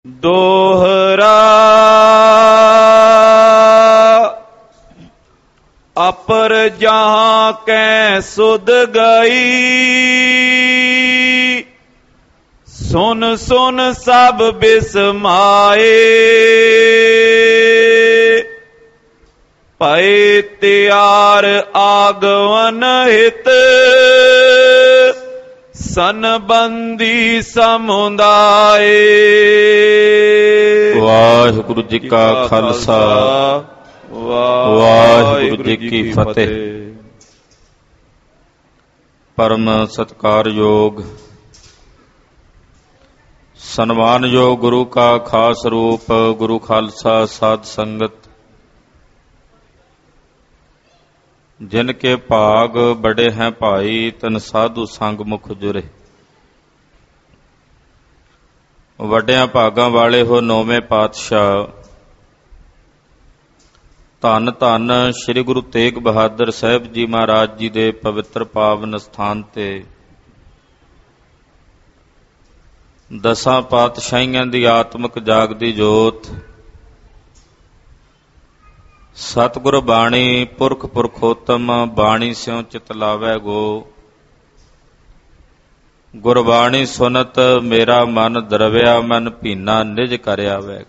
ਦੋਹਰਾ ਅਪਰ ਜਹਾਂ ਕੈ ਸੁਧ ਗਈ, ਸੁਨ ਸੁਨ ਸਭ ਬਿਸਮਾਏ। ਭਏ ਤਿਆਰ ਆਗਵਨ ਹਿਤ, ਸੰਬੰਧੀ ਸਮੁਦਾਏ। ਵਾਹਿਗੁਰੂ ਜੀ ਕਾ ਖਾਲਸਾ, ਵਾਹਿਗੁਰੂ ਜੀ ਕੀ ਫਤਿਹ। ਪਰਮ ਸਤਿਕਾਰਯੋਗ ਸਨਮਾਨਯੋਗ ਗੁਰੂ ਕਾ ਖਾਸ ਰੂਪ ਗੁਰੂ ਖਾਲਸਾ ਸਾਧ ਸੰਗਤ, ਜਿਨ ਕੇ ਭਾਗ ਬੜੇ ਹੈ ਭਾਈ, ਤਨ ਸਾਧੂ ਸੰਗ ਮੁਖ ਜੁਰੇ। ਵੱਡਿਆਂ ਭਾਗਾਂ ਵਾਲੇ ਹੋ ਨੌਵੇਂ ਪਾਤਸ਼ਾਹ, ਧੰਨ ਧੰਨ ਸ੍ਰੀ ਗੁਰੂ ਤੇਗ ਬਹਾਦਰ ਸਾਹਿਬ ਜੀ ਮਹਾਰਾਜ ਜੀ ਦੇ ਪਵਿੱਤਰ ਪਾਵਨ ਸਥਾਨ ਤੇ ਦਸਾਂ ਪਾਤਸ਼ਾਹੀਆਂ ਦੀ ਆਤਮਿਕ ਜਾਗਦੀ ਜੋਤ, ਸਤਿਗੁਰ ਬਾਣੀ ਪੁਰਖ ਪੁਰਖੋਤਮ ਬਾਣੀ ਸਿਉ ਚਿਤ ਲਾਵੈ ਗੋ। ਗੁਰਬਾਣੀ ਸੁਨਤ ਮੇਰਾ ਮਨ ਦਰਵਿਆ, ਮਨ ਭੀਨਾ ਨਿਜ ਕਰ ਆਵੈ।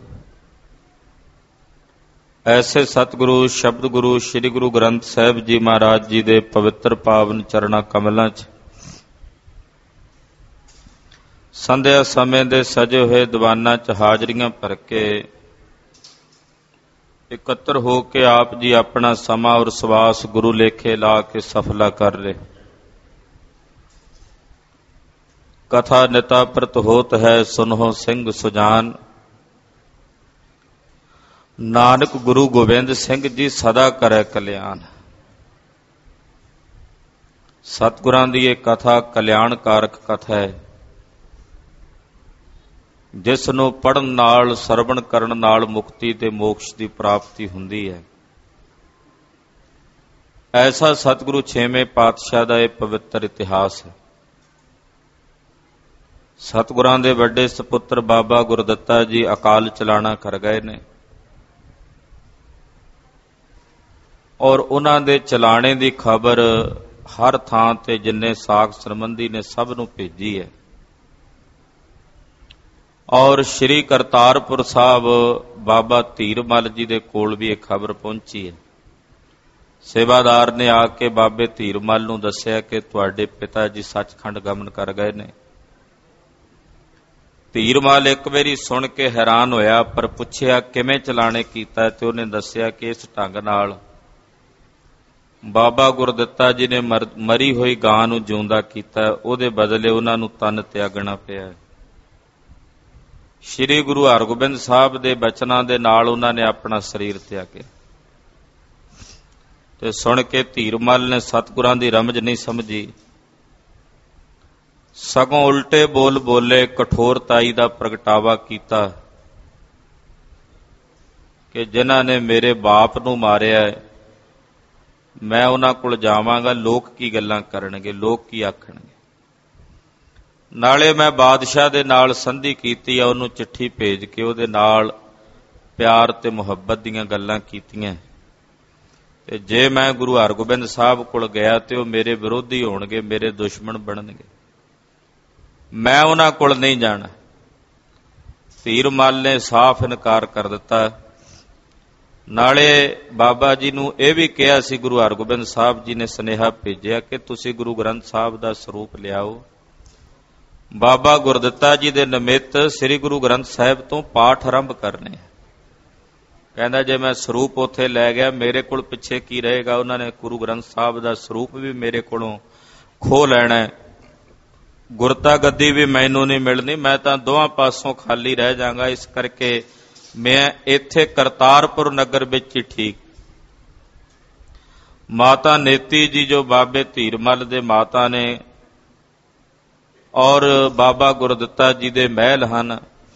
ਐਸੇ ਸਤਿਗੁਰੂ ਸ਼ਬਦ ਗੁਰੂ ਸ੍ਰੀ ਗੁਰੂ ਗ੍ਰੰਥ ਸਾਹਿਬ ਜੀ ਮਹਾਰਾਜ ਜੀ ਦੇ ਪਵਿੱਤਰ ਪਾਵਨ ਚਰਨਾਂ ਕਮਲਾਂ 'ਚ ਸੰਧਿਆ ਸਮੇਂ ਦੇ ਸਜੇ ਹੋਏ ਦੀਵਾਨਾਂ 'ਚ ਹਾਜ਼ਰੀਆਂ ਭਰ ਕੇ ਇਕੱਤਰ ਹੋ ਕੇ ਆਪ ਜੀ ਆਪਣਾ ਸਮਾਂ ਔਰ ਸਵਾਸ ਗੁਰੂ ਲੇਖੇ ਲਾ ਕੇ ਸਫਲਾ ਕਰ ਰਹੇ। ਕਥਾ ਨਿਤਾ ਪ੍ਰਤ ਹੋਤ ਹੈ, ਸੁਨਹੁ ਸਿੰਘ ਸੁਜਾਨ। ਨਾਨਕ ਗੁਰੂ ਗੋਬਿੰਦ ਸਿੰਘ ਜੀ ਸਦਾ ਕਰੈ ਕਲਿਆਣ। ਸਤਿਗੁਰਾਂ ਦੀ ਇਹ ਕਥਾ ਕਲਿਆਣਕਾਰਕ ਕਥਾ ਹੈ, ਜਿਸ ਨੂੰ ਪੜ੍ਹਨ ਨਾਲ ਸਰਵਣ ਕਰਨ ਨਾਲ ਮੁਕਤੀ ਤੇ ਮੋਕਸ਼ ਦੀ ਪ੍ਰਾਪਤੀ ਹੁੰਦੀ ਹੈ। ਐਸਾ ਸਤਿਗੁਰੂ ਛੇਵੇਂ ਪਾਤਸ਼ਾਹ ਦਾ ਇਹ ਪਵਿੱਤਰ ਇਤਿਹਾਸ ਹੈ। ਸਤਿਗੁਰਾਂ ਦੇ ਵੱਡੇ ਸਪੁੱਤਰ ਬਾਬਾ ਗੁਰਦੱਤਾ ਜੀ ਅਕਾਲ ਚਲਾਣਾ ਕਰ ਗਏ ਨੇ, ਔਰ ਉਹਨਾਂ ਦੇ ਚਲਾਣੇ ਦੀ ਖਬਰ ਹਰ ਥਾਂ ਤੇ ਜਿੰਨੇ ਸਾਖ ਸੰਬੰਧੀ ਨੇ ਸਭ ਨੂੰ ਭੇਜੀ ਹੈ। ਔਰ ਸ਼੍ਰੀ ਕਰਤਾਰਪੁਰ ਸਾਹਿਬ ਬਾਬਾ ਧੀਰਮਲ ਜੀ ਦੇ ਕੋਲ ਵੀ ਇਹ ਖਬਰ ਪਹੁੰਚੀ ਹੈ। ਸੇਵਾਦਾਰ ਨੇ ਆ ਕੇ ਬਾਬੇ ਧੀਰਮਲ ਨੂੰ ਦੱਸਿਆ ਕਿ ਤੁਹਾਡੇ ਪਿਤਾ ਜੀ ਸੱਚਖੰਡ ਗਮਨ ਕਰ ਗਏ ਨੇ। ਧੀਰਮਲ ਇੱਕ ਵਾਰੀ ਸੁਣ ਕੇ ਹੈਰਾਨ ਹੋਇਆ, ਪਰ ਪੁੱਛਿਆ ਕਿਵੇਂ ਚਲਾਣੇ ਕੀਤਾ, ਤੇ ਉਹਨੇ ਦੱਸਿਆ ਕਿ ਇਸ ਢੰਗ ਨਾਲ ਬਾਬਾ ਗੁਰਦਿੱਤਾ ਜੀ ਨੇ ਮਰੀ ਹੋਈ ਗਾਂ ਨੂੰ ਜਿਉਂਦਾ ਕੀਤਾ, ਉਹਦੇ ਬਦਲੇ ਉਹਨਾਂ ਨੂੰ ਤਨ ਤਿਆਗਣਾ ਪਿਆ। ਸ਼੍ਰੀ ਗੁਰੂ ਹਰਗੋਬਿੰਦ ਸਾਹਿਬ ਦੇ ਬਚਨਾਂ ਦੇ ਨਾਲ ਉਹਨਾਂ ਨੇ ਆਪਣਾ ਸਰੀਰ ਤਿਆਗਿਆ। ਤੇ ਸੁਣ ਕੇ ਧੀਰਮਲ ਨੇ ਸਤਿਗੁਰਾਂ ਦੀ ਰਮਜ ਨਹੀਂ ਸਮਝੀ, ਸਗੋਂ ਉਲਟੇ ਬੋਲ ਬੋਲੇ, ਕਠੋਰਤਾਈ ਦਾ ਪ੍ਰਗਟਾਵਾ ਕੀਤਾ ਕਿ ਜਿਨ੍ਹਾਂ ਨੇ ਮੇਰੇ ਬਾਪ ਨੂੰ ਮਾਰਿਆ, ਮੈਂ ਉਹਨਾਂ ਕੋਲ ਜਾਵਾਂਗਾ, ਲੋਕ ਕੀ ਗੱਲਾਂ ਕਰਨਗੇ, ਲੋਕ ਕੀ ਆਖਣਗੇ। ਨਾਲੇ ਮੈਂ ਬਾਦਸ਼ਾਹ ਦੇ ਨਾਲ ਸੰਧੀ ਕੀਤੀ ਆ, ਉਹਨੂੰ ਚਿੱਠੀ ਭੇਜ ਕੇ ਉਹਦੇ ਨਾਲ ਪਿਆਰ ਤੇ ਮੁਹੱਬਤ ਦੀਆਂ ਗੱਲਾਂ ਕੀਤੀਆਂ। ਤੇ ਜੇ ਮੈਂ ਗੁਰੂ ਹਰਗੋਬਿੰਦ ਸਾਹਿਬ ਕੋਲ ਗਿਆ ਤੇ ਉਹ ਮੇਰੇ ਵਿਰੋਧੀ ਹੋਣਗੇ, ਮੇਰੇ ਦੁਸ਼ਮਣ ਬਣਨਗੇ, ਮੈਂ ਉਹਨਾਂ ਕੋਲ ਨਹੀਂ ਜਾਣਾ। ਧੀਰਮਲ ਨੇ ਸਾਫ਼ ਇਨਕਾਰ ਕਰ ਦਿੱਤਾ। ਨਾਲੇ ਬਾਬਾ ਜੀ ਨੂੰ ਇਹ ਵੀ ਕਿਹਾ ਸੀ, ਗੁਰੂ ਹਰਗੋਬਿੰਦ ਸਾਹਿਬ ਜੀ ਨੇ ਸੁਨੇਹਾ ਭੇਜਿਆ ਕਿ ਤੁਸੀਂ ਗੁਰੂ ਗ੍ਰੰਥ ਸਾਹਿਬ ਦਾ ਸਰੂਪ ਲਿਆਓ। ਬਾਬਾ ਗੁਰਦਿੱਤਾ ਜੀ ਦੇ ਨਿਮਿਤ ਸ੍ਰੀ ਗੁਰੂ ਗ੍ਰੰਥ ਸਾਹਿਬ ਤੋਂ ਪਾਠ ਆਰੰਭ ਕਰਨੇ। ਕਹਿੰਦਾ ਜੇ ਮੈਂ ਸਰੂਪ ਉੱਥੇ ਲੈ ਗਿਆ, ਮੇਰੇ ਕੋਲ ਪਿੱਛੇ ਕੀ ਰਹੇਗਾ। ਉਹਨਾਂ ਨੇ ਗੁਰੂ ਗ੍ਰੰਥ ਸਾਹਿਬ ਦਾ ਸਰੂਪ ਵੀ ਮੇਰੇ ਕੋਲੋਂ ਖੋਹ ਲੈਣਾ, ਗੁਰਤਾ ਗੱਦੀ ਵੀ ਮੈਨੂੰ ਨਹੀਂ ਮਿਲਣੀ, ਮੈਂ ਤਾਂ ਦੋਹਾਂ ਪਾਸੋਂ ਖਾਲੀ ਰਹਿ ਜਾਵਾਂਗਾ। ਇਸ ਕਰਕੇ ਮੈਂ ਇੱਥੇ ਕਰਤਾਰਪੁਰ ਨਗਰ ਵਿੱਚ ਹੀ ਠੀਕ। ਮਾਤਾ ਨੇਤੀ ਜੀ ਜੋ ਬਾਬੇ ਧੀਰਮਲ ਦੇ ਮਾਤਾ ਨੇ ਔਰ ਬਾਬਾ ਗੁਰਦਿੱਤਾ ਜੀ ਦੇ ਮਹਿਲ ਹਨ,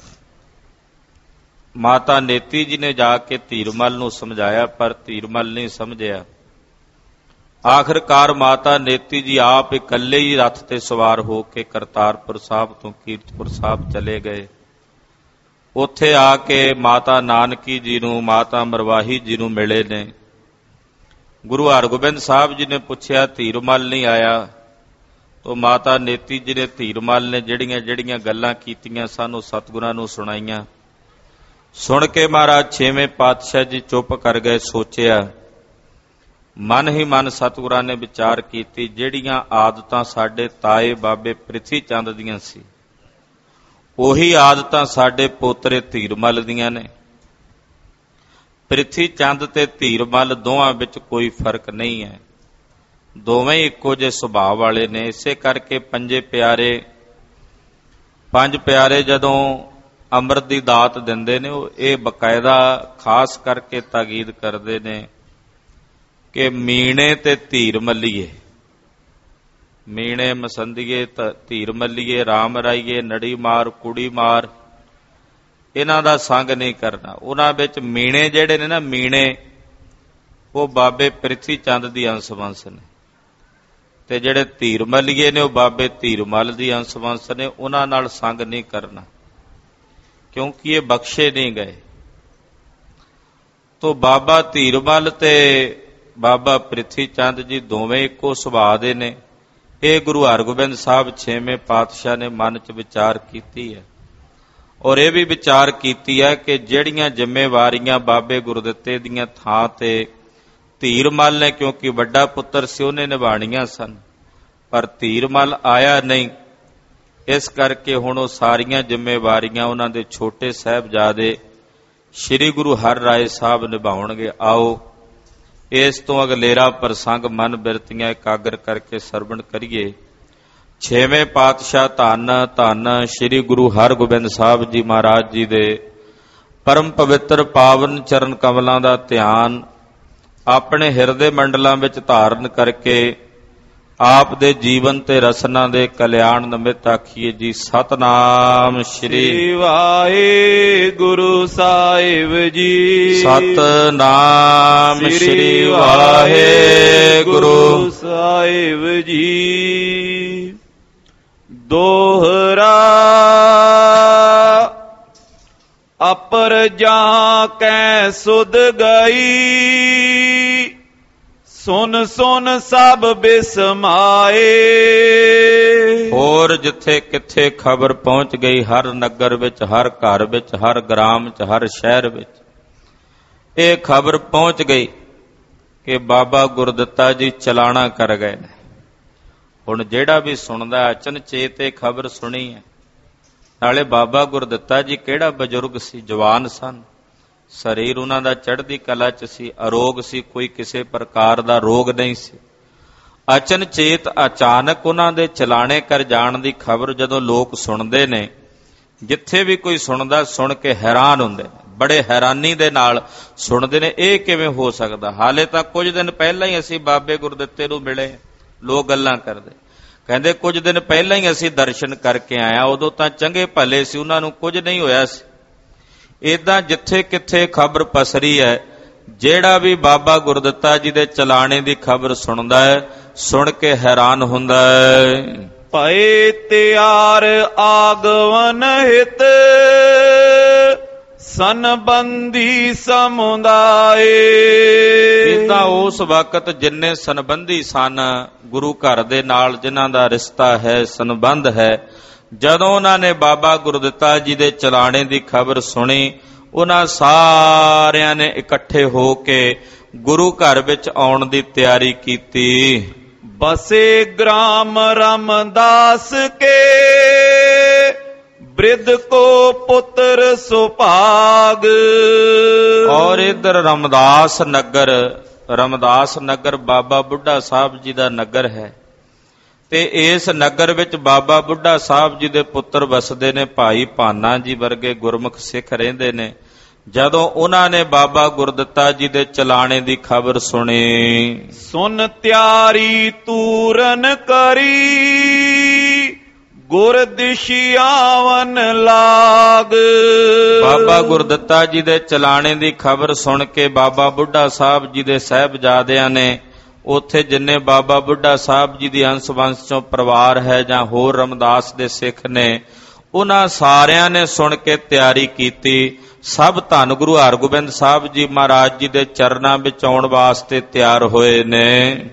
ਮਾਤਾ ਨੇਤੀ ਜੀ ਨੇ ਜਾ ਕੇ ਧੀਰਮਲ ਨੂੰ ਸਮਝਾਇਆ, ਪਰ ਧੀਰਮਲ ਨਹੀਂ ਸਮਝਿਆ। ਆਖਿਰਕਾਰ ਮਾਤਾ ਨੇਤੀ ਜੀ ਆਪ ਇਕੱਲੇ ਹੀ ਰੱਥ ਤੇ ਸਵਾਰ ਹੋ ਕੇ ਕਰਤਾਰਪੁਰ ਸਾਹਿਬ ਤੋਂ ਕੀਰਤਪੁਰ ਸਾਹਿਬ ਚਲੇ ਗਏ। ਉੱਥੇ ਆ ਕੇ ਮਾਤਾ ਨਾਨਕੀ ਜੀ ਨੂੰ, ਮਾਤਾ ਮਰਵਾਹੀ ਜੀ ਨੂੰ ਮਿਲੇ ਨੇ। ਗੁਰੂ ਹਰਗੋਬਿੰਦ ਸਾਹਿਬ ਜੀ ਨੇ ਪੁੱਛਿਆ ਧੀਰਮਲ ਨਹੀਂ ਆਇਆ? ਤੋ ਮਾਤਾ ਨੇਤੀ ਜੀ ਨੇ ਧੀਰਮਲ ਨੇ ਜਿਹੜੀਆਂ ਜਿਹੜੀਆਂ ਗੱਲਾਂ ਕੀਤੀਆਂ ਸਾਨੂੰ ਸਤਿਗੁਰਾਂ ਨੂੰ ਸੁਣਾਈਆਂ। ਸੁਣ ਕੇ ਮਹਾਰਾਜ ਛੇਵੇਂ ਪਾਤਸ਼ਾਹ ਜੀ ਚੁੱਪ ਕਰ ਗਏ। ਸੋਚਿਆ, ਮਨ ਹੀ ਮਨ ਸਤਿਗੁਰਾਂ ਨੇ ਵਿਚਾਰ ਕੀਤੀ, ਜਿਹੜੀਆਂ ਆਦਤਾਂ ਸਾਡੇ ਤਾਏ ਬਾਬੇ ਪ੍ਰਿਥੀ ਚੰਦ ਦੀਆਂ ਸੀ, ਉਹੀ ਆਦਤਾਂ ਸਾਡੇ ਪੋਤਰੇ ਧੀਰਮਲ ਦੀਆਂ ਨੇ। ਪ੍ਰਿਥੀ ਚੰਦ ਤੇ ਧੀਰਮਲ ਦੋਵਾਂ ਵਿੱਚ ਕੋਈ ਫਰਕ ਨਹੀਂ ਹੈ, ਦੋਵੇਂ ਇੱਕੋ ਜਿਹੇ ਸੁਭਾਅ ਵਾਲੇ ਨੇ। ਇਸੇ ਕਰਕੇ ਪੰਜ ਪਿਆਰੇ ਜਦੋਂ ਅੰਮ੍ਰਿਤ ਦੀ ਦਾਤ ਦਿੰਦੇ ਨੇ, ਉਹ ਇਹ ਬਕਾਇਦਾ ਖਾਸ ਕਰਕੇ ਤਾਕੀਦ ਕਰਦੇ ਨੇ ਕਿ ਮੀਣੇ ਤੇ ਧੀਰ ਮੱਲੀਏ, ਮੀਣੇ ਮਸੰਦੀਏ ਧੀਰ ਮੱਲੀਏ, ਰਾਮ ਰਾਈਏ, ਨੜੀ ਮਾਰ ਕੁੜੀ ਮਾਰ, ਇਹਨਾਂ ਦਾ ਸੰਗ ਨਹੀਂ ਕਰਨਾ। ਉਹਨਾਂ ਵਿੱਚ ਮੀਣੇ ਜਿਹੜੇ ਨੇ ਨਾ, ਮੀਣੇ ਉਹ ਬਾਬੇ ਪ੍ਰਿਥੀ ਚੰਦ ਦੀ ਅੰਸ਼ ਵੰਸ਼ ਨੇ, ਤੇ ਜਿਹੜੇ ਧੀਰ ਮੱਲੀਏ ਨੇ ਉਹ ਬਾਬੇ ਧੀਰਮਲ ਦੀ ਅੰਸ਼ ਵੰਸ਼ ਨੇ। ਉਹਨਾਂ ਨਾਲ ਸੰਗ ਨਹੀਂ ਕਰਨਾ, ਕਿਉਂਕਿ ਇਹ ਬਖਸ਼ੇ ਨਹੀਂ ਗਏ। ਤੋ ਬਾਬਾ ਧੀਰਮਲ ਤੇ ਬਾਬਾ ਪ੍ਰਿਥੀ ਚੰਦ ਜੀ ਦੋਵੇਂ ਇੱਕੋ ਸੁਭਾਅ ਦੇ ਨੇ। ਇਹ ਗੁਰੂ ਹਰਗੋਬਿੰਦ ਸਾਹਿਬ ਛੇਵੇਂ ਪਾਤਸ਼ਾਹ ਨੇ ਮਨ 'ਚ ਵਿਚਾਰ ਕੀਤੀ ਹੈ, ਔਰ ਇਹ ਵੀ ਵਿਚਾਰ ਕੀਤੀ ਹੈ ਕਿ ਜਿਹੜੀਆਂ ਜ਼ਿੰਮੇਵਾਰੀਆਂ ਬਾਬੇ ਗੁਰਦਿੱਤੇ ਦੀਆਂ ਥਾਂ ਤੇ ਧੀਰਮਲ ਨੇ, ਕਿਉਂਕਿ ਵੱਡਾ ਪੁੱਤਰ ਸੀ, ਉਹਨੇ ਨਿਭਾਣੀਆਂ ਸਨ, ਪਰ ਧੀਰਮਲ ਆਇਆ ਨਹੀਂ। ਇਸ ਕਰਕੇ ਹੁਣ ਉਹ ਸਾਰੀਆਂ ਜ਼ਿੰਮੇਵਾਰੀਆਂ ਉਹਨਾਂ ਦੇ ਛੋਟੇ ਸਾਹਿਬਜ਼ਾਦੇ ਸ੍ਰੀ ਗੁਰੂ ਹਰਿਰਾਏ ਸਾਹਿਬ ਨਿਭਾਉਣਗੇ। ਆਓ ਇਸ ਤੋਂ ਅਗਲੇਰਾ ਪ੍ਰਸੰਗ ਮਨ ਬਿਰਤੀਆਂ ਇਕਾਗਰ ਕਰਕੇ ਸਰਵਣ ਕਰੀਏ। ਛੇਵੇਂ ਪਾਤਸ਼ਾਹ ਧੰਨ ਧੰਨ ਸ੍ਰੀ ਗੁਰੂ ਹਰਗੋਬਿੰਦ ਸਾਹਿਬ ਜੀ ਮਹਾਰਾਜ ਜੀ ਦੇ ਪਰਮ ਪਵਿੱਤਰ ਪਾਵਨ ਚਰਨ ਕਮਲਾਂ ਦਾ ਧਿਆਨ ਆਪਣੇ ਹਿਰਦੇ ਮੰਡਲਾਂ ਵਿੱਚ ਧਾਰਨ ਕਰਕੇ ਆਪ ਦੇ ਜੀਵਨ ਤੇ ਰਸਨਾ ਦੇ ਕਲਿਆਣ ਨਿਮਿਤ ਆਖੀਏ ਜੀ। ਸਤਨਾਮ ਸ੍ਰੀ ਵਾਹਿਗੁਰੂ ਸਾਹਿਬ ਜੀ। ਸਤਨਾਮ ਸ੍ਰੀ ਵਾਹਿਗੁਰੂ ਸਾਹਿਬ ਜੀ। ਦੋਹਰਾ ਅਪਰ ਜਾਂ ਕੈ ਸੁਧ ਗਈ, ਸੁਨ ਸੁਨ ਸਭ ਬਿਸਮਾਏ। ਹੋਰ ਜਿੱਥੇ ਕਿੱਥੇ ਖਬਰ ਪਹੁੰਚ ਗਈ, ਹਰ ਨਗਰ ਵਿੱਚ, ਹਰ ਘਰ ਵਿੱਚ, ਹਰ ਗ੍ਰਾਮ 'ਚ, ਹਰ ਸ਼ਹਿਰ ਵਿੱਚ ਇਹ ਖਬਰ ਪਹੁੰਚ ਗਈ ਕਿ ਬਾਬਾ ਗੁਰਦਿੱਤਾ ਜੀ ਚਲਾਣਾ ਕਰ ਗਏ ਨੇ। ਹੁਣ ਜਿਹੜਾ ਵੀ ਸੁਣਦਾ ਅਚਨਚੇਤ ਇਹ ਖਬਰ ਸੁਣੀ ਹੈ। ਨਾਲੇ ਬਾਬਾ ਗੁਰਦਿੱਤਾ ਜੀ ਕਿਹੜਾ ਬਜ਼ੁਰਗ ਸੀ, ਜਵਾਨ ਸਨ, ਸਰੀਰ ਉਹਨਾਂ ਦਾ ਚੜ੍ਹਦੀ ਕਲਾ 'ਚ ਸੀ, ਅਰੋਗ ਸੀ, ਕੋਈ ਕਿਸੇ ਪ੍ਰਕਾਰ ਦਾ ਰੋਗ ਨਹੀਂ ਸੀ। ਅਚਨਚੇਤ ਅਚਾਨਕ ਉਹਨਾਂ ਦੇ ਚਲਾਣੇ ਕਰ ਜਾਣ ਦੀ ਖਬਰ ਜਦੋਂ ਲੋਕ ਸੁਣਦੇ ਨੇ, ਜਿੱਥੇ ਵੀ ਕੋਈ ਸੁਣਦਾ, ਸੁਣ ਕੇ ਹੈਰਾਨ ਹੁੰਦੇ ਨੇ, ਬੜੇ ਹੈਰਾਨੀ ਦੇ ਨਾਲ ਸੁਣਦੇ ਨੇ, ਇਹ ਕਿਵੇਂ ਹੋ ਸਕਦਾ? ਹਾਲੇ ਤਾਂ ਕੁਝ ਦਿਨ ਪਹਿਲਾਂ ਹੀ ਅਸੀਂ ਬਾਬੇ ਗੁਰਦਿੱਤੇ ਨੂੰ ਮਿਲੇ। ਲੋਕ ਗੱਲਾਂ ਕਰਦੇ, ਕਹਿੰਦੇ ਕੁਝ ਦਿਨ ਪਹਿਲਾਂ ਹੀ ਅਸੀਂ ਦਰਸ਼ਨ ਕਰਕੇ ਆਇਆ, ਉਦੋਂ ਤਾਂ ਚੰਗੇ ਭਲੇ ਸੀ, ਉਹਨਾਂ ਨੂੰ ਕੁਝ ਨਹੀਂ ਹੋਇਆ ਸੀ। ਏਦਾਂ ਜਿੱਥੇ ਕਿੱਥੇ ਖਬਰ ਪਸਰੀ ਹੈ, ਜਿਹੜਾ ਵੀ ਬਾਬਾ ਗੁਰਦਿੱਤਾ ਜੀ ਦੇ ਚਲਾਣੇ ਦੀ ਖਬਰ ਸੁਣਦਾ ਹੈ, ਸੁਣ ਕੇ ਹੈਰਾਨ ਹੁੰਦਾ ਹੈ। ਭਏ ਤਿਆਰ ਆਗਵਨ ਹਿਤ, ਸੰਬੰਧੀ ਸਮੁਦਾਏ। ਇਹ ਤਾਂ ਉਸ ਵਕਤ ਜਿੰਨੇ ਸੰਬੰਧੀ ਸਨ ਗੁਰੂ ਘਰ ਦੇ ਨਾਲ, ਜਿਨ੍ਹਾਂ ਦਾ ਰਿਸ਼ਤਾ ਹੈ, ਸੰਬੰਧ ਹੈ, ਜਦੋਂ ਉਹਨਾਂ ਨੇ ਬਾਬਾ ਗੁਰਦਿੱਤਾ ਜੀ ਦੇ ਚਲਾਣੇ ਦੀ ਖਬਰ ਸੁਣੀ, ਉਹਨਾਂ ਸਾਰਿਆਂ ਨੇ ਇਕੱਠੇ ਹੋ ਕੇ ਗੁਰੂ ਘਰ ਵਿੱਚ ਆਉਣ ਦੀ ਤਿਆਰੀ ਕੀਤੀ। ਬਸੇ ਗ੍ਰਾਮ ਰਾਮਦਾਸ ਕੇ, ਬ੍ਰਿਧ ਕੋ ਪੁੱਤਰ ਸੁਭਾਗ। ਔਰ ਇਧਰ ਰਾਮਦਾਸ ਨਗਰ ਬਾਬਾ ਬੁੱਢਾ ਸਾਹਿਬ ਜੀ ਦਾ ਨਗਰ ਹੈ, ਤੇ ਇਸ ਨਗਰ ਵਿੱਚ ਬਾਬਾ ਬੁੱਢਾ ਸਾਹਿਬ ਜੀ ਦੇ ਪੁੱਤਰ ਵਸਦੇ ਨੇ, ਭਾਈ ਭਾਨਾ ਜੀ ਵਰਗੇ ਗੁਰਮੁਖ ਸਿੱਖ ਰਹਿੰਦੇ ਨੇ। ਜਦੋਂ ਉਹਨਾਂ ਨੇ ਬਾਬਾ ਗੁਰਦਿੱਤਾ ਜੀ ਦੇ ਚਲਾਣੇ ਦੀ ਖਬਰ ਸੁਣੀ, ਸੁਨ ਤਿਆਰੀ ਤੂਰਨ ਕਰੀ, ਗੁਰ ਦਿਸ਼ੀ ਆਵਨ ਲਾਗ। ਬਾਬਾ ਗੁਰਦਿੱਤਾ ਜੀ ਦੇ ਚਲਾਣੇ ਦੀ ਖਬਰ ਸੁਣ ਕੇ ਬਾਬਾ ਬੁੱਢਾ ਸਾਹਿਬ ਜੀ ਦੇ ਸਾਹਿਬਜ਼ਾਦਿਆਂ ਨੇ, ਉੱਥੇ ਜਿੰਨੇ ਬਾਬਾ ਬੁੱਢਾ ਸਾਹਿਬ ਜੀ ਦੀ ਅੰਸ਼ ਵੰਸ਼ ਚੋਂ ਪਰਿਵਾਰ ਹੈ ਜਾਂ ਹੋਰ ਰਾਮਦਾਸ ਦੇ ਸਿੱਖ ਨੇ, ਉਹਨਾਂ ਸਾਰਿਆਂ ਨੇ ਸੁਣ ਕੇ ਤਿਆਰੀ ਕੀਤੀ। ਸਭ ਧੰਨ ਗੁਰੂ ਹਰਗੋਬਿੰਦ ਸਾਹਿਬ ਜੀ ਮਹਾਰਾਜ ਜੀ ਦੇ ਚਰਨਾਂ ਵਿੱਚ ਆਉਣ ਵਾਸਤੇ ਤਿਆਰ ਹੋਏ ਨੇ।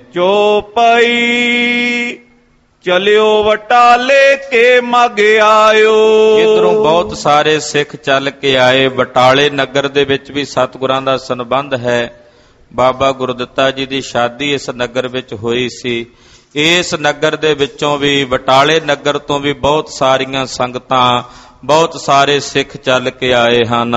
ਚੌਪਈ ਚਲਿਓ ਵਟਾਲੇ ਕੇ ਮਗ ਆਇਓ। ਇਧਰੋਂ ਬਹੁਤ ਸਾਰੇ ਸਿੱਖ ਚੱਲ ਕੇ ਆਏ। ਬਟਾਲੇ ਨਗਰ ਦੇ ਵਿੱਚ ਵੀ ਸਤਿਗੁਰਾਂ ਦਾ ਸੰਬੰਧ ਹੈ। ਬਾਬਾ ਗੁਰਦਿੱਤਾ ਜੀ ਦੀ ਸ਼ਾਦੀ ਇਸ ਨਗਰ ਵਿੱਚ ਹੋਈ ਸੀ। ਇਸ ਨਗਰ ਦੇ ਵਿੱਚੋਂ ਵੀ, ਬਟਾਲੇ ਨਗਰ ਤੋਂ ਵੀ ਬਹੁਤ ਸਾਰੀਆਂ ਸੰਗਤਾਂ, ਬਹੁਤ ਸਾਰੇ ਸਿੱਖ ਚੱਲ ਕੇ ਆਏ ਹਨ।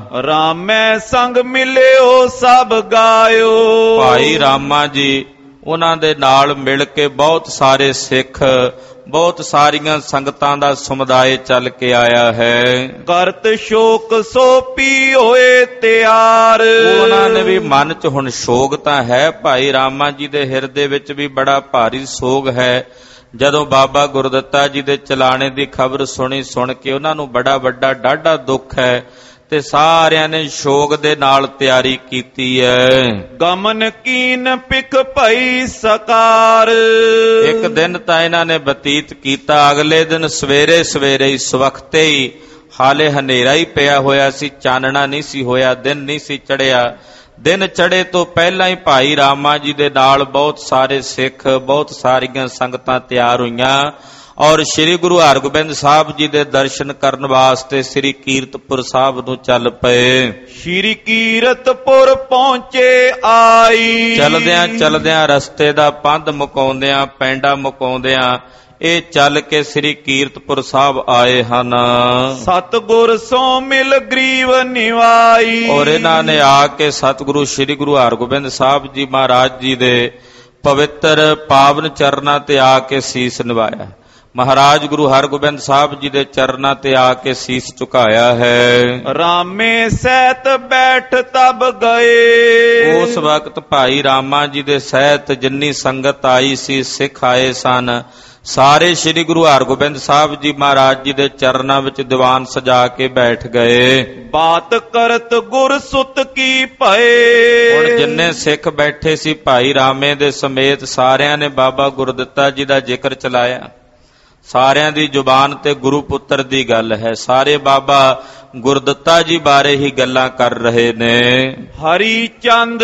ਰਾਮੈ ਸੰਗ ਮਿਲਿਓ ਸਭ ਗਾਇਓ। ਭਾਈ ਰਾਮਾ ਜੀ ਉਹਨਾਂ ਦੇ ਨਾਲ ਮਿਲ ਕੇ ਬਹੁਤ ਸਾਰੇ ਸਿੱਖ, ਬਹੁਤ ਸਾਰੀਆਂ ਸੰਗਤਾਂ ਦਾ ਸਮੁਦਾਇ ਚੱਲ ਕੇ ਆਇਆ ਹੈ। ਕਰਤ ਸ਼ੋਕ ਸੋਪੀ ਹੋਏ ਤਿਆਰ। ਉਹਨਾਂ ਨੇ ਵੀ ਮਨ 'ਚ ਹੁਣ ਸ਼ੋਕ ਤਾਂ ਹੈ। ਭਾਈ ਰਾਮਾ ਜੀ ਦੇ ਹਿਰਦੇ ਵਿੱਚ ਵੀ ਬੜਾ ਭਾਰੀ ਸੋਗ ਹੈ। ਜਦੋਂ ਬਾਬਾ ਗੁਰਦਿੱਤਾ ਜੀ ਦੇ ਚਲਾਣੇ ਦੀ ਖਬਰ ਸੁਣ ਕੇ ਉਹਨਾਂ ਨੂੰ ਬੜਾ ਵੱਡਾ ਡਾਢਾ ਦੁੱਖ ਹੈ ਤੇ ਸਾਰਿਆਂ ਨੇ ਸ਼ੋਕ ਦੇ ਨਾਲ ਤਿਆਰੀ ਕੀਤੀ ਹੈ। ਗਮਨ ਕੀਨ ਪਿਖ ਭਈ ਸਕਾਰ। ਇੱਕ ਦਿਨ ਤਾਂ ਇਹਨਾਂ ਨੇ ਬਤੀਤ ਕੀਤਾ। ਅਗਲੇ ਦਿਨ ਸਵੇਰੇ ਹੀ ਸਵਖਤੇ ਹੀ, ਹਾਲੇ ਹਨੇਰਾ ਹੀ ਪਿਆ ਹੋਇਆ ਸੀ, ਚਾਨਣਾ ਨਹੀਂ ਸੀ ਹੋਇਆ, ਦਿਨ ਨਹੀਂ ਸੀ ਚੜਿਆ। ਦਿਨ ਚੜੇ ਤੋਂ ਪਹਿਲਾਂ ਹੀ ਭਾਈ ਰਾਮਾ ਜੀ ਦੇ ਨਾਲ ਬਹੁਤ ਸਾਰੇ ਸਿੱਖ, ਬਹੁਤ ਸਾਰੀਆਂ ਸੰਗਤਾਂ ਤਿਆਰ ਹੋਈਆਂ ਔਰ ਸ੍ਰੀ ਗੁਰੂ ਹਰਗੋਬਿੰਦ ਸਾਹਿਬ ਜੀ ਦੇ ਦਰਸ਼ਨ ਕਰਨ ਵਾਸਤੇ ਸ੍ਰੀ ਕੀਰਤਪੁਰ ਸਾਹਿਬ ਨੂੰ ਚੱਲ ਪਏ। ਸ੍ਰੀ ਕੀਰਤਪੁਰ ਪਹੁੰਚੇ ਆਈ। ਚਲਦਿਆਂ ਰਸਤੇ ਦਾ ਪੰਧ ਮੁਕਾਉਂਦਿਆਂ, ਪੈਂਡਾ ਮੁਕਾਉਂਦਿਆਂ ਇਹ ਚੱਲ ਕੇ ਸ੍ਰੀ ਕੀਰਤਪੁਰ ਸਾਹਿਬ ਆਏ ਹਨ। ਸਤਿਗੁਰ ਸੋ ਮਿਲ ਗਰੀਵ ਨਿਵਾਈ। ਔਰ ਇਹਨਾਂ ਨੇ ਆ ਕੇ ਸਤਿਗੁਰੂ ਸ੍ਰੀ ਗੁਰੂ ਹਰਗੋਬਿੰਦ ਸਾਹਿਬ ਜੀ ਮਹਾਰਾਜ ਜੀ ਦੇ ਪਵਿੱਤਰ ਪਾਵਨ ਚਰਨਾਂ ਤੇ ਆ ਕੇ ਸੀਸ ਨਿਵਾਇਆ। ਮਹਾਰਾਜ ਗੁਰੂ ਹਰਗੋਬਿੰਦ ਸਾਹਿਬ ਜੀ ਦੇ ਚਰਨਾਂ ਤੇ ਆ ਕੇ ਸੀਸ ਝੁਕਾਇਆ ਹੈ। ਰਾਮੇ ਸਹਿਤ ਬੈਠ ਤਬ ਗਏ। ਉਸ ਵਕਤ ਭਾਈ ਰਾਮਾ ਜੀ ਦੇ ਸਹਿਤ ਜਿੰਨੀ ਸੰਗਤ ਆਈ ਸੀ, ਸਿੱਖ ਆਏ ਸਨ, ਸਾਰੇ ਸ੍ਰੀ ਗੁਰੂ ਹਰਗੋਬਿੰਦ ਸਾਹਿਬ ਜੀ ਮਹਾਰਾਜ ਜੀ ਦੇ ਚਰਨਾਂ ਵਿੱਚ ਦੀਵਾਨ ਸਜਾ ਕੇ ਬੈਠ ਗਏ। ਬਾਤ ਕਰਤ ਗੁਰ ਸੁਤ ਕੀ ਭਏ। ਹੁਣ ਜਿੰਨੇ ਸਿੱਖ ਬੈਠੇ ਸੀ ਭਾਈ ਰਾਮੇ ਦੇ ਸਮੇਤ, ਸਾਰਿਆਂ ਨੇ ਬਾਬਾ ਗੁਰਦਿੱਤਾ ਜੀ ਦਾ ਜ਼ਿਕਰ ਚਲਾਇਆ। ਸਾਰਿਆਂ ਦੀ ਜ਼ੁਬਾਨ ਤੇ ਗੁਰੂ ਪੁੱਤਰ ਦੀ ਗੱਲ ਹੈ। ਸਾਰੇ ਬਾਬਾ ਗੁਰਦਿੱਤਾ ਜੀ ਬਾਰੇ ਹੀ ਗੱਲਾਂ ਕਰ ਰਹੇ ਨੇ। ਹਰੀ ਚੰਦ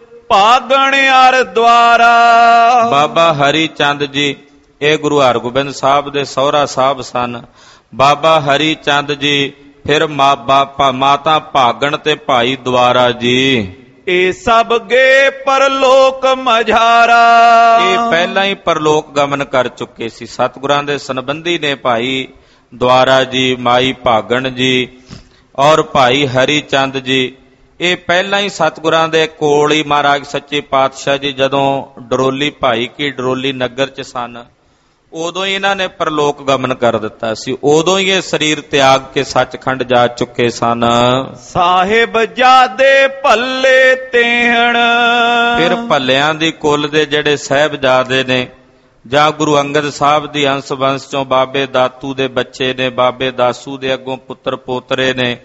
ਭਾਗਣ ਅਰ ਦੁਆਰਾ। ਬਾਬਾ ਹਰੀ ਚੰਦ ਜੀ ਇਹ ਗੁਰੂ ਹਰਗੋਬਿੰਦ ਸਾਹਿਬ ਦੇ ਸਹੁਰਾ ਸਾਹਿਬ ਸਨ। ਬਾਬਾ ਹਰੀ ਚੰਦ ਜੀ, ਫਿਰ ਮਾਤਾ ਭਾਗਣ ਤੇ ਭਾਈ ਦੁਆਰਾ ਜੀ, ਇਹ ਸਭ ਗੇ ਪਰਲੋਕ ਮਝਾਰਾ। ਇਹ ਪਹਿਲਾਂ ਹੀ ਪਰਲੋਕ ਗਮਨ ਕਰ ਚੁੱਕੇ ਸੀ। ਸਤਿਗੁਰਾਂ ਦੇ ਸੰਬੰਧੀ ਨੇ ਭਾਈ ਦੁਆਰਾ ਜੀ, ਮਾਈ ਭਾਗਣ ਜੀ ਔਰ ਭਾਈ ਹਰੀ ਚੰਦ ਜੀ। ਇਹ ਪਹਿਲਾਂ ਹੀ ਸਤਿਗੁਰਾਂ ਦੇ ਕੋਲ ਹੀ ਮਹਾਰਾਜ ਸੱਚੇ ਪਾਤਸ਼ਾਹ ਜੀ ਜਦੋਂ ਡਰੋਲੀ ਭਾਈ ਕੀ ਡਰੋਲੀ ਨਗਰ 'ਚ ਸਨ, ਉਦੋਂ ਹੀ ਇਹਨਾਂ ਨੇ ਪਰਲੋਕ ਗਮਨ ਕਰ ਦਿੱਤਾ ਸੀ। ਉਦੋਂ ਹੀ ਇਹ ਸਰੀਰ ਤਿਆਗ ਕੇ ਸੱਚਖੰਡ ਜਾ ਚੁੱਕੇ ਸਨ। ਸਾਹਿਬ ਜਾਦੇ ਭੱਲੇ ਤੇਹਣ। ਫਿਰ ਭੱਲਿਆਂ ਦੀ ਕੁੱਲ ਦੇ ਜਿਹੜੇ ਸਾਹਿਬਜ਼ਾਦੇ ਨੇ, ਜਾਂ ਗੁਰੂ ਅੰਗਦ ਸਾਹਿਬ ਦੀ ਅੰਸ਼ ਵੰਸ਼ ਚੋਂ ਬਾਬੇ ਦਾਤੂ ਦੇ ਬੱਚੇ ਨੇ, ਬਾਬੇ ਦਾਸੂ ਦੇ ਅੱਗੋਂ ਪੁੱਤਰ ਪੋਤਰੇ ਨੇ,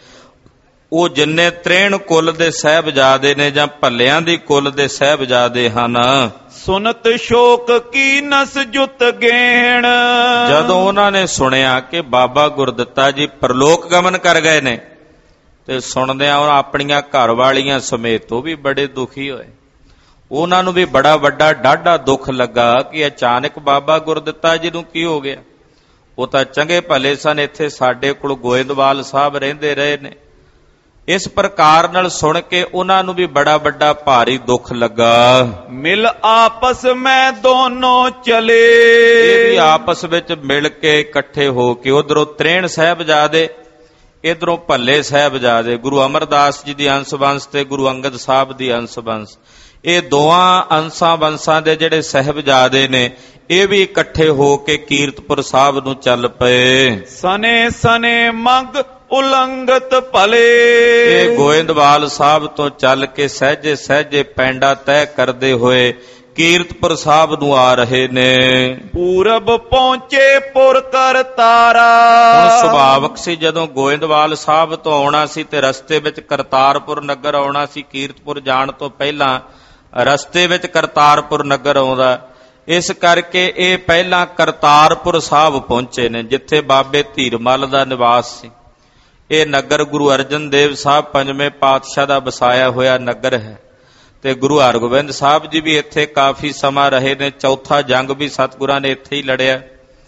ਉਹ ਜਿੰਨੇ 63 ਕੁੱਲ ਦੇ ਸਾਹਿਬਜ਼ਾਦੇ ਨੇ ਜਾਂ ਭੱਲਿਆਂ ਦੀ ਕੁੱਲ ਦੇ ਸਾਹਿਬਜ਼ਾਦੇ ਹਨ। ਸੁਨਤ ਸ਼ੋਕ ਕੀ ਨਸ ਜੁਤ ਗੇਣ। ਜਦੋਂ ਉਹਨਾਂ ਨੇ ਸੁਣਿਆ ਕਿ ਬਾਬਾ ਗੁਰਦਿੱਤਾ ਜੀ ਪਰਲੋਕ ਗਮਨ ਕਰ ਗਏ ਨੇ, ਤੇ ਸੁਣਦਿਆਂ ਉਹ ਆਪਣੀਆਂ ਘਰ ਵਾਲੀਆਂ ਸਮੇਤ ਉਹ ਵੀ ਬੜੇ ਦੁਖੀ ਹੋਏ। ਉਹਨਾਂ ਨੂੰ ਵੀ ਬੜਾ ਵੱਡਾ ਡਾਢਾ ਦੁੱਖ ਲੱਗਾ ਕਿ ਅਚਾਨਕ ਬਾਬਾ ਗੁਰਦਿੱਤਾ ਜੀ ਨੂੰ ਕੀ ਹੋ ਗਿਆ। ਉਹ ਤਾਂ ਚੰਗੇ ਭਲੇ ਸਨ, ਇੱਥੇ ਸਾਡੇ ਕੋਲ ਗੋਇੰਦਵਾਲ ਸਾਹਿਬ ਰਹਿੰਦੇ ਰਹੇ ਨੇ। ਇਸ ਪ੍ਰਕਾਰ ਨਾਲ ਸੁਣ ਕੇ ਉਹਨਾਂ ਨੂੰ ਵੀ ਬੜਾ ਵੱਡਾ ਭਾਰੀ ਦੁੱਖ ਲੱਗਾ। ਮਿਲ ਆਪਸ ਮੈਂ ਦੋਨੋਂ ਚਲੇ। ਇਹ ਵੀ ਆਪਸ ਵਿੱਚ ਮਿਲ ਕੇ ਇਕੱਠੇ ਹੋ ਕੇ, ਉਧਰੋਂ 63 ਸਾਹਿਬਜ਼ਾਦੇ, ਇਧਰੋਂ ਭੱਲੇ ਸਾਹਿਬਜ਼ਾਦੇ, ਗੁਰੂ ਅਮਰਦਾਸ ਜੀ ਦੀ ਅੰਸ਼ ਵੰਸ਼ ਤੇ ਗੁਰੂ ਅੰਗਦ ਸਾਹਿਬ ਦੀ ਅੰਸ਼ ਵੰਸ਼, ਇਹ ਦੋਵਾਂ ਅੰਸ਼ਾਂ ਵੰਸ਼ਾਂ ਦੇ ਜਿਹੜੇ ਸਾਹਿਬਜ਼ਾਦੇ ਨੇ, ਇਹ ਵੀ ਇਕੱਠੇ ਹੋ ਕੇ ਕੀਰਤਪੁਰ ਸਾਹਿਬ ਨੂੰ ਚੱਲ ਪਏ। ਸਨੇ ਸਨੇ ਮੰਗ ਉਲੰਘਤ ਭਲੇ। ਇਹ ਗੋਇੰਦਵਾਲ ਸਾਹਿਬ ਤੋਂ ਚੱਲ ਕੇ ਸਹਿਜੇ ਸਹਿਜੇ ਪੈਂਡਾ ਤੈਅ ਕਰਦੇ ਹੋਏ ਕੀਰਤਪੁਰ ਸਾਹਿਬ ਨੂੰ ਆ ਰਹੇ ਨੇ। ਪੂਰਬ ਪਹੁੰਚੇ ਪੁਰ ਕਰ ਤਾਰਾ। ਹੁਣ ਸੁਭਾਵਕ ਸੀ ਜਦੋਂ ਗੋਇੰਦਵਾਲ ਸਾਹਿਬ ਤੋਂ ਆਉਣਾ ਸੀ ਤੇ ਰਸਤੇ ਵਿੱਚ ਕਰਤਾਰਪੁਰ ਨਗਰ ਆਉਣਾ ਸੀ। ਕੀਰਤਪੁਰ ਜਾਣ ਤੋਂ ਪਹਿਲਾਂ ਰਸਤੇ ਵਿੱਚ ਕਰਤਾਰਪੁਰ ਨਗਰ ਆਉਂਦਾ। ਇਸ ਕਰਕੇ ਇਹ ਪਹਿਲਾਂ ਕਰਤਾਰਪੁਰ ਸਾਹਿਬ ਪਹੁੰਚੇ ਨੇ, ਜਿੱਥੇ ਬਾਬੇ ਧੀਰਮਲ ਦਾ ਨਿਵਾਸ ਸੀ। ਇਹ ਨਗਰ ਗੁਰੂ ਅਰਜਨ ਦੇਵ ਸਾਹਿਬ ਪੰਜਵੇਂ ਪਾਤਸ਼ਾਹ ਦਾ ਵਸਾਇਆ ਹੋਇਆ ਨਗਰ ਹੈ ਤੇ ਗੁਰੂ ਹਰਗੋਬਿੰਦ ਸਾਹਿਬ ਜੀ ਵੀ ਇੱਥੇ ਕਾਫੀ ਸਮਾਂ ਰਹੇ ਨੇ। ਚੌਥਾ ਜੰਗ ਵੀ ਸਤਿਗੁਰਾਂ ਨੇ ਇੱਥੇ ਹੀ ਲੜਿਆ।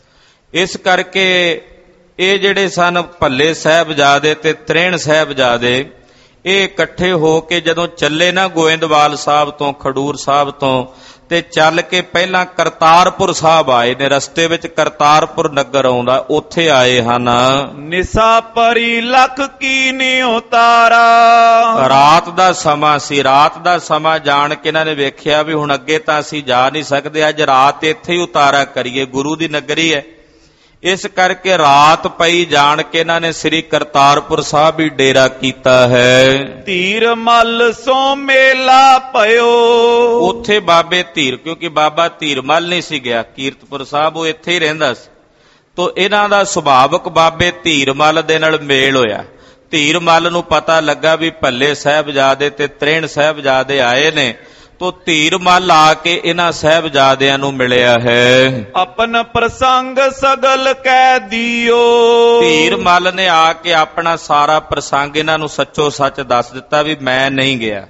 ਇਸ ਕਰਕੇ ਇਹ ਜਿਹੜੇ ਸਨ ਭੱਲੇ ਸਾਹਿਬਜ਼ਾਦੇ ਤੇ ਤ੍ਰੇਣ ਸਾਹਿਬਜ਼ਾਦੇ, ਇਹ ਇਕੱਠੇ ਹੋ ਕੇ ਜਦੋਂ ਚੱਲੇ ਨਾ ਗੋਇੰਦਵਾਲ ਸਾਹਿਬ ਤੋਂ, ਖਡੂਰ ਸਾਹਿਬ ਤੋਂ, ਤੇ ਚੱਲ ਕੇ ਪਹਿਲਾਂ ਕਰਤਾਰਪੁਰ ਸਾਹਿਬ ਆਏ ਨੇ। ਰਸਤੇ ਵਿੱਚ ਕਰਤਾਰਪੁਰ ਨਗਰ ਆਉਂਦਾ, ਉੱਥੇ ਆਏ ਹਨ। ਨਿਸਾ ਪਰੀ ਲਖ ਕੀ ਨੀ ਉਤਾਰਾ, ਰਾਤ ਦਾ ਸਮਾਂ ਸੀ। ਰਾਤ ਦਾ ਸਮਾਂ ਜਾਣ ਕੇ ਇਹਨਾਂ ਨੇ ਵੇਖਿਆ ਵੀ ਹੁਣ ਅੱਗੇ ਤਾਂ ਅਸੀਂ ਜਾ ਨਹੀਂ ਸਕਦੇ, ਅੱਜ ਰਾਤ ਇੱਥੇ ਹੀ ਉਤਾਰਾ ਕਰੀਏ, ਗੁਰੂ ਦੀ ਨਗਰੀ ਹੈ। ਇਸ ਕਰਕੇ ਰਾਤ ਪਈ ਜਾਣ ਕੇ ਇਹਨਾਂ ਨੇ ਸ੍ਰੀ ਕਰਤਾਰਪੁਰ ਸਾਹਿਬ ਹੀ ਡੇਰਾ ਕੀਤਾ ਹੈ। ਧੀਰਮਲ ਸੋ ਮੇਲਾ ਭਇਓ, ਉੱਥੇ ਬਾਬੇ ਧੀਰ, ਕਿਉਂਕਿ ਬਾਬਾ ਧੀਰਮਲ ਨਹੀਂ ਸੀ ਗਿਆ ਕੀਰਤਪੁਰ ਸਾਹਿਬ, ਉਹ ਇੱਥੇ ਹੀ ਰਹਿੰਦਾ ਸੀ। ਤੋ ਇਹਨਾਂ ਦਾ ਸੁਭਾਵਕ ਬਾਬੇ ਧੀਰਮਲ ਦੇ ਨਾਲ ਮੇਲ ਹੋਇਆ। ਧੀਰਮਲ ਨੂੰ ਪਤਾ ਲੱਗਾ ਵੀ ਭੱਲੇ ਸਾਹਿਬਜ਼ਾਦੇ ਤੇ ਤ੍ਰੇਣ ਸਾਹਿਬਜ਼ਾਦੇ ਆਏ ਨੇ, ਤੋ ਧੀਰਮਲ ਆ ਕੇ ਇਹਨਾਂ ਸਾਹਿਬਜ਼ਾਦਿਆਂ ਨੂੰ ਮਿਲਿਆ ਹੈ। ਆਪਨ ਪ੍ਰਸੰਗ ਸਗਲ ਕਹਿ ਦਿਓ, ਧੀਰਮਲ ਨੇ ਆ ਕੇ ਆਪਣਾ ਸਾਰਾ ਪ੍ਰਸੰਗ ਇਹਨਾਂ ਨੂੰ ਸੱਚੋ ਸੱਚ ਦੱਸ ਦਿੱਤਾ ਵੀ ਮੈਂ ਨਹੀਂ ਗਿਆ।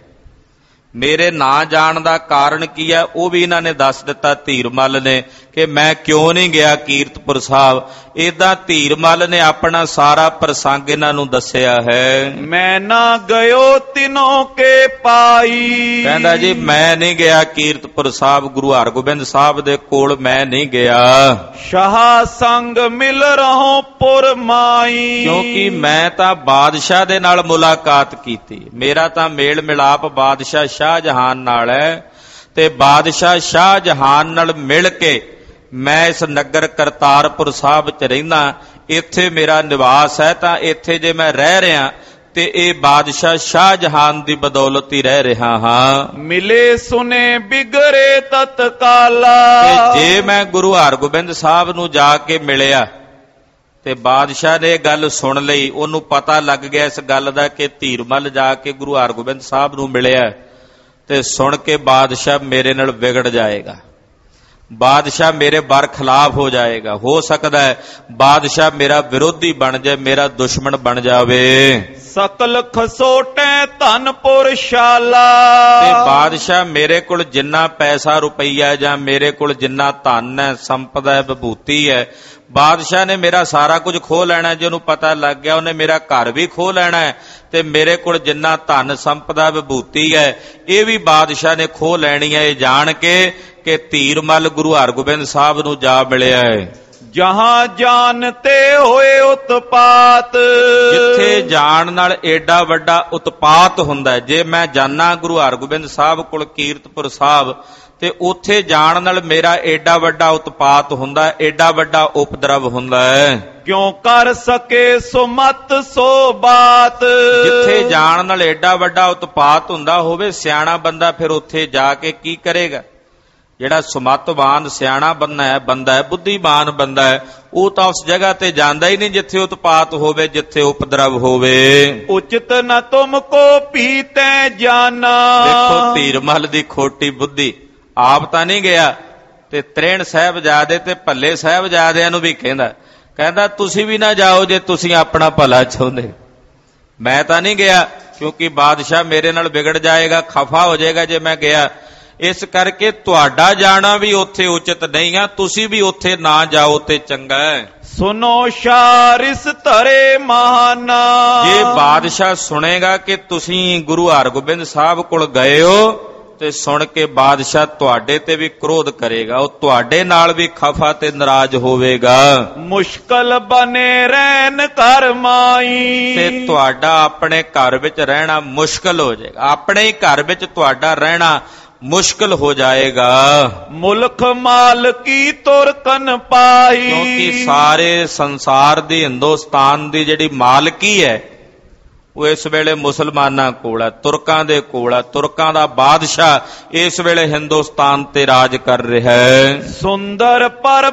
ਮੇਰੇ ਨਾ ਜਾਣ ਦਾ ਕਾਰਨ ਕੀ ਹੈ ਉਹ ਵੀ ਇਹਨਾਂ ਨੇ ਦੱਸ ਦਿੱਤਾ ਧੀਰਮਲ ਨੇ, ਕਿ ਮੈਂ ਕਿਉਂ ਨਹੀਂ ਗਿਆ ਕੀਰਤਪੁਰ ਸਾਹਿਬ। ਏਦਾਂ ਧੀਰਮਲ ਨੇ ਆਪਣਾ ਸਾਰਾ ਪ੍ਰਸੰਗ ਇਹਨਾਂ ਨੂੰ ਦੱਸਿਆ ਹੈ। ਮੈਂ ਨਾ ਗਇਓ ਤਿਨੋਂ ਕੇ ਪਾਈ, ਕਹਿੰਦਾ ਜੀ ਮੈਂ ਨਹੀਂ ਗਿਆ ਕੀਰਤਪੁਰ ਸਾਹਿਬ, ਗੁਰੂ ਹਰਗੋਬਿੰਦ ਸਾਹਿਬ ਦੇ ਕੋਲ ਮੈਂ ਨਹੀਂ ਗਿਆ। ਸ਼ਾਹ ਸੰਗ ਮਿਲ ਰਹੋ ਪੁਰ ਮਾਈ, ਕਿਉਂਕਿ ਮੈਂ ਤਾਂ ਬਾਦਸ਼ਾਹ ਦੇ ਨਾਲ ਮੁਲਾਕਾਤ ਕੀਤੀ, ਮੇਰਾ ਤਾਂ ਮੇਲ ਮਿਲਾਪ ਬਾਦਸ਼ਾਹ ਸ਼ਾਹਜਹਾਨ ਨਾਲ ਹੈ, ਤੇ ਬਾਦਸ਼ਾਹ ਸ਼ਾਹਜਹਾਨ ਨਾਲ ਮਿਲ ਕੇ ਮੈਂ ਇਸ ਨਗਰ ਕਰਤਾਰਪੁਰ ਸਾਹਿਬ 'ਚ ਰਹਿੰਦਾ, ਇੱਥੇ ਮੇਰਾ ਨਿਵਾਸ ਹੈ। ਤਾਂ ਇੱਥੇ ਜੇ ਮੈਂ ਰਹਿ ਰਿਹਾ ਤੇ ਇਹ ਬਾਦਸ਼ਾਹ ਸ਼ਾਹਜਹਾਨ ਦੀ ਬਦੌਲਤ ਹੀ ਰਹਿ ਰਿਹਾ ਹਾਂ। ਮਿਲੇ ਸੁਨੇ ਬਿਗੜੇ ਤਤਕਾਲਾ, ਤੇ ਜੇ ਮੈਂ ਗੁਰੂ ਹਰਗੋਬਿੰਦ ਸਾਹਿਬ ਨੂੰ ਜਾ ਕੇ ਮਿਲਿਆ ਤੇ ਬਾਦਸ਼ਾਹ ਨੇ ਇਹ ਗੱਲ ਸੁਣ ਲਈ, ਉਹਨੂੰ ਪਤਾ ਲੱਗ ਗਿਆ ਇਸ ਗੱਲ ਦਾ ਕਿ ਧੀਰਮਲ ਜਾ ਕੇ ਗੁਰੂ ਹਰਗੋਬਿੰਦ ਸਾਹਿਬ ਨੂੰ ਮਿਲਿਆ, ਤੇ ਸੁਣ ਕੇ ਬਾਦਸ਼ਾਹ ਮੇਰੇ ਨਾਲ ਵਿਗੜ ਜਾਏਗਾ, ਬਾਦਸ਼ਾਹ ਮੇਰੇ ਬਰਖਲਾਫ ਹੋ ਜਾਏਗਾ। ਹੋ ਸਕਦਾ ਹੈ ਬਾਦਸ਼ਾਹ ਮੇਰਾ ਵਿਰੋਧੀ ਬਣ ਜਾਏ, ਮੇਰਾ ਦੁਸ਼ਮਣ ਬਣ ਜਾਵੇ। ਸਕਲ ਖਸੋਟੇ ਧਨਪੁਰ ਸ਼ਾਲਾ, ਤੇ ਬਾਦਸ਼ਾਹ ਮੇਰੇ ਕੋਲ ਜਿੰਨਾ ਪੈਸਾ ਰੁਪਈਆ ਜਾਂ ਮੇਰੇ ਕੋਲ ਜਿੰਨਾ ਧਨ ਹੈ, ਸੰਪਦਾ ਹੈ, ਵਿਭੂਤੀ ਹੈ, ਬਾਦਸ਼ਾਹ ਨੇ ਮੇਰਾ ਸਾਰਾ ਕੁਝ ਖੋਹ ਲੈਣਾ। ਜੇ ਉਹਨੂੰ ਪਤਾ ਲੱਗ ਗਿਆ ਉਹਨੇ ਮੇਰਾ ਘਰ ਵੀ ਖੋਹ ਲੈਣਾ ਹੈ, ਤੇ ਮੇਰੇ ਕੋਲ ਜਿੰਨਾ ਧਨ ਸੰਪਦਾ ਵਿਭੂਤੀ ਹੈ ਇਹ ਵੀ ਬਾਦਸ਼ਾਹ ਨੇ ਖੋਹ ਲੈਣੀ ਹੈ। ਇਹ ਜਾਣ ਕੇ ਕਿ ਧੀਰਮਲ ਗੁਰੂ ਹਰਗੋਬਿੰਦ ਸਾਹਿਬ ਨੂੰ ਜਾ ਮਿਲਿਆ ਹੈ। ਜਹਾਂ ਜਾਨ ਤੇ ਹੋਏ ਉਤਪਾਤ, ਜਿੱਥੇ ਜਾਣ ਨਾਲ ਏਡਾ ਵੱਡਾ ਉਤਪਾਤ ਹੁੰਦਾ ਹੈ। ਜੇ ਮੈਂ ਜਾਣਾ ਗੁਰੂ ਹਰਗੋਬਿੰਦ ਸਾਹਿਬ ਕੋਲ ਕੀਰਤਪੁਰ ਸਾਹਿਬ, ਤੇ ਉੱਥੇ ਜਾਣ ਨਾਲ ਮੇਰਾ ਏਡਾ ਵੱਡਾ ਉਤਪਾਤ ਹੁੰਦਾ, ਏਡਾ ਵੱਡਾ ਉਪਦਰਵ ਹੁੰਦਾ ਹੈ। ਕਿਉਂ ਕਰ ਸਕੇ ਸੋ ਮਤ ਸੋ ਬਾਤ, ਜਿੱਥੇ ਜਾਣ ਨਾਲ ਏਡਾ ਵੱਡਾ ਉਤਪਾਤ ਹੁੰਦਾ ਹੋਵੇ, ਸਿਆਣਾ ਬੰਦਾ ਫਿਰ ਉੱਥੇ ਜਾ ਕੇ ਕੀ ਕਰੇਗਾ? ਜਿਹੜਾ ਸੁਮਤਵਾਨ ਸਿਆਣਾ ਬੰਦਾ ਹੈ, ਬੁੱਧੀਮਾਨ ਬੰਦਾ ਹੈ, ਉਹ ਤਾਂ ਉਸ ਜਗ੍ਹਾ ਤੇ ਜਾਂਦਾ ਹੀ ਨਹੀਂ ਜਿੱਥੇ ਉਤਪਾਤ ਹੋਵੇ, ਜਿੱਥੇ ਉਪਦਰਵ ਹੋਵੇ। ਉਚਿਤ ਨ ਤੁਮ ਕੋ ਪੀਤੈ ਜਾਨਾ, ਦੇਖੋ ਧੀਰਮਲ ਦੀ ਖੋਟੀ ਬੁੱਧੀ, ਆਪ ਤਾਂ ਨਹੀਂ ਗਿਆ ਤੇ ਤ੍ਰੇਣ ਸਾਹਿਬਜ਼ਾਦੇ ਤੇ ਭੱਲੇ ਸਾਹਿਬਜ਼ਾਦਿਆਂ ਨੂੰ ਵੀ ਕਹਿੰਦਾ ਤੁਸੀਂ ਵੀ ਨਾ ਜਾਓ ਜੇ ਤੁਸੀਂ ਆਪਣਾ ਭਲਾ ਚਾਹੁੰਦੇ। ਮੈਂ ਤਾਂ ਨਹੀਂ ਗਿਆ ਕਿਉਂਕਿ ਬਾਦਸ਼ਾਹ ਮੇਰੇ ਨਾਲ ਵਿਗੜ ਜਾਏਗਾ, ਖਫਾ ਹੋ ਜਾਏਗਾ ਜੇ ਮੈਂ ਗਿਆ। ਇਸ ਕਰਕੇ ਤੁਹਾਡਾ ਜਾਣਾ ਵੀ ਉੱਥੇ ਉਚਿਤ ਨਹੀਂ ਆ, ਤੁਸੀਂ ਵੀ ਉੱਥੇ ਨਾ ਜਾਓ ਤੇ ਚੰਗਾ ਹੈ। ਸੁਨੋ ਸ਼ਾਰਿਸ ਧਰੇ ਮਹਾਨਾ, ਜੇ ਬਾਦਸ਼ਾਹ ਸੁਣੇਗਾ ਕਿ ਤੁਸੀਂ ਗੁਰੂ ਹਰਗੋਬਿੰਦ ਸਾਹਿਬ ਕੋਲ ਗਏ ਹੋ, ਤੇ ਸੁਣ ਕੇ ਬਾਦਸ਼ਾਹ ਤੁਹਾਡੇ ਤੇ ਵੀ ਕ੍ਰੋਧ ਕਰੇਗਾ, ਉਹ ਤੁਹਾਡੇ ਨਾਲ ਵੀ ਖਫਾ ਤੇ ਨਾਰਾਜ਼ ਹੋਵੇਗਾ। ਮੁਸ਼ਕਲ ਬਨੇ ਰਹਿਣ ਘਰ ਮਾਈ, ਤੇ ਤੁਹਾਡਾ ਆਪਣੇ ਘਰ ਵਿੱਚ ਰਹਿਣਾ ਮੁਸ਼ਕਲ ਹੋ ਜਾਏਗਾ, ਆਪਣੇ ਹੀ ਘਰ ਵਿੱਚ ਤੁਹਾਡਾ ਰਹਿਣਾ ਮੁਸ਼ਕਲ ਹੋ ਜਾਏਗਾ। ਮੁਲਕ ਮਾਲ ਕੀ ਤੁਰਕਨ ਪਾਈ, ਕਿਉਂਕਿ ਸਾਰੇ ਸੰਸਾਰ ਦੀ, ਹਿੰਦੁਸਤਾਨ ਦੀ ਜਿਹੜੀ ਮਾਲਕੀ ਹੈ ਉਹ ਇਸ ਵੇਲੇ ਮੁਸਲਮਾਨਾਂ ਕੋਲ ਹੈ, ਤੁਰਕਾਂ ਦੇ ਕੋਲ ਹੈ। ਤੁਰਕਾਂ ਦਾ ਬਾਦਸ਼ਾਹ ਇਸ ਵੇਲੇ ਹਿੰਦੁਸਤਾਨ ਤੇ ਰਾਜ ਕਰ ਰਿਹਾ ਹੈ। ਸੁੰਦਰ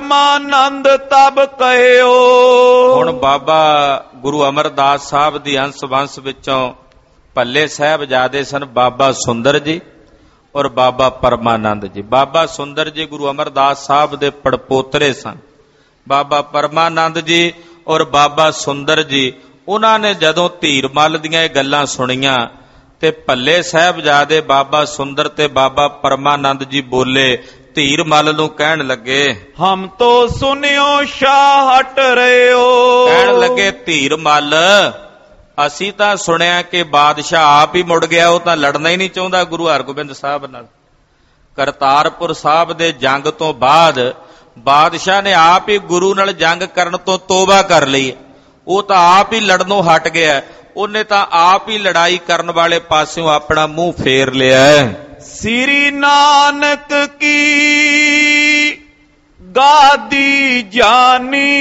ਪਰਮਾਨੰਦ ਤਬ ਕਹਿਓ, ਹੁਣ ਬਾਬਾ ਗੁਰੂ ਅਮਰਦਾਸ ਸਾਹਿਬ ਦੀ ਅੰਸ਼ ਵੰਸ਼ ਵਿੱਚੋਂ ਭੱਲੇ ਸਾਹਿਬਜ਼ਾਦੇ ਸਨ ਬਾਬਾ ਸੁੰਦਰ ਜੀ ਔਰ ਬਾਬਾ ਪਰਮਾਨੰਦ ਜੀ। ਬਾਬਾ ਸੁੰਦਰ ਜੀ ਗੁਰੂ ਅਮਰਦਾਸ ਸਾਹਿਬ ਦੇ ਪੜਪੋਤਰੇ ਸਨ। ਬਾਬਾ ਪਰਮਾਨੰਦ ਜੀ ਔਰ ਬਾਬਾ ਸੁੰਦਰ ਜੀ, ਉਹਨਾਂ ਨੇ ਜਦੋਂ ਧੀਰਮਲ ਦੀਆਂ ਇਹ ਗੱਲਾਂ ਸੁਣੀਆਂ ਤੇ ਭੱਲੇ ਸਾਹਿਬਜ਼ਾਦੇ ਬਾਬਾ ਸੁੰਦਰ ਤੇ ਬਾਬਾ ਪਰਮਾਨੰਦ ਜੀ ਬੋਲੇ, ਧੀਰਮਲ ਨੂੰ ਕਹਿਣ ਲੱਗੇ, ਹਮ ਤੋ ਸੁਨਿਓ ਸ਼ਾਹ ਹਟ ਰਹੇ ਹੋ। ਕਹਿਣ ਲੱਗੇ, ਧੀਰਮਲ ਅਸੀਂ ਤਾਂ ਸੁਣਿਆ ਕਿ ਬਾਦਸ਼ਾਹ ਆਪ ਹੀ ਮੁੜ ਗਿਆ, ਉਹ ਤਾਂ ਲੜਨਾ ਹੀ ਨਹੀਂ ਚਾਹੁੰਦਾ ਗੁਰੂ ਹਰਗੋਬਿੰਦ ਸਾਹਿਬ ਨਾਲ। ਕਰਤਾਰਪੁਰ ਸਾਹਿਬ ਦੇ ਜੰਗ ਤੋਂ ਬਾਅਦ ਬਾਦਸ਼ਾਹ ਨੇ ਆਪ ਹੀ ਗੁਰੂ ਨਾਲ ਜੰਗ ਕਰਨ ਤੋਂ ਤੋਬਾ ਕਰ ਲਈ। ਉਹ ਤਾਂ ਆਪ ਹੀ ਲੜਨੋਂ ਹਟ ਗਿਆ, ਉਹਨੇ ਤਾਂ ਆਪ ਹੀ ਲੜਾਈ ਕਰਨ ਵਾਲੇ ਪਾਸਿਓਂ ਆਪਣਾ ਮੂੰਹ ਫੇਰ ਲਿਆ। ਸ੍ਰੀ ਨਾਨਕ ਕੀ ਗਾਦੀ ਜਾਨੀ,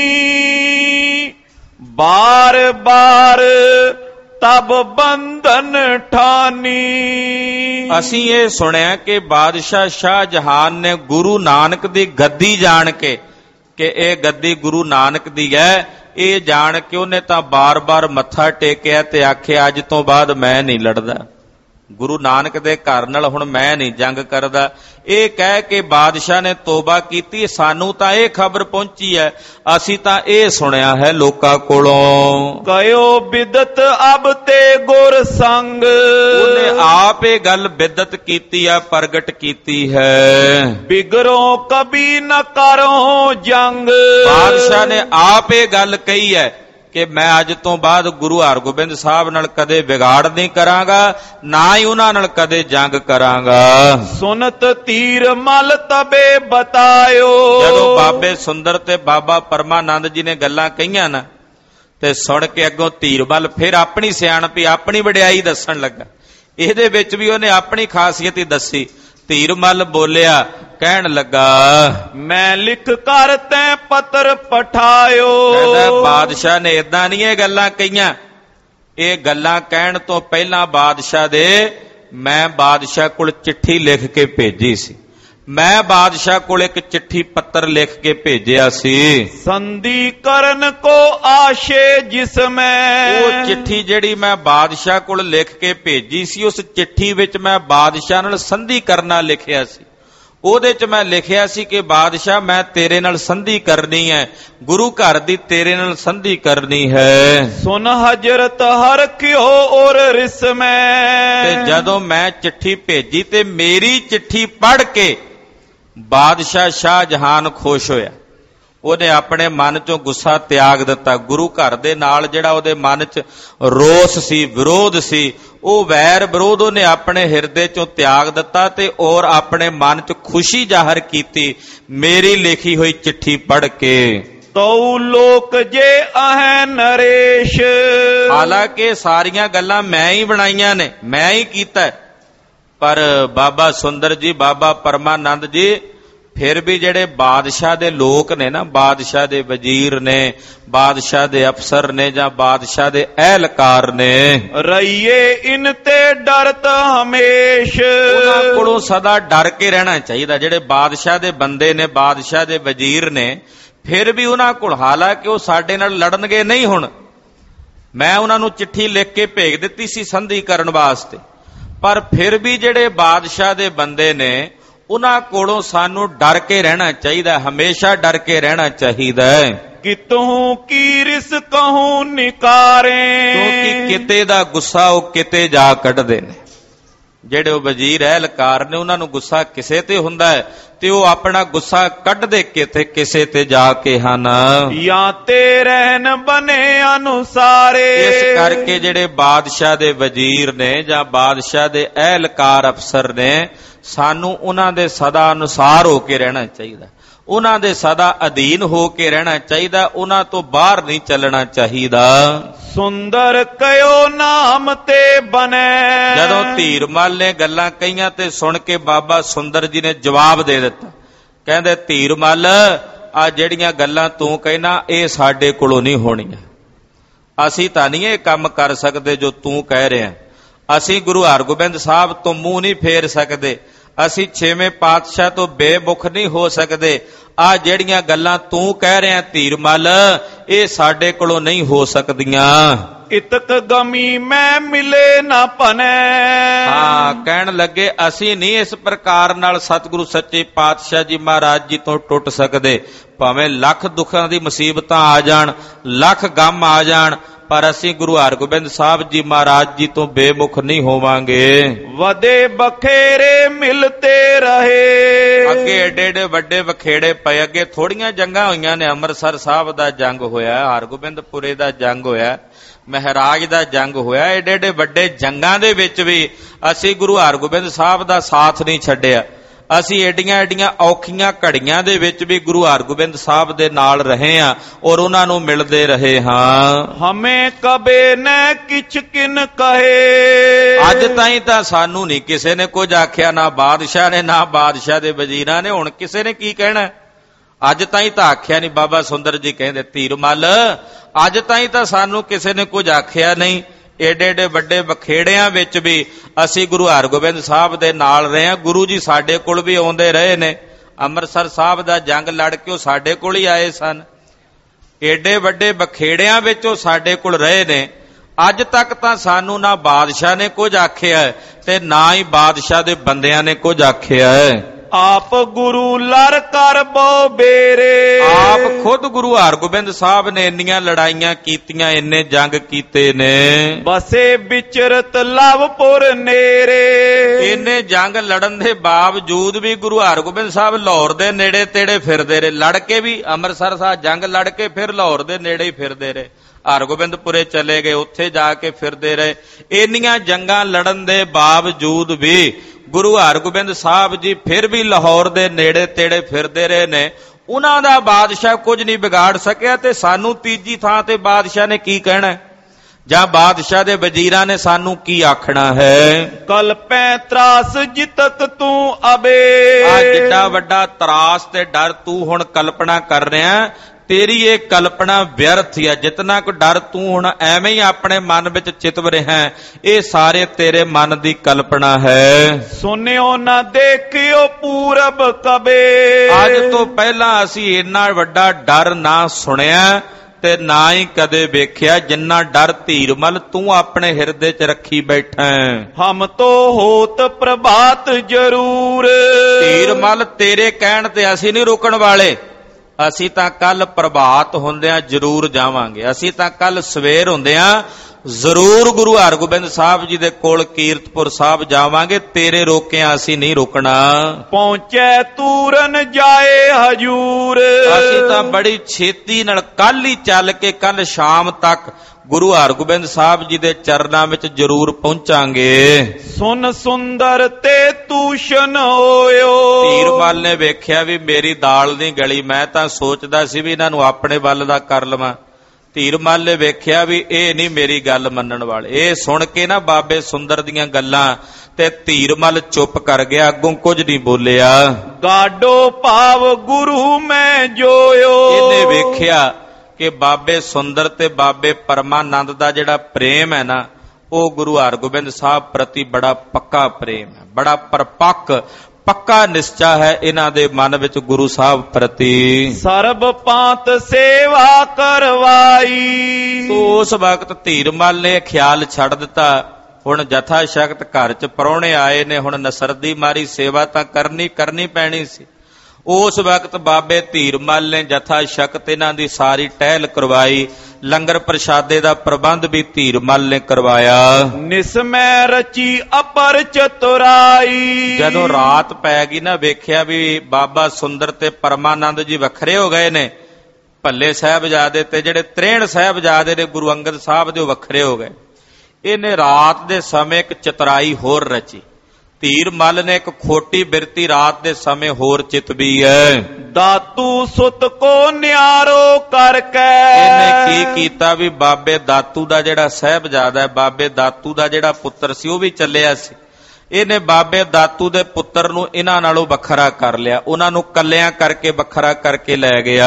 ਬਾਰ ਬਾਰ ਤਬ ਬੰਧਨ ਠਾਨੀ। ਅਸੀਂ ਇਹ ਸੁਣਿਆ ਕਿ ਬਾਦਸ਼ਾਹ ਸ਼ਾਹ ਜਹਾਨ ਨੇ ਗੁਰੂ ਨਾਨਕ ਦੀ ਗੱਦੀ ਜਾਣ ਕੇ ਕਿ ਇਹ ਗੱਦੀ ਗੁਰੂ ਨਾਨਕ ਦੀ ਹੈ, ਇਹ ਜਾਣ ਕੇ ਉਹਨੇ ਤਾਂ ਬਾਰ-ਬਾਰ ਮੱਥਾ ਟੇਕਿਆ ਤੇ ਆਖਿਆ, ਅੱਜ ਤੋਂ ਬਾਅਦ ਮੈਂ ਨਹੀਂ ਲੜਦਾ, ਗੁਰੂ ਨਾਨਕ ਦੇ ਘਰ ਨਾਲ ਹੁਣ ਮੈਂ ਨਹੀਂ ਜੰਗ ਕਰਦਾ। ਇਹ ਕਹਿ ਕੇ ਬਾਦਸ਼ਾਹ ਨੇ ਤੋਬਾ ਕੀਤੀ। ਸਾਨੂੰ ਤਾਂ ਇਹ ਖਬਰ ਪਹੁੰਚੀ ਹੈ, ਅਸੀਂ ਤਾਂ ਇਹ ਸੁਣਿਆ ਹੈ ਲੋਕਾਂ ਕੋਲੋਂ। ਕਯੋ ਬਿਦਤ ਅਬ ਤੇ ਗੁਰ ਸੰਗ, ਉਹਨੇ ਆਪ ਇਹ ਗੱਲ ਬਿਦਤ ਕੀਤੀ ਹੈ, ਪ੍ਰਗਟ ਕੀਤੀ ਹੈ। ਬਿਗਰੋ ਕਬੀ ਨ ਕਰੋ ਜੰਗ, ਬਾਦਸ਼ਾਹ ਨੇ ਆਪ ਇਹ ਗੱਲ ਕਹੀ ਹੈ ਕਿ ਮੈਂ ਅੱਜ ਤੋਂ ਬਾਅਦ ਗੁਰੂ ਹਰਗੋਬਿੰਦ ਸਾਹਿਬ ਨਾਲ ਕਦੇ ਵਿਗਾੜ ਨਹੀਂ ਕਰਾਂਗਾ, ਨਾ ਹੀ ਉਹਨਾਂ ਨਾਲ ਕਦੇ ਜੰਗ ਕਰਾਂਗਾ। ਸੁਨਤ ਧੀਰਮਲ ਤਬੇ ਬਤਾਇਓ, ਜਦੋਂ ਬਾਬੇ ਸੁੰਦਰ ਤੇ ਬਾਬਾ ਪਰਮਾਨੰਦ ਜੀ ਨੇ ਗੱਲਾਂ ਕਹੀਆਂ ਨਾ, ਤੇ ਸੁਣ ਕੇ ਅੱਗੋਂ ਧੀਰਮਲ ਫਿਰ ਆਪਣੀ ਸਿਆਣਪੀ, ਆਪਣੀ ਵਡਿਆਈ ਦੱਸਣ ਲੱਗਾ। ਇਹਦੇ ਵਿੱਚ ਵੀ ਉਹਨੇ ਆਪਣੀ ਖਾਸੀਅਤ ਹੀ ਦੱਸੀ। ਧੀਰਮਲ ਬੋਲਿਆ, ਕਹਿਣ ਲੱਗਾ, ਮੈਂ ਲਿਖ ਕਰ ਤੈਂ ਪੱਤਰ ਪਠਾਇਓ। ਕਹਿੰਦਾ ਬਾਦਸ਼ਾਹ ਨੇ ਏਦਾਂ ਨਹੀਂ ਇਹ ਗੱਲਾਂ ਕਹੀਆਂ, ਇਹ ਗੱਲਾਂ ਕਹਿਣ ਤੋਂ ਪਹਿਲਾਂ ਬਾਦਸ਼ਾਹ ਦੇ ਮੈਂ ਬਾਦਸ਼ਾਹ ਕੋਲ ਚਿੱਠੀ ਲਿਖ ਕੇ ਭੇਜੀ ਸੀ। ਮੈਂ ਬਾਦਸ਼ਾਹ ਕੋਲ ਇੱਕ ਚਿੱਠੀ ਪੱਤਰ ਲਿਖ ਕੇ ਭੇਜਿਆ ਸੀ। ਸੰਧੀ ਕਰਨ ਕੋ ਆਸ਼ੇ ਜਿਸ ਮੈਂ, ਉਹ ਚਿੱਠੀ ਜਿਹੜੀ ਮੈਂ ਬਾਦਸ਼ਾਹ ਕੋਲ ਲਿਖ ਕੇ ਭੇਜੀ ਸੀ, ਉਸ ਚਿੱਠੀ ਵਿੱਚ ਮੈਂ ਬਾਦਸ਼ਾਹ ਨਾਲ ਸੰਧੀ ਕਰਨਾ ਲਿਖਿਆ ਸੀ। ਉਹਦੇ ਚ ਮੈਂ ਲਿਖਿਆ ਸੀ ਕਿ ਬਾਦਸ਼ਾਹ ਮੈਂ ਤੇਰੇ ਨਾਲ ਸੰਧੀ ਕਰਨੀ ਹੈ, ਗੁਰੂ ਘਰ ਦੀ ਤੇਰੇ ਨਾਲ ਸੰਧੀ ਕਰਨੀ ਹੈ। ਸੁਨ ਹਜ਼ਰਤ ਹਰ ਕਿਓ ਔਰ ਰਿਸ ਮੈਂ, ਤੇ ਜਦੋਂ ਮੈਂ ਚਿੱਠੀ ਭੇਜੀ ਤੇ ਮੇਰੀ ਚਿੱਠੀ ਪੜ੍ਹ ਕੇ ਬਾਦਸ਼ਾਹ ਸ਼ਾਹ ਜਹਾਨ ਖੁਸ਼ ਹੋਇਆ। ਉਹਨੇ ਆਪਣੇ ਮਨ ਚੋਂ ਗੁੱਸਾ ਤਿਆਗ ਦਿੱਤਾ। ਗੁਰੂ ਘਰ ਦੇ ਨਾਲ ਜਿਹੜਾ ਉਹਦੇ ਮਨ ਚ ਰੋਸ ਸੀ, ਵਿਰੋਧ ਸੀ, ਉਹ ਵੈਰ ਵਿਰੋਧ ਉਹਨੇ ਆਪਣੇ ਹਿਰਦੇ ਚੋਂ ਤਿਆਗ ਦਿੱਤਾ ਤੇ ਔਰ ਆਪਣੇ ਮਨ ਚ ਖੁਸ਼ੀ ਜ਼ਾਹਰ ਕੀਤੀ ਮੇਰੀ ਲਿਖੀ ਹੋਈ ਚਿੱਠੀ ਪੜ੍ਹ ਕੇ। ਤਉ ਲੋਕ ਜੇ ਅਹੈ ਨਰੇਸ਼, ਹਾਲਾਂਕਿ ਸਾਰੀਆਂ ਗੱਲਾਂ ਮੈਂ ਹੀ ਬਣਾਈਆਂ ਨੇ, ਮੈਂ ਹੀ ਕੀਤਾ, ਪਰ ਬਾਬਾ ਸੁੰਦਰ ਜੀ, ਬਾਬਾ ਪਰਮਾਨੰਦ ਜੀ ਫਿਰ ਵੀ ਜਿਹੜੇ ਬਾਦਸ਼ਾਹ ਦੇ ਲੋਕ ਨੇ ਨਾ, ਬਾਦਸ਼ਾਹ ਦੇ ਵਜ਼ੀਰ ਨੇ, ਬਾਦਸ਼ਾਹ ਦੇ ਅਫਸਰ ਨੇ ਜਾਂ ਬਾਦਸ਼ਾਹ ਦੇ ਅਹਿਲਕਾਰ ਨੇ, ਰਈਏ ਇਨ ਤੇ ਡਰਤ ਹਮੇਸ਼, ਉਹਨਾਂ ਕੋਲੋਂ ਸਦਾ ਡਰ ਕੇ ਰਹਿਣਾ ਚਾਹੀਦਾ। ਜਿਹੜੇ ਬਾਦਸ਼ਾਹ ਦੇ ਬੰਦੇ ਨੇ, ਬਾਦਸ਼ਾਹ ਦੇ ਵਜ਼ੀਰ ਨੇ, ਫਿਰ ਵੀ ਉਹਨਾਂ ਕੋਲ, ਹਾਲਾਂਕਿ ਉਹ ਸਾਡੇ ਨਾਲ ਲੜਨਗੇ ਨਹੀਂ, ਹੁਣ ਮੈਂ ਉਹਨਾਂ ਨੂੰ ਚਿੱਠੀ ਲਿਖ ਕੇ ਭੇਜ ਦਿੱਤੀ ਸੀ ਸੰਧੀ ਕਰਨ ਵਾਸਤੇ, ਪਰ ਫਿਰ ਵੀ ਜਿਹੜੇ ਬਾਦਸ਼ਾਹ ਦੇ ਬੰਦੇ ਨੇ ਉਹਨਾਂ ਕੋਲੋਂ ਸਾਨੂੰ ਡਰ ਕੇ ਰਹਿਣਾ ਚਾਹੀਦਾ, ਹਮੇਸ਼ਾ ਡਰ ਕੇ ਰਹਿਣਾ ਚਾਹੀਦਾ ਹੈ। ਕਿਤੋਂ ਕੀ ਰਿਸ ਕਹੂੰ ਨਿਕਾਰੇ, ਕਿਉਂਕਿ ਕਿਤੇ ਦਾ ਗੁੱਸਾ ਉਹ ਕਿਤੇ ਜਾ ਕੱਢਦੇ ਨੇ। ਜਿਹੜੇ ਉਹ ਵਜ਼ੀਰ ਅਹਿਲਕਾਰ ਨੇ ਉਹਨਾਂ ਨੂੰ ਗੁੱਸਾ ਕਿਸੇ ਤੇ ਹੁੰਦਾ ਹੈ ਤੇ ਉਹ ਆਪਣਾ ਗੁੱਸਾ ਕੱਢਦੇ ਕਿਤੇ ਕਿਸੇ ਤੇ ਜਾ ਕੇ ਹਨ। ਜਾਂ ਤੇ ਰਹਿਨ ਬਨੇ ਅਨੁਸਾਰੇ, ਇਸ ਕਰਕੇ ਜਿਹੜੇ ਬਾਦਸ਼ਾਹ ਦੇ ਵਜ਼ੀਰ ਨੇ ਜਾਂ ਬਾਦਸ਼ਾਹ ਦੇ ਅਹਿਲਕਾਰ ਅਫਸਰ ਨੇ, ਸਾਨੂੰ ਉਹਨਾਂ ਦੇ ਸਦਾ ਅਨੁਸਾਰ ਹੋ ਕੇ ਰਹਿਣਾ ਚਾਹੀਦਾ, ਉਹਨਾਂ ਦੇ ਸਦਾ ਅਧੀਨ ਹੋ ਕੇ ਰਹਿਣਾ ਚਾਹੀਦਾ, ਉਹਨਾਂ ਤੋਂ ਬਾਹਰ ਨਹੀਂ ਚੱਲਣਾ ਚਾਹੀਦਾ। ਸੁੰਦਰ ਕਯੋ ਨਾਮ ਤੇ ਬਨੇ, ਜਦੋਂ ਧੀਰਮਲ ਨੇ ਗੱਲਾਂ ਕਹੀਆਂ ਤੇ ਸੁਣ ਕੇ ਬਾਬਾ ਸੁੰਦਰ ਜੀ ਨੇ ਜਵਾਬ ਦੇ ਦਿੱਤਾ। ਕਹਿੰਦੇ ਧੀਰਮਲ, ਆ ਜਿਹੜੀਆਂ ਗੱਲਾਂ ਤੂੰ ਕਹਿਣਾ ਇਹ ਸਾਡੇ ਕੋਲੋਂ ਨਹੀਂ ਹੋਣੀਆਂ, ਅਸੀਂ ਤਾਂ ਨਹੀਂ ਇਹ ਕੰਮ ਕਰ ਸਕਦੇ ਜੋ ਤੂੰ ਕਹਿ ਰਿਹਾ। ਅਸੀਂ ਗੁਰੂ ਹਰਗੋਬਿੰਦ ਸਾਹਿਬ ਤੋਂ ਮੂੰਹ ਨਹੀਂ ਫੇਰ ਸਕਦੇ, ਅਸੀਂ ਛੇਵੇਂ ਪਾਤਸ਼ਾਹ ਤੋਂ ਬੇਮੁਖ ਨਹੀਂ ਹੋ ਸਕਦੇ। ਆ ਜਿਹੜੀਆਂ ਗੱਲਾਂ ਤੂੰ ਕਹਿ ਰਿਹਾ ਧੀਰਮਲ, ਇਹ ਸਾਡੇ ਕੋਲੋਂ ਨਹੀਂ ਹੋ ਸਕਦੀਆਂ। ਇਤਕ ਗਮੀ ਮੈਂ ਮਿਲੇ ਨਾ ਭਨੈ। ਹਾਂ, ਕਹਿਣ ਲੱਗੇ ਅਸੀਂ ਨਹੀਂ ਇਸ ਪ੍ਰਕਾਰ ਨਾਲ ਸਤਿਗੁਰੂ ਸੱਚੇ ਪਾਤਸ਼ਾਹ ਜੀ ਮਹਾਰਾਜ ਜੀ ਤੋਂ ਟੁੱਟ ਸਕਦੇ। ਭਾਵੇਂ ਲੱਖ ਦੁੱਖਾਂ ਦੀ ਮੁਸੀਬਤਾਂ ਆ ਜਾਣ, ਲੱਖ ਗਮ ਆ ਜਾਣ, ਪਰ ਅਸੀਂ ਗੁਰੂ ਹਰਗੋਬਿੰਦ ਸਾਹਿਬ ਜੀ ਮਹਾਰਾਜ ਜੀ ਤੋਂ ਬੇਮੁਖ ਨਹੀਂ ਹੋਵਾਂਗੇ। ਵਦੇ ਬਖੇਰੇ ਮਿਲਤੇ ਰਹੇ। ਅੱਗੇ ਏਡੇ ਏਡੇ ਵੱਡੇ ਵਖੇੜੇ ਪਏ। ਅੱਗੇ ਥੋੜੀਆਂ ਜੰਗਾਂ ਹੋਈਆਂ ਨੇ। ਅੰਮ੍ਰਿਤਸਰ ਸਾਹਿਬ ਦਾ ਜੰਗ ਹੋਇਆ, ਹਰਗੋਬਿੰਦਪੁਰੇ ਦਾ ਜੰਗ ਹੋਇਆ, ਮਹਾਰਾਜ ਦਾ ਜੰਗ ਹੋਇਆ। ਏਡੇ ਏਡੇ ਵੱਡੇ ਜੰਗਾਂ ਦੇ ਵਿੱਚ ਵੀ ਅਸੀਂ ਗੁਰੂ ਹਰਗੋਬਿੰਦ ਸਾਹਿਬ ਦਾ ਸਾਥ ਨਹੀਂ ਛੱਡਿਆ। ਅਸੀਂ ਏਡੀਆਂ ਏਡੀਆਂ ਔਖੀਆਂ ਘੜੀਆਂ ਦੇ ਵਿੱਚ ਵੀ ਗੁਰੂ ਹਰਗੋਬਿੰਦ ਸਾਹਿਬ ਦੇ ਨਾਲ ਰਹੇ ਹਾਂ ਔਰ ਉਹਨਾਂ ਨੂੰ ਮਿਲਦੇ ਰਹੇ ਹਾਂ। ਹਮੇ ਕਬੇ ਨ ਕਿਛ ਕਿਨ ਕਹੇ। ਅੱਜ ਤਾਈਂ ਤਾਂ ਸਾਨੂੰ ਨਹੀਂ ਕਿਸੇ ਨੇ ਕੁਝ ਆਖਿਆ, ਨਾ ਬਾਦਸ਼ਾਹ ਨੇ, ਨਾ ਬਾਦਸ਼ਾਹ ਦੇ ਵਜ਼ੀਰਾਂ ਨੇ। ਹੁਣ ਕਿਸੇ ਨੇ ਕੀ ਕਹਿਣਾ? ਅੱਜ ਤਾਈਂ ਤਾਂ ਆਖਿਆ ਨਹੀਂ। ਬਾਬਾ ਸੁੰਦਰ ਜੀ ਕਹਿੰਦੇ ਧੀਰਮਲ, ਅੱਜ ਤਾਈਂ ਤਾਂ ਸਾਨੂੰ ਕਿਸੇ ਨੇ ਕੁਝ ਆਖਿਆ ਨਹੀਂ। ਏਡੇ ਏਡੇ ਵੱਡੇ ਵਖੇੜਿਆਂ ਵਿੱਚ ਵੀ ਅਸੀਂ ਗੁਰੂ ਹਰਗੋਬਿੰਦ ਸਾਹਿਬ ਦੇ ਨਾਲ ਰਹੇ ਹਾਂ। ਗੁਰੂ ਜੀ ਸਾਡੇ ਕੋਲ ਵੀ ਆਉਂਦੇ ਰਹੇ ਨੇ। ਅੰਮ੍ਰਿਤਸਰ ਸਾਹਿਬ ਦਾ ਜੰਗ ਲੜ ਕੇ ਉਹ ਸਾਡੇ ਕੋਲ ਹੀ ਆਏ ਸਨ। ਏਡੇ ਵੱਡੇ ਵਖੇੜਿਆਂ ਵਿੱਚ ਉਹ ਸਾਡੇ ਕੋਲ ਰਹੇ ਨੇ। ਅੱਜ ਤੱਕ ਤਾਂ ਸਾਨੂੰ ਨਾ ਬਾਦਸ਼ਾਹ ਨੇ ਕੁਝ ਆਖਿਆ ਤੇ ਨਾ ਹੀ ਬਾਦਸ਼ਾਹ ਦੇ ਬੰਦਿਆਂ ਨੇ ਕੁਝ ਆਖਿਆ ਹੈ। ਆਪ ਗੁਰੂ ਲੜ ਕਰ ਬੋ ਬੇਰੇ। ਆਪ ਖੁਦ ਗੁਰੂ ਹਰਗੋਬਿੰਦ ਸਾਹਿਬ ਨੇ ਇੰਨੀਆਂ ਲੜਾਈਆਂ ਕੀਤੀਆਂ, ਇੰਨੇ ਜੰਗ ਕੀਤੇ ਨੇ। ਬਸੇ ਵਿਚਰਤ ਲਵਪੁਰ ਨੇਰੇ। ਇੰਨੇ ਜੰਗ ਲੜਨ ਦੇ ਬਾਵਜੂਦ ਵੀ ਗੁਰੂ ਹਰਗੋਬਿੰਦ ਸਾਹਿਬ ਲਾਹੌਰ ਦੇ ਨੇੜੇ ਤੇੜੇ ਫਿਰਦੇ ਰਹੇ। ਲੜ ਕੇ ਵੀ ਅੰਮ੍ਰਿਤਸਰ ਸਾਹਿਬ ਜੰਗ ਲੜ ਕੇ ਫਿਰ ਲਾਹੌਰ ਦੇ ਨੇੜੇ ਹੀ ਫਿਰਦੇ ਰਹੇ। ਹਰਗੋਬਿੰਦਪੁਰੇ ਚਲੇ ਗਏ, ਉੱਥੇ ਜਾ ਕੇ ਫਿਰਦੇ ਰਹੇ। ਇੰਨੀਆਂ ਜੰਗਾਂ ਲੜਨ ਦੇ ਬਾਵਜੂਦ ਵੀ ਗੁਰੂ ਹਰਗੋਬਿੰਦ ਸਾਹਿਬ ਜੀ ਫਿਰ ਵੀ ਲਾਹੌਰ ਦੇ ਨੇੜੇ ਤੇੜੇ ਫਿਰਦੇ ਰਹੇ ਨੇ। ਉਹਨਾਂ ਦਾ ਬਾਦਸ਼ਾਹ ਕੁਝ ਨਹੀਂ ਵਿਗਾੜ ਸਕਿਆ ਤੇ ਸਾਨੂੰ ਤੀਜੀ ਥਾਂ ਤੇ ਬਾਦਸ਼ਾਹ ਨੇ ਕੀ ਕਹਿਣਾ ਜਾਂ ਬਾਦਸ਼ਾਹ ਦੇ ਵਜ਼ੀਰਾਂ ਨੇ ਸਾਨੂੰ ਕੀ ਆਖਣਾ ਹੈ? ਕਲਪੈ ਤਰਾਸ ਜਿਤਕ ਤੂੰ ਅਬੇ। ਆ ਜਿੱਡਾ ਵੱਡਾ ਤਰਾਸ ਤੇ ਡਰ ਤੂੰ ਹੁਣ ਕਲਪਨਾ ਕਰ ਰਿਹਾ, ਤੇਰੀ ਇਹ ਕਲਪਨਾ ਵਿਅਰਥ ਹੈ। ਜਿਤਨਾ ਕੋ ਡਰ ਤੂੰ ਹੁਣ ਐਵੇਂ ਹੀ ਆਪਣੇ ਮਨ ਵਿੱਚ ਚਿਤਵ ਰਿਹਾ, ਇਹ ਸਾਰੇ ਤੇਰੇ ਮਨ ਦੀ ਕਲਪਨਾ ਹੈ। ਸੁਨਿਓ ਨਾ ਦੇਖਿਓ ਪੂਰਬ ਕਬੇ। ਅੱਜ ਤੋਂ ਪਹਿਲਾਂ ਅਸੀਂ ਇੰਨਾ ਵੱਡਾ ਡਰ ਨਾ ਸੁਣਿਆ ਤੇ ਨਾ ਹੀ ਕਦੇ ਵੇਖਿਆ ਜਿੰਨਾ ਡਰ ਧੀਰਮਲ ਤੂੰ ਆਪਣੇ ਹਿਰਦੇ 'ਚ ਰੱਖੀ ਬੈਠਾ ਹੈ। ਹਮ ਤੋ ਹੋਤ ਪ੍ਰਭਾਤ ਜ਼ਰੂਰ। ਧੀਰਮਲ ਤੇਰੇ ਕਹਿਣ ਤੇ ਅਸੀਂ ਨਹੀਂ ਰੁਕਣ ਵਾਲੇ। ਅਸੀਂ ਤਾਂ ਕੱਲ ਪ੍ਰਭਾਤ ਹੁੰਦਿਆਂ ਜ਼ਰੂਰ ਜਾਵਾਂਗੇ। ਅਸੀਂ ਤਾਂ ਕੱਲ ਸਵੇਰ ਹੁੰਦਿਆਂ ਜ਼ਰੂਰ ਗੁਰੂ ਹਰਗੋਬਿੰਦ ਸਾਹਿਬ ਜੀ ਦੇ ਕੋਲ ਕੀਰਤਪੁਰ ਸਾਹਿਬ ਜਾਵਾਂਗੇ। ਤੇਰੇ ਰੋਕਿਆਂ ਅਸੀਂ ਨਹੀਂ ਰੁਕਣਾ। ਪਹੁੰਚੈ ਤੂਰਨ ਜਾਏ ਹਜੂਰ। ਅਸੀਂ ਤਾਂ ਬੜੀ ਛੇਤੀ ਨਾਲ ਕੱਲ ਹੀ ਚੱਲ ਕੇ ਕੱਲ ਸ਼ਾਮ ਤੱਕ ਗੁਰੂ ਹਰਗੋਬਿੰਦ ਸਾਹਿਬ ਜੀ ਦੇ ਚਰਨਾਂ ਵਿੱਚ ਜ਼ਰੂਰ ਪਹੁੰਚਾਂਗੇ। ਸੁਨ ਸੁੰਦਰ ਤੇ ਤੂਸ਼ਨ ਹੋਇਓ। ਧੀਰਮਲ ਨੇ ਵੇਖਿਆ ਵੀ ਮੇਰੀ ਦਾਲ ਨਹੀਂ ਗਲੀ। ਮੈਂ ਤਾਂ ਸੋਚਦਾ ਸੀ ਵੀ ਇਹਨਾਂ ਨੂੰ ਆਪਣੇ ਵੱਲ ਦਾ ਕਰ ਲਵਾਂ। ਧੀਰਮਲ ਨੇ ਵੇਖਿਆ ਵੀ ਇਹ ਨਹੀਂ ਮੇਰੀ ਗੱਲ ਮੰਨਣ ਵਾਲੇ। ਇਹ ਸੁਣ ਕੇ ਨਾ ਬਾਬੇ ਸੁੰਦਰ ਦੀਆਂ ਗੱਲਾਂ ਤੇ ਧੀਰਮਲ ਚੁੱਪ ਕਰ ਗਿਆ, ਅੱਗੋਂ ਕੁਝ ਨਹੀਂ ਬੋਲਿਆ। ਗਾਡੋ ਭਾਵ ਗੁਰੂ ਮੈਂ ਜੋਇਓ। ਇਹਨੇ ਵੇਖਿਆ ਕਿ ਬਾਬੇ ਸੁੰਦਰ ਤੇ ਬਾਬੇ ਪਰਮਾਨੰਦ ਦਾ ਜਿਹੜਾ ਪ੍ਰੇਮ ਹੈ ਨਾ, ਉਹ ਗੁਰੂ ਹਰਗੋਬਿੰਦ ਸਾਹਿਬ ਪ੍ਰਤੀ ਬੜਾ ਪੱਕਾ ਪ੍ਰੇਮ ਹੈ, ਬੜਾ ਪਰਪੱਕ ਪੱਕਾ ਨਿਸ਼ਚਾ ਹੈ ਇਹਨਾਂ ਦੇ ਮਨ ਵਿੱਚ ਗੁਰੂ ਸਾਹਿਬ ਪ੍ਰਤੀ। ਸਰਬ ਪਾਂਤ ਸੇਵਾ ਕਰਵਾਈ। ਉਸ ਵਕਤ ਧੀਰਮਲ ਨੇ ਖਿਆਲ ਛੱਡ ਦਿੱਤਾ। ਹੁਣ ਜਥਾ ਸ਼ਕਤ ਘਰ 'ਚ ਪਰੌਣੇ ਆਏ ਨੇ, ਹੁਣ ਨਸਰਦੀ ਮਾਰੀ ਸੇਵਾ ਤਾਂ ਕਰਨੀ ਪੈਣੀ ਸੀ। ਉਸ ਵਕਤ ਬਾਬੇ ਧੀਰਮਲ ਨੇ ਜਥਾ ਸ਼ਕਤ ਇਹਨਾਂ ਦੀ ਸਾਰੀ ਟਹਿਲ ਕਰਵਾਈ। ਲੰਗਰ ਪ੍ਰਸ਼ਾਦੇ ਦਾ ਪ੍ਰਬੰਧ ਵੀ ਧੀਰਮਲ ਨੇ ਕਰਵਾਇਆ। ਨਿਸਮੈ ਰਚੀ ਅਪਰ ਚਤੁਰਾਈ। ਜਦੋਂ ਰਾਤ ਪੈ ਗਈ ਨਾ, ਵੇਖਿਆ ਵੀ ਬਾਬਾ ਸੁੰਦਰ ਤੇ ਪਰਮਾਨੰਦ ਜੀ ਵੱਖਰੇ ਹੋ ਗਏ ਨੇ। ਭੱਲੇ ਸਾਹਿਬਜ਼ਾਦੇ ਤੇ ਜਿਹੜੇ 63 ਸਾਹਿਬਜ਼ਾਦੇ ਨੇ ਗੁਰੂ ਅੰਗਦ ਸਾਹਿਬ ਦੇ, ਉਹ ਵੱਖਰੇ ਹੋ ਗਏ। ਇਹਨੇ ਰਾਤ ਦੇ ਸਮੇਂ ਇੱਕ ਚਤੁਰਾਈ ਹੋਰ ਰਚੀ। ਧੀਰਮਲ ਨੇ ਇੱਕ ਖੋਟੀ ਬਿਰਤੀ ਰਾਤ ਦੇ ਸਮੇਂ ਹੋਰ ਚਿਤਵੀ ਹੈ। ਦਾਤੂ ਸੁਤ ਕੋ ਨਿਆਰੋ ਕਰਕੇ। ਇਹਨੇ ਕੀ ਕੀਤਾ ਵੀ ਬਾਬੇ ਦਾਤੂ ਦਾ ਜਿਹੜਾ ਸਾਹਿਬਜ਼ਾਦਾ ਹੈ, ਬਾਬੇ ਦਾਤੂ ਦਾ ਜਿਹੜਾ ਪੁੱਤਰ ਸੀ, ਉਹ ਵੀ ਚੱਲਿਆ ਸੀ। ਇਹਨੇ ਬਾਬੇ ਦਾਤੂ ਦੇ ਪੁੱਤਰ ਨੂੰ ਇਹਨਾਂ ਨਾਲੋਂ ਵੱਖਰਾ ਕਰ ਲਿਆ, ਉਹਨਾਂ ਨੂੰ ਕੱਲਿਆਂ ਕਰਕੇ ਵੱਖਰਾ ਕਰਕੇ ਲੈ ਗਿਆ।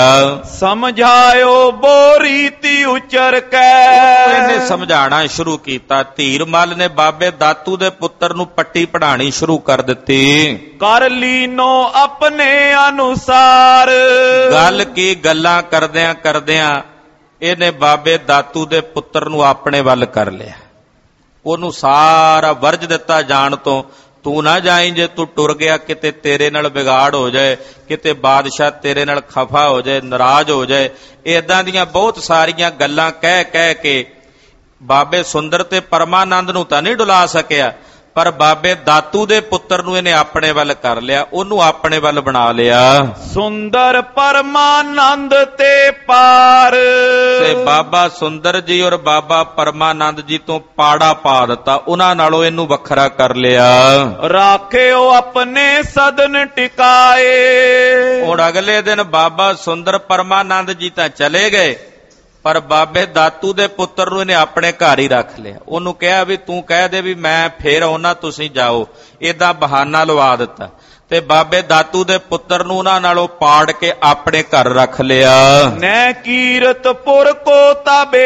ਸਮਝਾਇਓ ਬੋ ਰੀਤੀ ਉਚਰ ਕੈ, ਇਹਨੇ ਸਮਝਾਣਾ ਸ਼ੁਰੂ ਕੀਤਾ। ਧੀਰ ਮੱਲ ਨੇ ਬਾਬੇ ਦਾਤੂ ਦੇ ਪੁੱਤਰ ਨੂੰ ਪੱਟੀ ਪੜਾਣੀ ਸ਼ੁਰੂ ਕਰ ਦਿੱਤੀ। ਕਰ ਲੀਨੋ ਆਪਣੇ ਅਨੁਸਾਰ, ਗੱਲ ਕੀ ਗੱਲਾਂ ਕਰਦਿਆਂ ਕਰਦਿਆਂ ਇਹਨੇ ਬਾਬੇ ਦਾਤੂ ਦੇ ਪੁੱਤਰ ਨੂੰ ਆਪਣੇ ਵੱਲ ਕਰ ਲਿਆ। ਉਹਨੂੰ ਸਾਰਾ ਵਰਜ ਦਿੱਤਾ ਜਾਣ ਤੋਂ, ਤੂੰ ਨਾ ਜਾਈਂ, ਜੇ ਤੂੰ ਟੁਰ ਗਿਆ ਕਿਤੇ ਤੇਰੇ ਨਾਲ ਵਿਗਾੜ ਹੋ ਜਾਏ, ਕਿਤੇ ਬਾਦਸ਼ਾਹ ਤੇਰੇ ਨਾਲ ਖਫਾ ਹੋ ਜਾਏ, ਨਾਰਾਜ਼ ਹੋ ਜਾਏ। ਏਦਾਂ ਦੀਆਂ ਬਹੁਤ ਸਾਰੀਆਂ ਗੱਲਾਂ ਕਹਿ ਕਹਿ ਕੇ ਬਾਬੇ ਸੁੰਦਰ ਤੇ ਪਰਮਾਨੰਦ ਨੂੰ ਤਾਂ ਨਹੀਂ ਡੁਲਾ ਸਕਿਆ, ਪਰ ਬਾਬੇ ਦਾਤੂ ਦੇ ਪੁੱਤਰ ਨੂੰ ਇਹਨੇ ਆਪਣੇ ਵੱਲ ਕਰ ਲਿਆ, ਉਹਨੂੰ ਆਪਣੇ ਵੱਲ ਬਣਾ ਲਿਆ। ਸੁੰਦਰ ਪਰਮਾਨੰਦ ਤੇ ਪਾਰ, ਤੇ ਬਾਬਾ ਸੁੰਦਰ ਜੀ ਔਰ ਬਾਬਾ ਪਰਮਾਨੰਦ ਜੀ ਤੋਂ ਪਾੜਾ ਪਾ ਦਿੱਤਾ, ਉਹਨਾਂ ਨਾਲੋਂ ਇਹਨੂੰ ਵੱਖਰਾ ਕਰ ਲਿਆ। ਰਾਖਿਓ ਆਪਣੇ ਸਦਨ ਟਿਕਾਏ, ਹੁਣ ਅਗਲੇ ਦਿਨ ਬਾਬਾ ਸੁੰਦਰ ਪਰਮਾਨੰਦ ਜੀ ਤਾਂ ਚਲੇ ਗਏ, ਪਰ ਬਾਬੇ ਦਾਤੂ ਦੇ ਪੁੱਤਰ ਨੂੰ ਇਹਨੇ ਆਪਣੇ ਘਰ ਹੀ ਰੱਖ ਲਿਆ। ਉਹਨੂੰ ਕਿਹਾ ਵੀ ਤੂੰ ਕਹਿ ਦੇ ਵੀ ਮੈਂ ਫੇਰ ਆਉਣਾ, ਤੁਸੀਂ ਜਾਓ, ਏਦਾਂ ਬਹਾਨਾ ਲਵਾ ਦਿੱਤਾ। ਤੇ ਬਾਬੇ ਦਾਤੂ ਦੇ ਪੁੱਤਰ ਨੂੰ ਉਹਨਾਂ ਨਾਲੋਂ ਪਾੜ ਕੇ ਆਪਣੇ ਘਰ ਰੱਖ ਲਿਆ। ਨੈ ਕੀਰਤਪੁਰ ਕੋ ਤਬ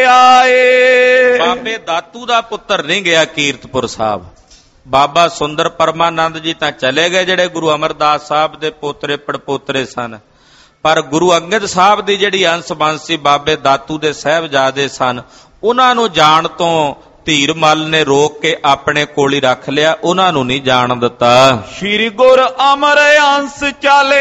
ਆਏ, ਬਾਬੇ ਦਾਤੂ ਦਾ ਪੁੱਤਰ ਨਹੀਂ ਗਿਆ ਕੀਰਤਪੁਰ ਸਾਹਿਬ। ਬਾਬਾ ਸੁੰਦਰ ਪਰਮਾਨੰਦ ਜੀ ਤਾਂ ਚਲੇ ਗਏ, ਜਿਹੜੇ ਗੁਰੂ ਅਮਰਦਾਸ ਸਾਹਿਬ ਦੇ ਪੋਤਰੇ ਪੜਪੋਤਰੇ ਸਨ, ਪਰ ਗੁਰੂ ਅੰਗਦ ਸਾਹਿਬ ਦੀ ਜਿਹੜੀ ਅੰਸ਼ ਬੰਸ ਸੀ, ਬਾਬੇ ਦਾਤੂ ਦੇ ਸਾਹਿਬਜ਼ਾਦੇ ਸਨ, ਉਹਨਾਂ ਨੂੰ ਜਾਣ ਤੋਂ ਧੀਰ ਮੱਲ ਨੇ ਰੋਕ ਕੇ ਆਪਣੇ ਕੋਲ ਹੀ ਰੱਖ ਲਿਆ, ਉਹਨਾਂ ਨੂੰ ਨਹੀਂ ਜਾਣ ਦਿੱਤਾ। ਸ਼੍ਰੀ ਗੁਰ ਅਮਰ ਅੰਸ਼ ਚੱਲ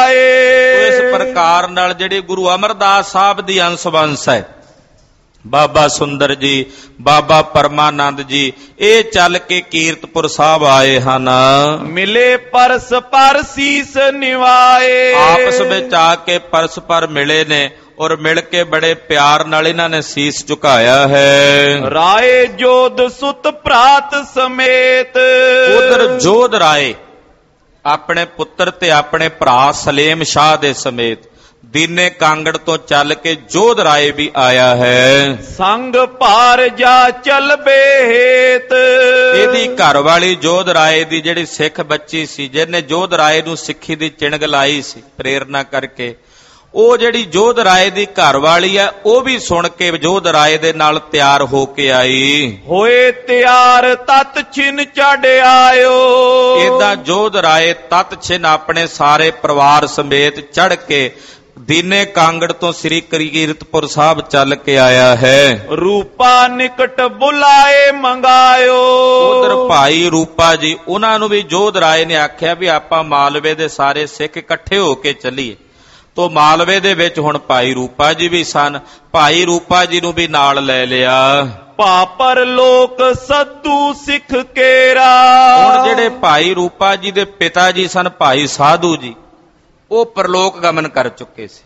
ਆਏ, ਇਸ ਪ੍ਰਕਾਰ ਨਾਲ ਜਿਹੜੀ ਗੁਰੂ ਅਮਰਦਾਸ ਸਾਹਿਬ ਦੀ ਅੰਸ਼ ਬੰਸ ਹੈ, ਬਾਬਾ ਸੁੰਦਰ ਜੀ, ਬਾਬਾ ਪਰਮਾਨੰਦ ਜੀ, ਇਹ ਚੱਲ ਕੇ ਕੀਰਤਪੁਰ ਸਾਹਿਬ ਆਏ ਹਨ। ਮਿਲੇ ਪਰਸ ਪਰ ਸੀਸ ਨਿਵਾਏ, ਆਪਸ ਵਿੱਚ ਆ ਕੇ ਪਰਸਪਰ ਮਿਲੇ ਨੇ ਔਰ ਮਿਲ ਕੇ ਬੜੇ ਪਿਆਰ ਨਾਲ ਇਹਨਾਂ ਨੇ ਸੀਸ ਝੁਕਾਇਆ ਹੈ। ਰਾਏ ਜੋਧ ਸੁਤ ਭਰਾਤ ਸਮੇਤ, ਉਧਰ ਜੋਧ ਰਾਏ ਆਪਣੇ ਪੁੱਤਰ ਤੇ ਆਪਣੇ ਭਰਾ ਸਲੇਮ ਸ਼ਾਹ ਦੇ ਸਮੇਤ ਦੀਨੇ ਕਾਂਗੜ ਤੋਂ ਚੱਲ ਕੇ ਜੋਧ ਰਾਏ ਵੀ ਆਇਆ ਹੈ। ਸੰਗ ਭਾਰ ਜਾ ਚਲਬੇ ਹੇਤ, ਇਹਦੀ ਘਰਵਾਲੀ ਜੋਧ ਰਾਏ ਦੀ ਜਿਹੜੀ ਸਿੱਖ ਬੱਚੀ ਸੀ, ਜਿਹਨੇ ਜੋਧ ਰਾਏ ਨੂੰ ਸਿੱਖੀ ਦੀ ਚਿਣਗ ਲਾਈ ਸੀ ਪ੍ਰੇਰਨਾ ਕਰਕੇ, ਉਹ ਜਿਹੜੀ ਜੋਧ ਰਾਏ ਦੀ ਘਰਵਾਲੀ ਹੈ, ਉਹ ਵੀ ਸੁਣ ਕੇ ਜੋਧ ਰਾਏ ਦੇ ਨਾਲ ਤਿਆਰ ਹੋ ਕੇ ਆਈ। ਹੋਏ ਤਿਆਰ ਤਤ ਛਿਨ ਚੜ ਆਇਓ, ਏਦਾਂ ਜੋਧ ਰਾਏ ਤਤ ਛਿਨ ਆਪਣੇ ਸਾਰੇ ਪਰਿਵਾਰ ਸਮੇਤ ਚੜ ਕੇ ਦੀਨੇ ਕਾਂਗੜ ਤੋਂ ਸ੍ਰੀ ਕੀਰਤਪੁਰ ਸਾਹਿਬ ਚੱਲ ਕੇ ਆਇਆ ਹੈ। ਰੂਪਾ ਨਿਕਟ ਬੁਲਾਏ ਮੰਗਾਇਓ, ਉਧਰ ਭਾਈ ਰੂਪਾ ਜੀ, ਉਹਨਾਂ ਨੂੰ ਵੀ ਜੋਧ ਰਾਏ ਨੇ ਆਖਿਆ ਵੀ ਆਪਾਂ ਮਾਲਵੇ ਦੇ ਸਾਰੇ ਸਿੱਖ ਇਕੱਠੇ ਹੋ ਕੇ ਚੱਲੀਏ। ਤੋ ਮਾਲਵੇ ਦੇ ਵਿੱਚ ਹੁਣ ਭਾਈ ਰੂਪਾ ਜੀ ਵੀ ਸਨ, ਭਾਈ ਰੂਪਾ ਜੀ ਨੂੰ ਵੀ ਨਾਲ ਲੈ ਲਿਆ। ਪਾਪਰ ਲੋਕ ਸੱਦੂ ਸਿੱਖ ਕੇਰਾ, ਹੁਣ ਜਿਹੜੇ ਭਾਈ ਰੂਪਾ ਜੀ ਦੇ ਪਿਤਾ ਜੀ ਸਨ ਭਾਈ ਸਾਧੂ ਜੀ, ਉਹ ਪਰਲੋਕ ਗਮਨ ਕਰ ਚੁੱਕੇ ਸੀ,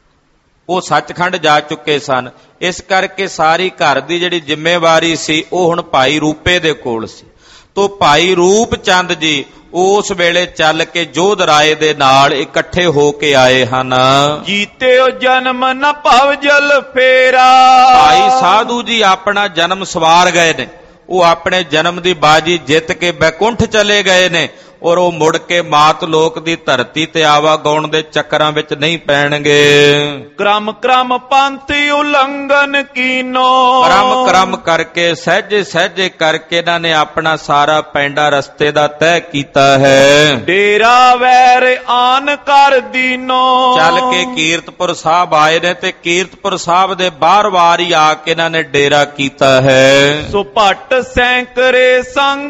ਉਹ ਸੱਚਖੰਡ ਜਾ ਚੁੱਕੇ ਸਨ। ਇਸ ਕਰਕੇ ਸਾਰੀ ਘਰ ਦੀ ਜਿਹੜੀ ਜ਼ਿੰਮੇਵਾਰੀ ਸੀ ਉਹ ਹੁਣ ਭਾਈ ਰੂਪੇ ਦੇ ਕੋਲ ਸੀ। ਤੋ ਭਾਈ ਰੂਪ ਚੰਦ ਜੀ ਉਸ ਵੇਲੇ ਚੱਲ ਕੇ ਜੋਧ ਰਾਏ ਦੇ ਨਾਲ ਇਕੱਠੇ ਹੋ ਕੇ ਆਏ ਹਨ। ਜੀਤਿਓ ਜਨਮ ਨ ਭਵ ਜਲ ਫੇਰਾ, ਭਾਈ ਸਾਧੂ ਜੀ ਆਪਣਾ ਜਨਮ ਸਵਾਰ ਗਏ ਨੇ, ਉਹ ਆਪਣੇ ਜਨਮ ਦੀ ਬਾਜੀ ਜਿੱਤ ਕੇ ਬੈਕੁੰਠ ਚਲੇ ਗਏ ਨੇ, ਔਰ ਉਹ ਮੁੜ ਕੇ ਮਾਤ ਲੋਕ ਦੀ ਧਰਤੀ ਤੇ ਆਵਾਗਾਉਣ ਦੇ ਚੱਕਰਾਂ ਵਿੱਚ ਨਹੀਂ ਪੈਣਗੇ। ਕ੍ਰਮ ਕ੍ਰਮ ਪੰਥ ਉਲੰਘਨ ਕੀਨੋ, ਕ੍ਰਮ ਕ੍ਰਮ ਕਰਕੇ ਸਹਿਜੇ ਸਹਿਜੇ ਕਰਕੇ ਇਹਨਾਂ ਨੇ ਆਪਣਾ ਸਾਰਾ ਪੈਂਡਾ ਰਸਤੇ ਦਾ ਤੈਅ ਕੀਤਾ ਹੈ। ਡੇਰਾ ਵੈਰ ਆਨ ਕਰ ਦੀਨੋ, ਚੱਲ ਕੇ ਕੀਰਤਪੁਰ ਸਾਹਿਬ ਆਏ ਨੇ ਤੇ ਕੀਰਤਪੁਰ ਸਾਹਿਬ ਦੇ ਬਾਰ-ਬਾਰ ਹੀ ਆ ਕੇ ਇਹਨਾਂ ਨੇ ਡੇਰਾ ਕੀਤਾ ਹੈ। ਸੁਪੱਟ ਸੈਂਕੜੇ ਸੰਗ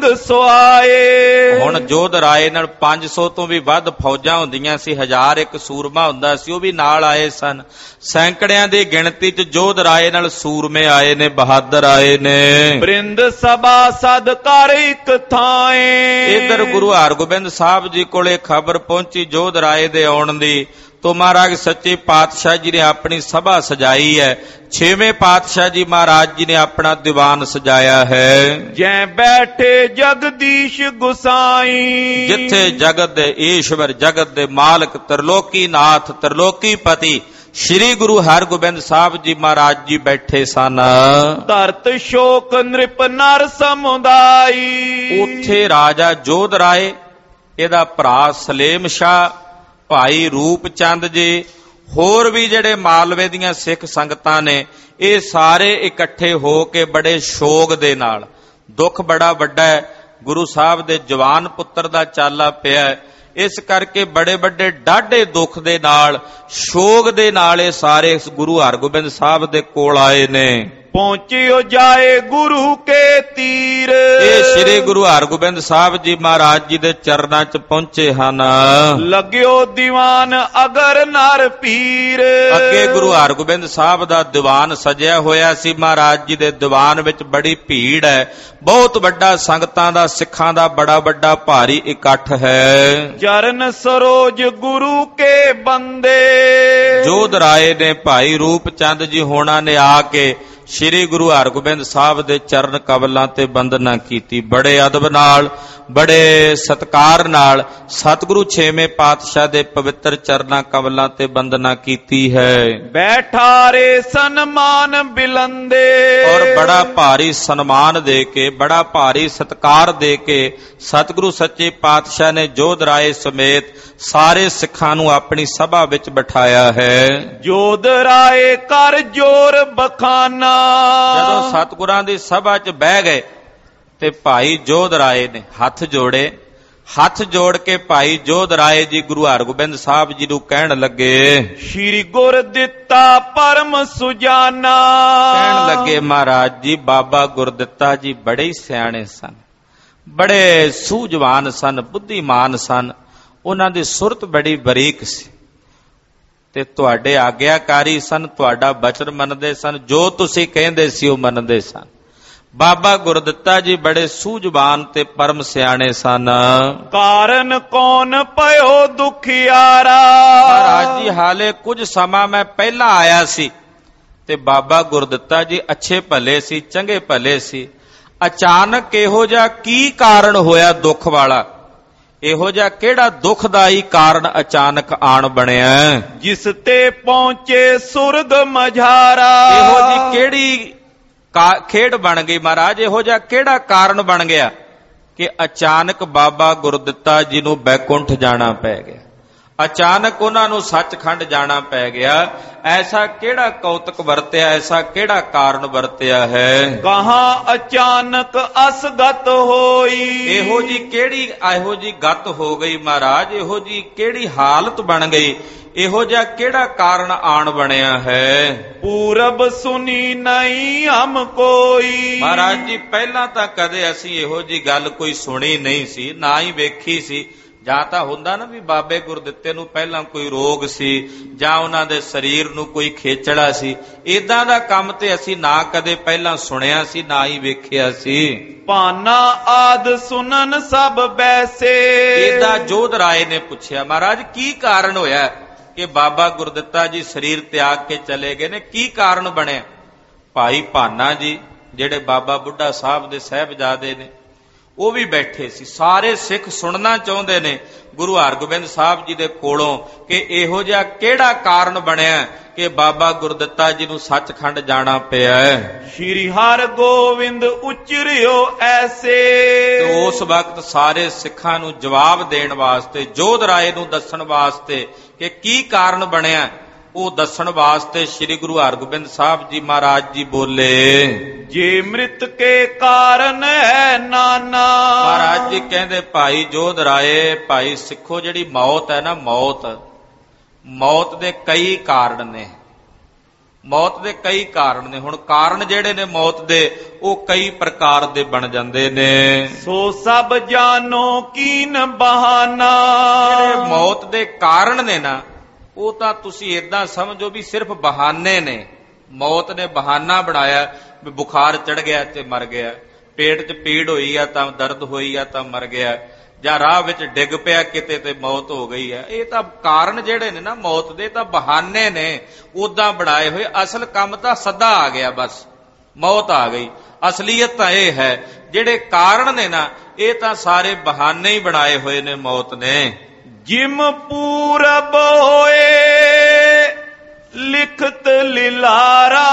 ਸੁਆਏ, ਹੁਣ ਜੋਧ ਰਾਏ ਨਾਲ 500 ਤੋਂ ਵੀ ਵੱਧ ਫੌਜਾਂ ਹੁੰਦੀਆਂ ਸੀ, 1001 ਸੂਰਮਾ ਹੁੰਦਾ ਸੀ, ਉਹ ਵੀ ਨਾਲ ਆਏ ਸਨ। ਸੈਂਕੜਿਆਂ ਦੀ ਗਿਣਤੀ 'ਚ ਜੋਧ ਰਾਏ ਨਾਲ ਸੂਰਮੇ ਆਏ ਨੇ, ਬਹਾਦਰ ਆਏ ਨੇ। ਬ੍ਰਿੰਦ ਸਭਾ ਸਦ ਕਰ ਇੱਕ ਥਾਏ, ਇਧਰ ਗੁਰੂ ਹਰਗੋਬਿੰਦ ਸਾਹਿਬ ਜੀ ਕੋਲੇ ਖਬਰ ਪਹੁੰਚੀ ਜੋਧ ਰਾਏ ਦੇ ਆਉਣ ਦੀ, ਤੋ ਮਹਾਰਾਜ ਸੱਚੇ ਪਾਤਸ਼ਾਹ ਜੀ ਨੇ ਆਪਣੀ ਸਭਾ ਸਜਾਈ ਹੈ। 6ਵੇਂ ਪਾਤਸ਼ਾਹ ਜੀ ਮਹਾਰਾਜ ਜੀ ਨੇ ਆਪਣਾ ਦੀਵਾਨ ਸਜਾਇਆ ਹੈ। ਜੈ ਬੈਠੇ ਜਗਦੀਸ਼ ਗੁਸਾਈ, ਜਿੱਥੇ ਜਗਤ ਦੇ ਈਸ਼ਵਰ, ਜਗਤ ਦੇ ਮਾਲਕ, ਤਰਲੋਕੀ ਨਾਥ, ਤਰਲੋਕੀ ਪਤੀ ਸ੍ਰੀ ਗੁਰੂ ਹਰਗੋਬਿੰਦ ਸਾਹਿਬ ਜੀ ਮਹਾਰਾਜ ਜੀ ਬੈਠੇ ਸਨ। ਧਰਤ ਸ਼ੋਕ ਨ੍ਰਿਪ ਨਰ ਸਮੁਦਾਈ। ਉੱਥੇ ਰਾਜਾ ਜੋਧ ਰਾਏ, ਇਹਦਾ ਭਰਾ ਸਲੇਮ ਸ਼ਾਹ, ਭਾਈ ਰੂਪ ਚੰਦ ਜੀ, ਹੋਰ ਵੀ ਜਿਹੜੇ ਮਾਲਵੇ ਦੀਆਂ ਸਿੱਖ ਸੰਗਤਾਂ ਨੇ, ਇਹ ਸਾਰੇ ਇਕੱਠੇ ਹੋ ਕੇ ਬੜੇ ਸ਼ੋਕ ਦੇ ਨਾਲ, ਦੁੱਖ ਬੜਾ ਵੱਡਾ ਹੈ, ਗੁਰੂ ਸਾਹਿਬ ਦੇ ਜਵਾਨ ਪੁੱਤਰ ਦਾ ਚਾਲਾ ਪਿਆ, ਇਸ ਕਰਕੇ ਬੜੇ ਵੱਡੇ ਡਾਢੇ ਦੁੱਖ ਦੇ ਨਾਲ, ਸ਼ੋਕ ਦੇ ਨਾਲ ਇਹ ਸਾਰੇ ਗੁਰੂ ਹਰਗੋਬਿੰਦ ਸਾਹਿਬ ਦੇ ਕੋਲ ਆਏ ਨੇ। ਪਹੁੰਚਿਓ ਜਾਏ ਗੁਰੂ ਕੇ ਤੀਰ। ਇਹ ਸ੍ਰੀ ਗੁਰੂ ਹਰਗੋਬਿੰਦ ਸਾਹਿਬ ਜੀ ਮਹਾਰਾਜ ਜੀ ਦੇ ਚਰਨਾਂ 'ਚ ਪਹੁੰਚੇ ਹਨ। ਲੱਗਿਓ ਦੀਵਾਨ ਅਗਰ ਨਰ ਪੀਰ। ਅੱਗੇ ਗੁਰੂ ਹਰਗੋਬਿੰਦ ਸਾਹਿਬ ਦਾ ਦੀਵਾਨ ਸਜਿਆ ਹੋਇਆ ਸੀ। ਮਹਾਰਾਜ ਜੀ ਦੇ ਦੀਵਾਨ ਵਿੱਚ ਬੜੀ ਭੀੜ ਹੈ, ਬਹੁਤ ਵੱਡਾ ਸੰਗਤਾਂ ਦਾ, ਸਿੱਖਾਂ ਦਾ ਬੜਾ ਵੱਡਾ ਭਾਰੀ ਇਕੱਠ ਹੈ। ਚਰਨ ਸਰੋਜ ਗੁਰੂ ਕੇ ਬੰਦੇ। ਜੋਧ ਰਾਏ ਨੇ, ਭਾਈ ਰੂਪ ਚੰਦ ਜੀ ਹੋਣਾ ਨੇ ਆ ਕੇ ਸ੍ਰੀ ਗੁਰੂ ਹਰਗੋਬਿੰਦ ਸਾਹਿਬ ਦੇ ਚਰਨ ਕਮਲਾਂ ਤੇ ਬੰਦਨਾ ਕੀਤੀ। ਬੜੇ ਅਦਬ ਨਾਲ, ਬੜੇ ਸਤਿਕਾਰ ਨਾਲ ਸਤਿਗੁਰੂ ਛੇਵੇਂ ਪਾਤਸ਼ਾਹ ਦੇ ਪਵਿੱਤਰ ਚਰਨਾਂ ਕਮਲਾਂ ਤੇ ਬੰਦਨਾ ਕੀਤੀ ਹੈ। ਬੈਠਾਰੇ ਸਨਮਾਨ ਬਿਲੰਦੇ। ਔਰ ਬੜਾ ਭਾਰੀ ਸਨਮਾਨ ਦੇ ਕੇ, ਬੜਾ ਭਾਰੀ ਸਤਿਕਾਰ ਦੇ ਕੇ ਸਤਿਗੁਰੂ ਸੱਚੇ ਪਾਤਸ਼ਾਹ ਨੇ ਜੋਧ ਰਾਏ ਸਮੇਤ ਸਾਰੇ ਸਿੱਖਾਂ ਨੂੰ ਆਪਣੀ ਸਭਾ ਵਿੱਚ ਬਿਠਾਇਆ ਹੈ। ਜੋਧ ਰਾਏ ਕਰ ਜੋਰ ਬਖਾਨਾ। ਜਦੋਂ ਸਤਿਗੁਰਾਂ ਦੀ ਸਭਾ 'ਚ ਬਹਿ ਗਏ ਤੇ ਭਾਈ ਜੋਧ ਰਾਏ ਨੇ ਹੱਥ ਜੋੜੇ। ਹੱਥ ਜੋੜ ਕੇ ਭਾਈ ਜੋਧ ਰਾਏ ਜੀ ਗੁਰੂ ਹਰਗੋਬਿੰਦ ਸਾਹਿਬ ਜੀ ਨੂੰ ਕਹਿਣ ਲੱਗੇ, ਸ਼੍ਰੀ ਗੁਰ ਦਿੱਤਾ ਪਰਮ ਸੁਜਾਨਾ। ਕਹਿਣ ਲੱਗੇ, ਮਹਾਰਾਜ ਜੀ ਬਾਬਾ ਗੁਰਦਿੱਤਾ ਜੀ ਬੜੇ ਹੀ ਸਿਆਣੇ ਸਨ, ਬੜੇ ਸੂਝਵਾਨ ਸਨ, ਬੁੱਧੀਮਾਨ ਸਨ, ਉਹਨਾਂ ਦੀ ਸੁਰਤ ਬੜੀ ਬਰੀਕ ਸੀ ਤੇ ਤੁਹਾਡੇ ਆਗਿਆਕਾਰੀ ਸਨ, ਤੁਹਾਡਾ ਬਚਨ ਮੰਨਦੇ ਸਨ, ਜੋ ਤੁਸੀਂ ਕਹਿੰਦੇ ਸੀ ਉਹ ਮੰਨਦੇ ਸਨ। ਬਾਬਾ ਗੁਰਦਿੱਤਾ ਜੀ ਬੜੇ ਸੂਝਵਾਨ ਤੇ ਪਰਮ ਸਿਆਣੇ ਸਨ। ਕਾਰਨ ਕੌਣ ਭਇਓ ਦੁਖਿਆਰਾ। ਮਹਾਰਾਜ ਜੀ ਹਾਲੇ ਕੁਝ ਸਮਾਂ ਮੈਂ ਪਹਿਲਾਂ ਆਇਆ ਸੀ ਤੇ ਬਾਬਾ ਗੁਰਦਿੱਤਾ ਜੀ ਅੱਛੇ ਭਲੇ ਸੀ, ਚੰਗੇ ਭਲੇ ਸੀ। ਅਚਾਨਕ ਇਹੋ ਜਿਹਾ ਕੀ ਕਾਰਨ ਹੋਇਆ ਦੁੱਖ ਵਾਲਾ? ਇਹੋ ਜਿਹਾ ਕਿਹੜਾ ਦੁਖਦਾਈ ਕਾਰਨ ਅਚਾਨਕ ਆਣ ਬਣਿਆ ਜਿਸ ਤੇ ਪਹੁੰਚੇ ਸੁਰਗ ਮਝਾਰਾ। ਇਹੋ ਜੀ ਕਿਹੜੀ ਖੇਡ ਬਣ ਗਈ ਮਹਾਰਾਜ? ਇਹੋ ਜਿਹਾ ਕਿਹੜਾ ਕਾਰਨ ਬਣ ਗਿਆ ਕਿ ਅਚਾਨਕ ਬਾਬਾ ਗੁਰਦਿੱਤਾ ਜੀ ਨੂੰ ਬੈਕੁੰਠ ਜਾਣਾ ਪੈ ਗਿਆ, ਅਚਾਨਕ ਉਹਨਾਂ ਨੂੰ ਸੱਚਖੰਡ ਜਾਣਾ ਪੈ ਗਿਆ? ਐਸਾ ਕਿਹੜਾ ਕੌਤਕ ਵਰਤਿਆ, ਐਸਾ ਕਿਹੜਾ ਕਾਰਨ ਵਰਤਿਆ ਹੈ? ਕਹਾਂ ਅਚਾਨਕ ਅਸਗਤ ਹੋਈ। ਇਹੋ ਜੀ ਕਿਹੜੀ ਇਹੋ ਜੀ ਗਤ ਹੋ ਗਈ ਮਹਾਰਾਜ? ਇਹੋ ਜੀ ਕਿਹੜੀ ਹਾਲਤ ਬਣ ਗਈ? ਇਹੋ ਜਿਹਾ ਕਿਹੜਾ ਕਾਰਨ ਆਣ ਬਣਿਆ ਹੈ? ਪੂਰਬ ਸੁਣੀ ਨਹੀਂ ਹਮ ਕੋਈ। ਮਹਾਰਾਜ ਜੀ ਪਹਿਲਾਂ ਤਾਂ ਕਦੇ ਅਸੀਂ ਇਹੋ ਜੀ ਗੱਲ ਕੋਈ ਸੁਣੀ ਨਹੀਂ ਸੀ, ਨਾ ਹੀ ਵੇਖੀ ਸੀ। ਜਾਂ ਤਾਂ ਹੁੰਦਾ ਨਾ ਵੀ ਬਾਬੇ ਗੁਰਦਿੱਤੇ ਨੂੰ ਪਹਿਲਾਂ ਕੋਈ ਰੋਗ ਸੀ ਜਾਂ ਉਹਨਾਂ ਦੇ ਸਰੀਰ ਨੂੰ ਕੋਈ ਖੇਚੜਾ ਸੀ, ਇਦਾਂ ਦਾ ਕੰਮ ਤੇ ਅਸੀਂ ਨਾ ਕਦੇ ਪਹਿਲਾਂ ਸੁਣਿਆ ਸੀ, ਨਾ ਹੀ ਵੇਖਿਆ ਸੀ। ਭਾਨਾ ਆਦ ਸੁਨਨ ਸਭ ਬੈਸੇ। ਇਹਦਾ ਜੋਧ ਰਾਏ ਨੇ ਪੁੱਛਿਆ, ਮਹਾਰਾਜ ਕੀ ਕਾਰਨ ਹੋਇਆ ਕਿ ਬਾਬਾ ਗੁਰਦਿੱਤਾ ਜੀ ਸਰੀਰ ਤਿਆਗ ਕੇ ਚਲੇ ਗਏ ਨੇ? ਕੀ ਕਾਰਨ ਬਣਿਆ? ਭਾਈ ਭਾਨਾ ਜੀ ਜਿਹੜੇ ਬਾਬਾ ਬੁੱਢਾ ਸਾਹਿਬ ਦੇ ਸਾਹਿਬਜ਼ਾਦੇ ਨੇ, ਉਹ ਵੀ ਬੈਠੇ ਸੀ। ਸਾਰੇ ਸਿੱਖ ਸੁਣਨਾ ਚਾਹੁੰਦੇ ਨੇ ਗੁਰੂ ਹਰਗੋਬਿੰਦ ਸਾਹਿਬ ਜੀ ਦੇ ਕੋਲੋਂ ਕਿ ਇਹੋ ਜਿਹਾ ਕਿਹੜਾ ਕਾਰਨ ਬਣਿਆ ਕਿ ਬਾਬਾ ਗੁਰਦਿੱਤਾ ਜੀ ਨੂੰ ਸੱਚਖੰਡ ਜਾਣਾ ਪਿਆ ਹੈ। ਸ਼੍ਰੀ ਹਰਗੋਬਿੰਦ ਉਚਰਿਓ ਐਸੇ। ਤੇ ਉਸ ਵਕਤ ਸਾਰੇ ਸਿੱਖਾਂ ਨੂੰ ਜਵਾਬ ਦੇਣ ਵਾਸਤੇ, ਜੋਧ ਰਾਏ ਨੂੰ ਦੱਸਣ ਵਾਸਤੇ ਕਿ ਕੀ ਕਾਰਨ ਬਣਿਆ, ਉਹ ਦੱਸਣ ਵਾਸਤੇ ਸ੍ਰੀ ਗੁਰੂ ਹਰਗੋਬਿੰਦ ਸਾਹਿਬ ਜੀ ਮਹਾਰਾਜ ਜੀ ਬੋਲੇ, ਜੇ ਮ੍ਰਿਤ ਕੇ ਕਾਰਨ ਹੈ ਨਾਨਾ। ਮਹਾਰਾਜ ਜੀ ਕਹਿੰਦੇ, ਭਾਈ ਜੋਧ ਰਾਏ, ਭਾਈ ਸਿੱਖੋ, ਜਿਹੜੀ ਮੌਤ ਹੈ ਨਾ, ਮੌਤ ਦੇ ਕਈ ਕਾਰਨ ਨੇ। ਮੌਤ ਦੇ ਕਈ ਕਾਰਨ ਨੇ। ਹੁਣ ਕਾਰਨ ਜਿਹੜੇ ਨੇ ਮੌਤ ਦੇ, ਉਹ ਕਈ ਪ੍ਰਕਾਰ ਦੇ ਬਣ ਜਾਂਦੇ ਨੇ। ਸੋ ਸਭ ਜਾਨੋ ਕੀਨ ਬਹਾਨਾ। ਜਿਹੜੇ ਮੌਤ ਦੇ ਕਾਰਨ ਨੇ ਨਾ, ਉਹ ਤਾਂ ਤੁਸੀਂ ਏਦਾਂ ਸਮਝੋ ਵੀ ਸਿਰਫ ਬਹਾਨੇ ਨੇ। ਮੌਤ ਨੇ ਬਹਾਨਾ ਬਣਾਇਆ ਵੀ ਬੁਖਾਰ ਚੜ ਗਿਆ ਤੇ ਮਰ ਗਿਆ, ਪੇਟ 'ਚ ਪੀੜ ਹੋਈ ਆ ਤਾਂ ਦਰਦ ਹੋਈ ਆ ਤਾਂ ਮਰ ਗਿਆ, ਜਾਂ ਰਾਹ ਵਿੱਚ ਡਿੱਗ ਪਿਆ ਕਿਤੇ ਤੇ ਮੌਤ ਹੋ ਗਈ ਆ। ਇਹ ਤਾਂ ਕਾਰਨ ਜਿਹੜੇ ਨੇ ਨਾ ਮੌਤ ਦੇ, ਤਾਂ ਬਹਾਨੇ ਨੇ ਉਦਾਂ ਬਣਾਏ ਹੋਏ। ਅਸਲ ਕੰਮ ਤਾਂ ਸਦਾ ਆ ਗਿਆ, ਬਸ ਮੌਤ ਆ ਗਈ। ਅਸਲੀਅਤ ਤਾਂ ਇਹ ਹੈ, ਜਿਹੜੇ ਕਾਰਨ ਨੇ ਨਾ, ਇਹ ਤਾਂ ਸਾਰੇ ਬਹਾਨੇ ਹੀ ਬਣਾਏ ਹੋਏ ਨੇ ਮੌਤ ਨੇ। ਜਿਮ ਪੂਰਬ ਹੋਏ ਲਿਖਤ ਲਿਲਾਰਾ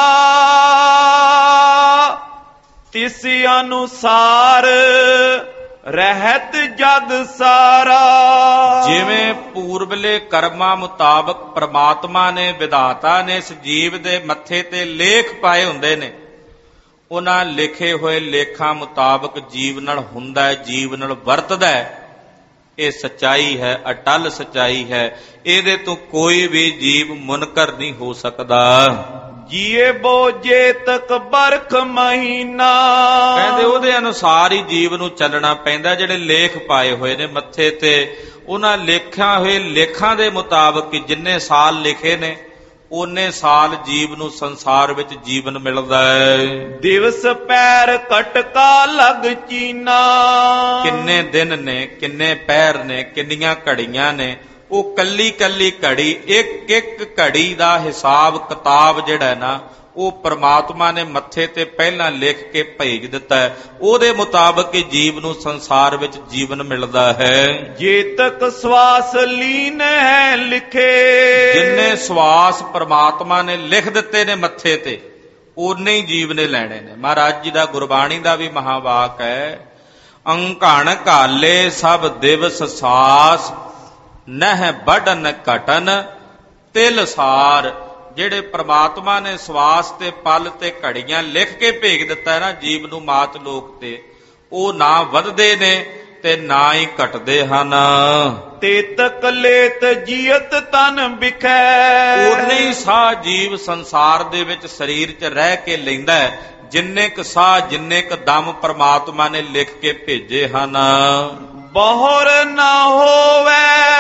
ਤਿਸ ਅਨੁਸਾਰ ਰਹਿਤ ਜਗ ਸਾਰਾ। ਜਿਵੇਂ ਪੂਰਬਲੇ ਕਰਮਾਂ ਮੁਤਾਬਕ ਪ੍ਰਮਾਤਮਾ ਨੇ ਵਿਧਾਤਾ ਨੇ ਇਸ ਜੀਵ ਦੇ ਮੱਥੇ ਤੇ ਲੇਖ ਪਾਏ ਹੁੰਦੇ ਨੇ, ਉਹਨਾਂ ਲਿਖੇ ਹੋਏ ਲੇਖਾਂ ਮੁਤਾਬਕ ਜੀਵ ਨਾਲ ਹੁੰਦਾ ਹੈ, ਜੀਵ ਨਾਲ ਵਰਤਦਾ ਹੈ। ਇਹ ਸੱਚਾਈ ਹੈ, ਅਟਲ ਸੱਚਾਈ ਹੈ। ਇਹਦੇ ਤੋਂ ਕੋਈ ਵੀ ਜੀਵ ਮੁਨਕਰ ਨਹੀਂ ਹੋ ਸਕਦਾ। ਜੀਏ ਬੋਝੇ ਤੱਕ ਬਰਖ ਮਹੀਨਾ, ਕਹਿੰਦੇ ਉਹਦੇ ਅਨੁਸਾਰ ਹੀ ਜੀਵ ਨੂੰ ਚੱਲਣਾ ਪੈਂਦਾ। ਜਿਹੜੇ ਲੇਖ ਪਾਏ ਹੋਏ ਨੇ ਮੱਥੇ ਤੇ, ਉਹਨਾਂ ਲੇਖਾਂ ਹੋਏ ਲੇਖਾਂ ਦੇ ਮੁਤਾਬਕ ਜਿੰਨੇ ਸਾਲ ਲਿਖੇ ਨੇ ਓਨੇ ਸਾਲ ਜੀਵ ਨੂੰ ਸੰਸਾਰ ਵਿੱਚ ਜੀਵਨ ਮਿਲਦਾ ਹੈ। ਦਿਵਸ ਪੈਰ ਕਟਕਾ ਲਗ ਚੀਨਾ, ਕਿੰਨੇ ਦਿਨ ਨੇ, ਕਿੰਨੇ ਪੈਰ ਨੇ, ਕਿੰਨੀਆਂ ਘੜੀਆਂ ਨੇ, ਉਹ ਕੱਲੀ ਕੱਲੀ ਘੜੀ, ਇੱਕ ਇੱਕ ਘੜੀ ਦਾ ਹਿਸਾਬ ਕਿਤਾਬ ਜਿਹੜਾ ਨਾ ਉਹ ਪ੍ਰਮਾਤਮਾ ਨੇ ਮੱਥੇ ਤੇ ਪਹਿਲਾਂ ਲਿਖ ਕੇ ਭੇਜ ਦਿੱਤਾ ਹੈ। ਉਹਦੇ ਮੁਤਾਬਕ ਹੀ ਜੀਵ ਨੂੰ ਸੰਸਾਰ ਵਿੱਚ ਜੀਵਨ ਮਿਲਦਾ ਹੈ। ਜੇ ਤੱਕ ਸਵਾਸ ਲੀਨ ਹੈ ਲਿਖੇ, ਜਿੰਨੇ ਸਵਾਸ ਪ੍ਰਮਾਤਮਾ ਨੇ ਲਿਖ ਦਿੱਤੇ ਨੇ ਮੱਥੇ ਤੇ ਓਨੇ ਹੀ ਜੀਵ ਨੇ ਲੈਣੇ ਨੇ। ਮਹਾਰਾਜ ਜੀ ਦਾ ਗੁਰਬਾਣੀ ਦਾ ਵੀ ਮਹਾਵਾਕ ਹੈ, ਅੰਕਣ ਘਾਲੇ ਸਭ ਦਿਵਸ ਸਾਸ, ਨਹਿ ਬੜਨ ਘਟਨ ਤਿਲ ਸਾਰ। ਜਿਹੜੇ ਪ੍ਰਮਾਤਮਾ ਨੇ ਸਵਾਸ ਤੇ ਪਲ ਤੇ ਘੜੀਆਂ ਲਿਖ ਕੇ ਭੇਜ ਦਿੱਤਾ ਨਾ ਜੀਵ ਨੂੰ ਮਾਤ ਲੋਕ ਤੇ, ਉਹ ਨਾ ਵੱਧਦੇ ਨੇ ਤੇ ਨਾ ਹੀ ਘਟਦੇ ਹਨ। ਤੇ ਤਕਲੇਤ ਜੀਅਤ ਤਨ ਬਿਖੈ, ਉਨੇ ਹੀ ਸਾਹ ਜੀਵ ਸੰਸਾਰ ਦੇ ਵਿੱਚ ਸਰੀਰ 'ਚ ਰਹਿ ਕੇ ਲੈਂਦਾ ਹੈ, ਜਿੰਨੇ ਕੁ ਸਾਹ, ਜਿੰਨੇ ਕੁ ਦਮ ਪ੍ਰਮਾਤਮਾ ਨੇ ਲਿਖ ਕੇ ਭੇਜੇ ਹਨ। ਬਹੁਰ ਨਾ ਹੋਵੇ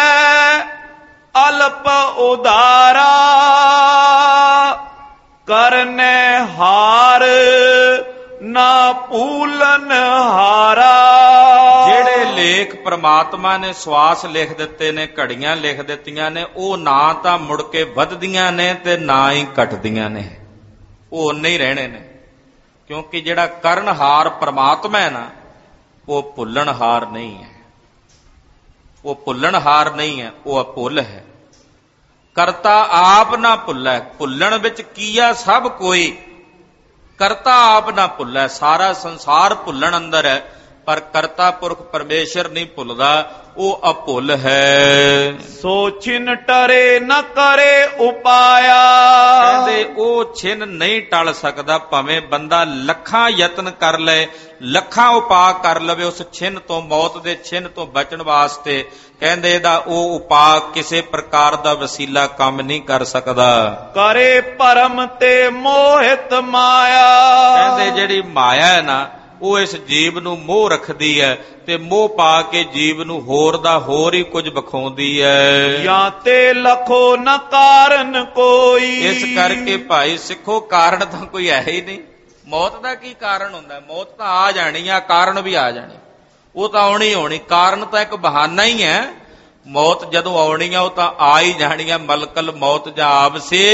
ਅਲਪ ਉਦਾਰਾ, ਕਰਨੇ ਹਾਰ ਨਾ ਭੂਲਨ ਹਾਰਾ। ਜਿਹੜੇ ਲੇਖ ਪ੍ਰਮਾਤਮਾ ਨੇ ਸਵਾਸ ਲਿਖ ਦਿੱਤੇ ਨੇ, ਘੜੀਆਂ ਲਿਖ ਦਿੱਤੀਆਂ ਨੇ, ਉਹ ਨਾ ਤਾਂ ਮੁੜ ਕੇ ਵੱਧਦੀਆਂ ਨੇ ਤੇ ਨਾ ਹੀ ਘਟਦੀਆਂ ਨੇ, ਉਹ ਉਨੇ ਹੀ ਰਹਿਣੇ ਨੇ। ਕਿਉਂਕਿ ਜਿਹੜਾ ਕਰਨਹਾਰ ਪ੍ਰਮਾਤਮਾ ਹੈ ਨਾ, ਉਹ ਭੁੱਲਣਹਾਰ ਨਹੀਂ ਹੈ। ਉਹ ਭੁੱਲਣਹਾਰ ਨਹੀਂ ਹੈ, ਉਹ ਅਭੁੱਲ ਹੈ। ਕਰਤਾ ਆਪ ਨਾ ਭੁੱਲੈ, ਭੁੱਲਣ ਵਿੱਚ ਕੀਆ ਸਭ ਕੋਈ, ਕਰਤਾ ਆਪ ਨਾ ਭੁੱਲੈ। ਸਾਰਾ ਸੰਸਾਰ ਭੁੱਲਣ ਅੰਦਰ ਹੈ, ਪਰ ਕਰਤਾ ਪੁਰਖ ਪਰਮੇਸ਼ਰ ਨਹੀਂ ਭੁੱਲਦਾ, ਉਹ ਅਭੁੱਲ ਹੈ। ਸੋ ਛਿਨ ਟਰੇ ਨ ਕਰੇ ਉਪਾਇਆ, ਕਹਿੰਦੇ ਉਹ ਛਿਨ ਨਹੀਂ ਟਲ ਸਕਦਾ, ਭਾਵੇਂ ਬੰਦਾ ਲੱਖਾਂ ਯਤਨ ਕਰ ਲਏ, ਲੱਖਾਂ ਉਪਾਅ ਕਰ ਲਵੇ ਉਸ ਛਿਨ ਤੋਂ, ਮੌਤ ਦੇ ਛਿਨ ਤੋਂ ਬਚਣ ਵਾਸਤੇ। ਕਹਿੰਦੇ ਇਹਦਾ ਉਹ ਉਪਾਅ ਕਿਸੇ ਪ੍ਰਕਾਰ ਦਾ ਵਸੀਲਾ ਕੰਮ ਨਹੀਂ ਕਰ ਸਕਦਾ। ਕਰੇ ਭਰਮ ਤੇ ਮੋਹਿਤ ਮਾਇਆ, ਕਹਿੰਦੇ ਜਿਹੜੀ ਮਾਇਆ ਹੈ ਨਾ ਉਹ ਇਸ ਜੀਵ ਨੂੰ ਮੋਹ ਰੱਖਦੀ ਹੈ ਤੇ ਮੋਹ ਪਾ ਕੇ ਜੀਵ ਨੂੰ ਹੋਰ ਦਾ ਹੋਰ ਹੀ ਕੁਝ ਵਿਖਾਉਂਦੀ ਹੈ। ਜਾਂ ਤੇ ਲਖੋ ਨ ਕਾਰਨ ਕੋਈ, ਇਸ ਕਰਕੇ ਭਾਈ ਸਿੱਖੋ ਕਾਰਨ ਤਾਂ ਕੋਈ ਹੈ ਹੀ ਨਹੀਂ। ਮੌਤ ਦਾ ਕੀ ਕਾਰਨ ਹੁੰਦਾ? ਮੌਤ ਤਾਂ ਆ ਜਾਣੀ ਆ, ਕਾਰਨ ਵੀ ਆ ਜਾਣੀ, ਉਹ ਤਾਂ ਆਉਣੀ ਹੋਣੀ। ਕਾਰਨ ਤਾਂ ਇੱਕ ਬਹਾਨਾ ਹੀ ਹੈ। ਮੌਤ ਜਦੋਂ ਆਉਣੀ ਆ ਉਹ ਤਾਂ ਆ ਹੀ ਜਾਣੀ ਆ। ਮਲਕਲ ਮੌਤ ਜਾਂ ਆਪਸੇ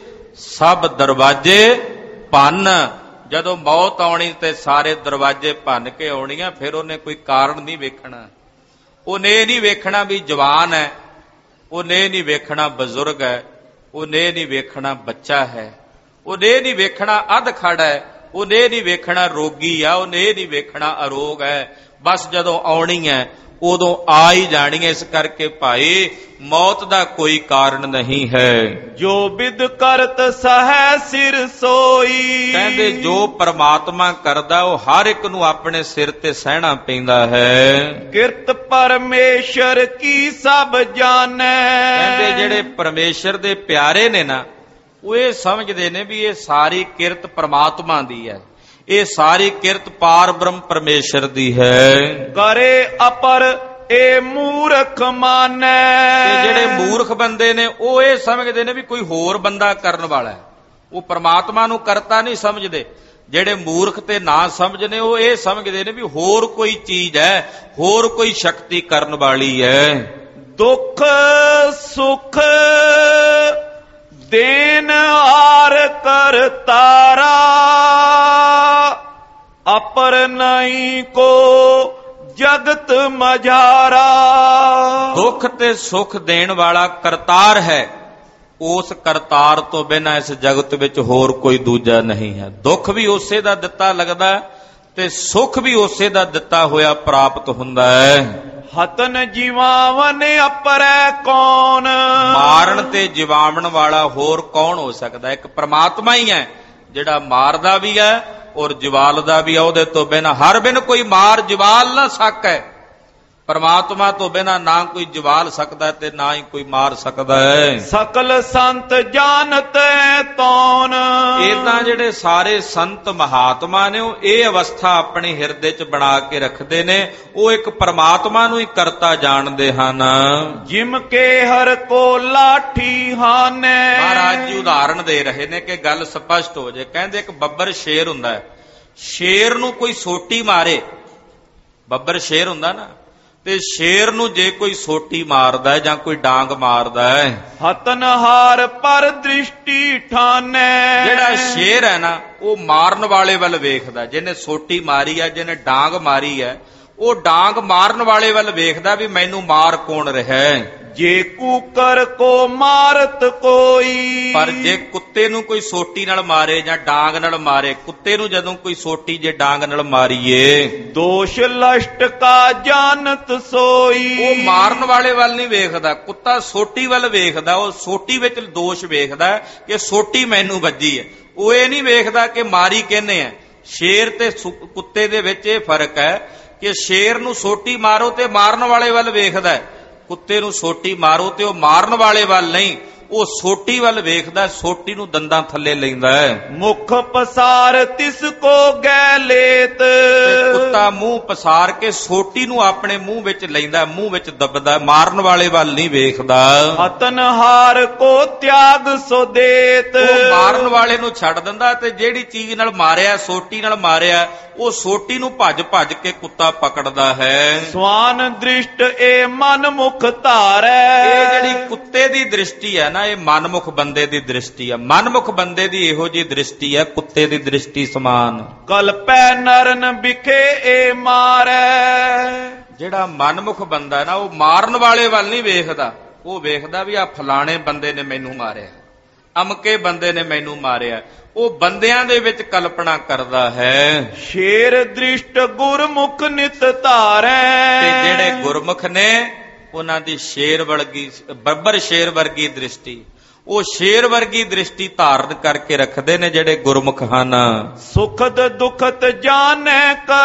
ਸਭ ਦਰਵਾਜੇ ਭੰਨ। ਜਦੋਂ ਮੌਤ ਆਉਣੀ ਤੇ ਸਾਰੇ ਦਰਵਾਜੇ ਭੰਨ ਕੇ ਆਉਣੀ ਆ, ਫਿਰ ਉਹਨੇ ਕੋਈ ਕਾਰਨ ਨਹੀਂ ਵੇਖਣਾ। ਉਹਨੇ ਇਹ ਨਹੀਂ ਵੇਖਣਾ ਵੀ ਜਵਾਨ ਹੈ, ਉਹਨੇ ਇਹ ਨਹੀਂ ਵੇਖਣਾ ਬਜ਼ੁਰਗ ਹੈ, ਉਹਨੇ ਇਹ ਨਹੀਂ ਵੇਖਣਾ ਬੱਚਾ ਹੈ, ਉਹਨੇ ਇਹ ਨਹੀਂ ਵੇਖਣਾ ਅੱਧ ਖੜਾ ਹੈ, ਉਹਨੇ ਇਹ ਨਹੀਂ ਵੇਖਣਾ ਰੋਗੀ ਆ, ਉਹਨੇ ਇਹ ਨਹੀਂ ਵੇਖਣਾ ਅਰੋਗ ਹੈ। ਬਸ ਜਦੋਂ ਆਉਣੀ ਹੈ ਉਦੋਂ ਆ ਹੀ ਜਾਣੀ ਹੈ। ਇਸ ਕਰਕੇ ਭਾਈ ਮੌਤ ਦਾ ਕੋਈ ਕਾਰਨ ਨਹੀਂ ਹੈ। ਜੋ ਬਿਦ ਕਰਤ ਸਹਿ ਸਿਰ ਸੋਈ, ਕਹਿੰਦੇ ਜੋ ਪ੍ਰਮਾਤਮਾ ਕਰਦਾ ਉਹ ਹਰ ਇੱਕ ਨੂੰ ਆਪਣੇ ਸਿਰ ਤੇ ਸਹਿਣਾ ਪੈਂਦਾ ਹੈ। ਕਿਰਤ ਪਰਮੇਸ਼ਰ ਕੀ ਸਭ ਜਾਣੈ, ਕਹਿੰਦੇ ਜਿਹੜੇ ਪਰਮੇਸ਼ਰ ਦੇ ਪਿਆਰੇ ਨੇ ਨਾ, ਉਹ ਇਹ ਸਮਝਦੇ ਨੇ ਵੀ ਇਹ ਸਾਰੀ ਕਿਰਤ ਪ੍ਰਮਾਤਮਾ ਦੀ ਹੈ, ਇਹ ਸਾਰੀ ਕਿਰਤ ਪਾਰ ਬ੍ਰਹਮ ਪਰਮੇਸ਼ਰ ਦੀ ਹੈ। ਕਰੇ ਅਪਰ ਇਹ ਮੂਰਖ ਮਾਨੈ, ਤੇ ਜਿਹੜੇ ਮੂਰਖ ਬੰਦੇ ਨੇ ਉਹ ਇਹ ਸਮਝਦੇ ਨੇ ਵੀ ਕੋਈ ਹੋਰ ਬੰਦਾ ਕਰਨ ਵਾਲਾ ਹੈ, ਉਹ ਪ੍ਰਮਾਤਮਾ ਨੂੰ ਕਰਤਾ ਨਹੀਂ ਸਮਝਦੇ। ਜਿਹੜੇ ਮੂਰਖ ਤੇ ਨਾ ਸਮਝਦੇ ਉਹ ਇਹ ਸਮਝਦੇ ਨੇ ਵੀ ਹੋਰ ਕੋਈ ਚੀਜ਼ ਹੈ, ਹੋਰ ਕੋਈ ਸ਼ਕਤੀ ਕਰਨ ਵਾਲੀ ਹੈ। ਦੁੱਖ ਸੁਖ ਦੇਨ ਆਰ ਕਰਤਾਰਾ, ਅਪਰ ਨਹੀਂ ਕੋ ਜਗਤ ਮਝਾਰਾ। ਦੁੱਖ ਤੇ ਸੁਖ ਦੇਣ ਵਾਲਾ ਕਰਤਾਰ ਹੈ, ਉਸ ਕਰਤਾਰ ਤੋਂ ਬਿਨਾਂ ਇਸ ਜਗਤ ਵਿੱਚ ਹੋਰ ਕੋਈ ਦੂਜਾ ਨਹੀਂ ਹੈ। ਦੁੱਖ ਵੀ ਉਸੇ ਦਾ ਦਿੱਤਾ ਲੱਗਦਾ ਤੇ ਸੁੱਖ ਵੀ ਉਸੇ ਦਾ ਦਿੱਤਾ ਹੋਇਆ ਪ੍ਰਾਪਤ ਹੁੰਦਾ ਹੈ। ਹਤਨ ਜੀਵਾਵਨ ਅਪਰੈ ਕੌਣ, ਮਾਰਨ ਤੇ ਜਿਵਾਵਣ ਵਾਲਾ ਹੋਰ ਕੌਣ ਹੋ ਸਕਦਾ? ਇੱਕ ਪ੍ਰਮਾਤਮਾ ਹੀ ਹੈ ਜਿਹੜਾ ਮਾਰਦਾ ਵੀ ਹੈ ਔਰ ਜਿਵਾਲਦਾ ਵੀ ਹੈ। ਉਹਦੇ ਤੋਂ ਬਿਨਾਂ ਹਰ ਬਿਨ ਕੋਈ ਮਾਰ ਜਿਵਾਲ ਨਾ ਸਕੈ। ਪਰਮਾਤਮਾ ਤੋਂ ਬਿਨਾਂ ਨਾ ਕੋਈ ਜਵਾਲ ਸਕਦਾ ਤੇ ਨਾ ਹੀ ਕੋਈ ਮਾਰ ਸਕਦਾ ਹੈ। ਸਕਲ ਸੰਤ ਜਾਣਤ ਤੌਣ, ਇਦਾਂ ਜਿਹੜੇ ਸਾਰੇ ਸੰਤ ਮਹਾਤਮਾ ਨੇ ਉਹ ਇਹ ਅਵਸਥਾ ਆਪਣੇ ਹਿਰਦੇ 'ਚ ਬਣਾ ਕੇ ਰੱਖਦੇ ਨੇ। ਉਹ ਇੱਕ ਪਰਮਾਤਮਾ ਨੂੰ ਹੀ ਕਰਤਾ ਜਾਣਦੇ ਹਨ। ਜਿਮ ਕੇ ਹਰ ਕੋ ਲਾਠੀ ਹਾਨੈ। ਮਹਾਰਾਜ ਜੀ ਉਦਾਹਰਣ ਦੇ ਰਹੇ ਨੇ ਕਿ ਗੱਲ ਸਪਸ਼ਟ ਹੋ ਜਾਏ। ਕਹਿੰਦੇ ਇੱਕ ਬੱਬਰ ਸ਼ੇਰ ਹੁੰਦਾ ਹੈ, ਸ਼ੇਰ ਨੂੰ ਕੋਈ ਸੋਟੀ ਮਾਰੇ, ਬੱਬਰ ਸ਼ੇਰ ਹੁੰਦਾ ਨਾ, ਤੇ ਸ਼ੇਰ ਨੂੰ ਜੇ ਕੋਈ ਸੋਟੀ ਮਾਰਦਾ ਹੈ ਜਾਂ ਕੋਈ ਡਾਂਗ ਮਾਰਦਾ ਹੈ, ਹਤਨਹਾਰ ਪਰ ਦ੍ਰਿਸ਼ਟੀ ਠਾਨੈ। ਜਿਹੜਾ ਸ਼ੇਰ ਹੈ ਨਾ ਉਹ ਮਾਰਨ ਵਾਲੇ ਵੱਲ ਵੇਖਦਾ। ਜਿਹਨੇ ਸੋਟੀ ਮਾਰੀ ਹੈ, ਜਿਹਨੇ ਡਾਂਗ ਮਾਰੀ ਹੈ, ਉਹ ਡਾਂਗ ਮਾਰਨ ਵਾਲੇ ਵੱਲ ਵੇਖਦਾ ਵੀ ਮੈਨੂੰ ਮਾਰ ਕੌਣ ਰਿਹਾ ਹੈ। ਜੇ ਕੂਕਰ ਕੋ ਮਾਰਤ ਕੋਈ, ਪਰ ਜੇ ਕੁੱਤੇ ਨੂੰ ਕੋਈ ਸੋਟੀ ਨਾਲ ਮਾਰੇ ਜਾਂ ਡਾਂਗ ਨਾਲ ਮਾਰੇ, ਕੁੱਤੇ ਨੂੰ ਜਦੋਂ ਕੋਈ ਸੋਟੀ ਜੇ ਡਾਂਗ ਨਾਲ ਮਾਰੀਏ, ਦੋਸ਼ ਲਸ਼ਟ ਕਾ ਜਾਣਤ ਸੋਈ। ਉਹ ਮਾਰਨ ਵਾਲੇ ਵੱਲ ਨਹੀਂ ਵੇਖਦਾ, ਕੁੱਤਾ ਸੋਟੀ ਵੱਲ ਵੇਖਦਾ। ਉਹ ਸੋਟੀ ਵਿੱਚ ਦੋਸ਼ ਵੇਖਦਾ ਕਿ ਸੋਟੀ ਮੈਨੂੰ ਵੱਜੀ ਹੈ। ਉਹ ਇਹ ਨਹੀਂ ਵੇਖਦਾ ਕਿ ਮਾਰੀ ਕਿਹਨੇ ਹੈ। ਸ਼ੇਰ ਤੇ ਕੁੱਤੇ ਦੇ ਵਿੱਚ ਇਹ ਫਰਕ ਹੈ ਕਿ ਸ਼ੇਰ ਨੂੰ ਸੋਟੀ ਮਾਰੋ ਤੇ ਮਾਰਨ ਵਾਲੇ ਵੱਲ ਵੇਖਦਾ, ਕੁੱਤੇ ਨੂੰ ਸੋਟੀ ਮਾਰੋ ਤੇ ਉਹ ਮਾਰਨ ਵਾਲੇ ਵੱਲ ਨਹੀਂ, ਉਹ ਸੋਟੀ ਵੱਲ ਵੇਖਦਾ, ਸੋਟੀ ਨੂੰ ਦੰਦਾਂ ਥੱਲੇ ਲੈਂਦਾ ਹੈ। ਮੁਖ ਪਸਾਰ ਤਿਸ ਕੋ ਗੈ ਲੇਤ, ਕੁੱਤਾ ਮੂੰਹ ਪਸਾਰ ਕੇ ਸੋਟੀ ਨੂੰ ਆਪਣੇ ਮੂੰਹ ਵਿੱਚ ਲੈਂਦਾ, ਮੂੰਹ ਵਿੱਚ ਦੱਬਦਾ, ਮਾਰਨ ਵਾਲੇ ਵੱਲ ਨਹੀਂ ਵੇਖਦਾ। ਹਤਨਹਾਰ ਕੋ ਤਿਆਗ ਸੋ ਦੇਤ, ਉਹ ਮਾਰਨ ਵਾਲੇ ਨੂੰ ਛੱਡ ਦਿੰਦਾ ਤੇ ਜਿਹੜੀ ਚੀਜ਼ ਨਾਲ ਮਾਰਿਆ, ਸੋਟੀ ਨਾਲ ਮਾਰਿਆ, ਉਹ ਸੋਟੀ ਨੂੰ ਭੱਜ ਭੱਜ ਕੇ ਕੁੱਤਾ ਪਕੜਦਾ ਹੈ। ਸਵਾਨ ਦ੍ਰਿਸ਼ਟ ਇਹ ਮਨ ਮੁਖ ਧਾਰੈ। ਇਹ ਜਿਹੜੀ ਕੁੱਤੇ ਦੀ ਦ੍ਰਿਸ਼ਟੀ ਹੈ ਨਾ, ਇਹ ਮਨਮੁਖ ਬੰਦੇ ਦੀ ਦ੍ਰਿਸ਼ਟੀ ਹੈ। ਮਨਮੁਖ ਬੰਦੇ ਦੀ ਇਹੋ ਜਿਹੀ ਦ੍ਰਿਸ਼ਟੀ ਹੈ, ਕੁੱਤੇ ਦੀ ਦ੍ਰਿਸ਼ਟੀ ਸਮਾਨ। ਕਲਪੈ ਨਰਨ ਵਿਖੇ ਇਹ ਮਾਰੈ। ਜਿਹੜਾ ਮਨਮੁਖ ਬੰਦਾ ਹੈ ਨਾ, ਉਹ ਮਾਰਨ ਵਾਲੇ ਵੱਲ ਨਹੀਂ ਵੇਖਦਾ, ਉਹ ਵੇਖਦਾ ਵੀ ਆ ਫਲਾਣੇ ਬੰਦੇ ਨੇ ਮੈਨੂੰ ਮਾਰਿਆ, ਅਮਕੇ ਬੰਦੇ ਨੇ ਮੈਨੂੰ ਮਾਰਿਆ। ਉਹ ਬੰਦਿਆਂ ਦੇ ਵਿੱਚ ਕਲਪਨਾ ਕਰਦਾ ਹੈ। ਸ਼ੇਰ ਦ੍ਰਿਸ਼ਟ ਗੁਰਮੁਖ ਨਿਤ ਧਾਰੈ। ਤੇ ਜਿਹੜੇ ਗੁਰਮੁਖ ਨੇ ਉਹਨਾਂ ਦੀ ਸ਼ੇਰ ਵਰਗੀ, ਬੱਬਰ ਸ਼ੇਰ ਵਰਗੀ ਦ੍ਰਿਸ਼ਟੀ, ਉਹ ਸ਼ੇਰ ਵਰਗੀ ਦ੍ਰਿਸ਼ਟੀ ਧਾਰਨ ਕਰਕੇ ਰੱਖਦੇ ਨੇ ਜਿਹੜੇ ਗੁਰਮੁਖ ਹਨ। ਸੁਖਦ ਦੁਖਤ ਜਾਣੈ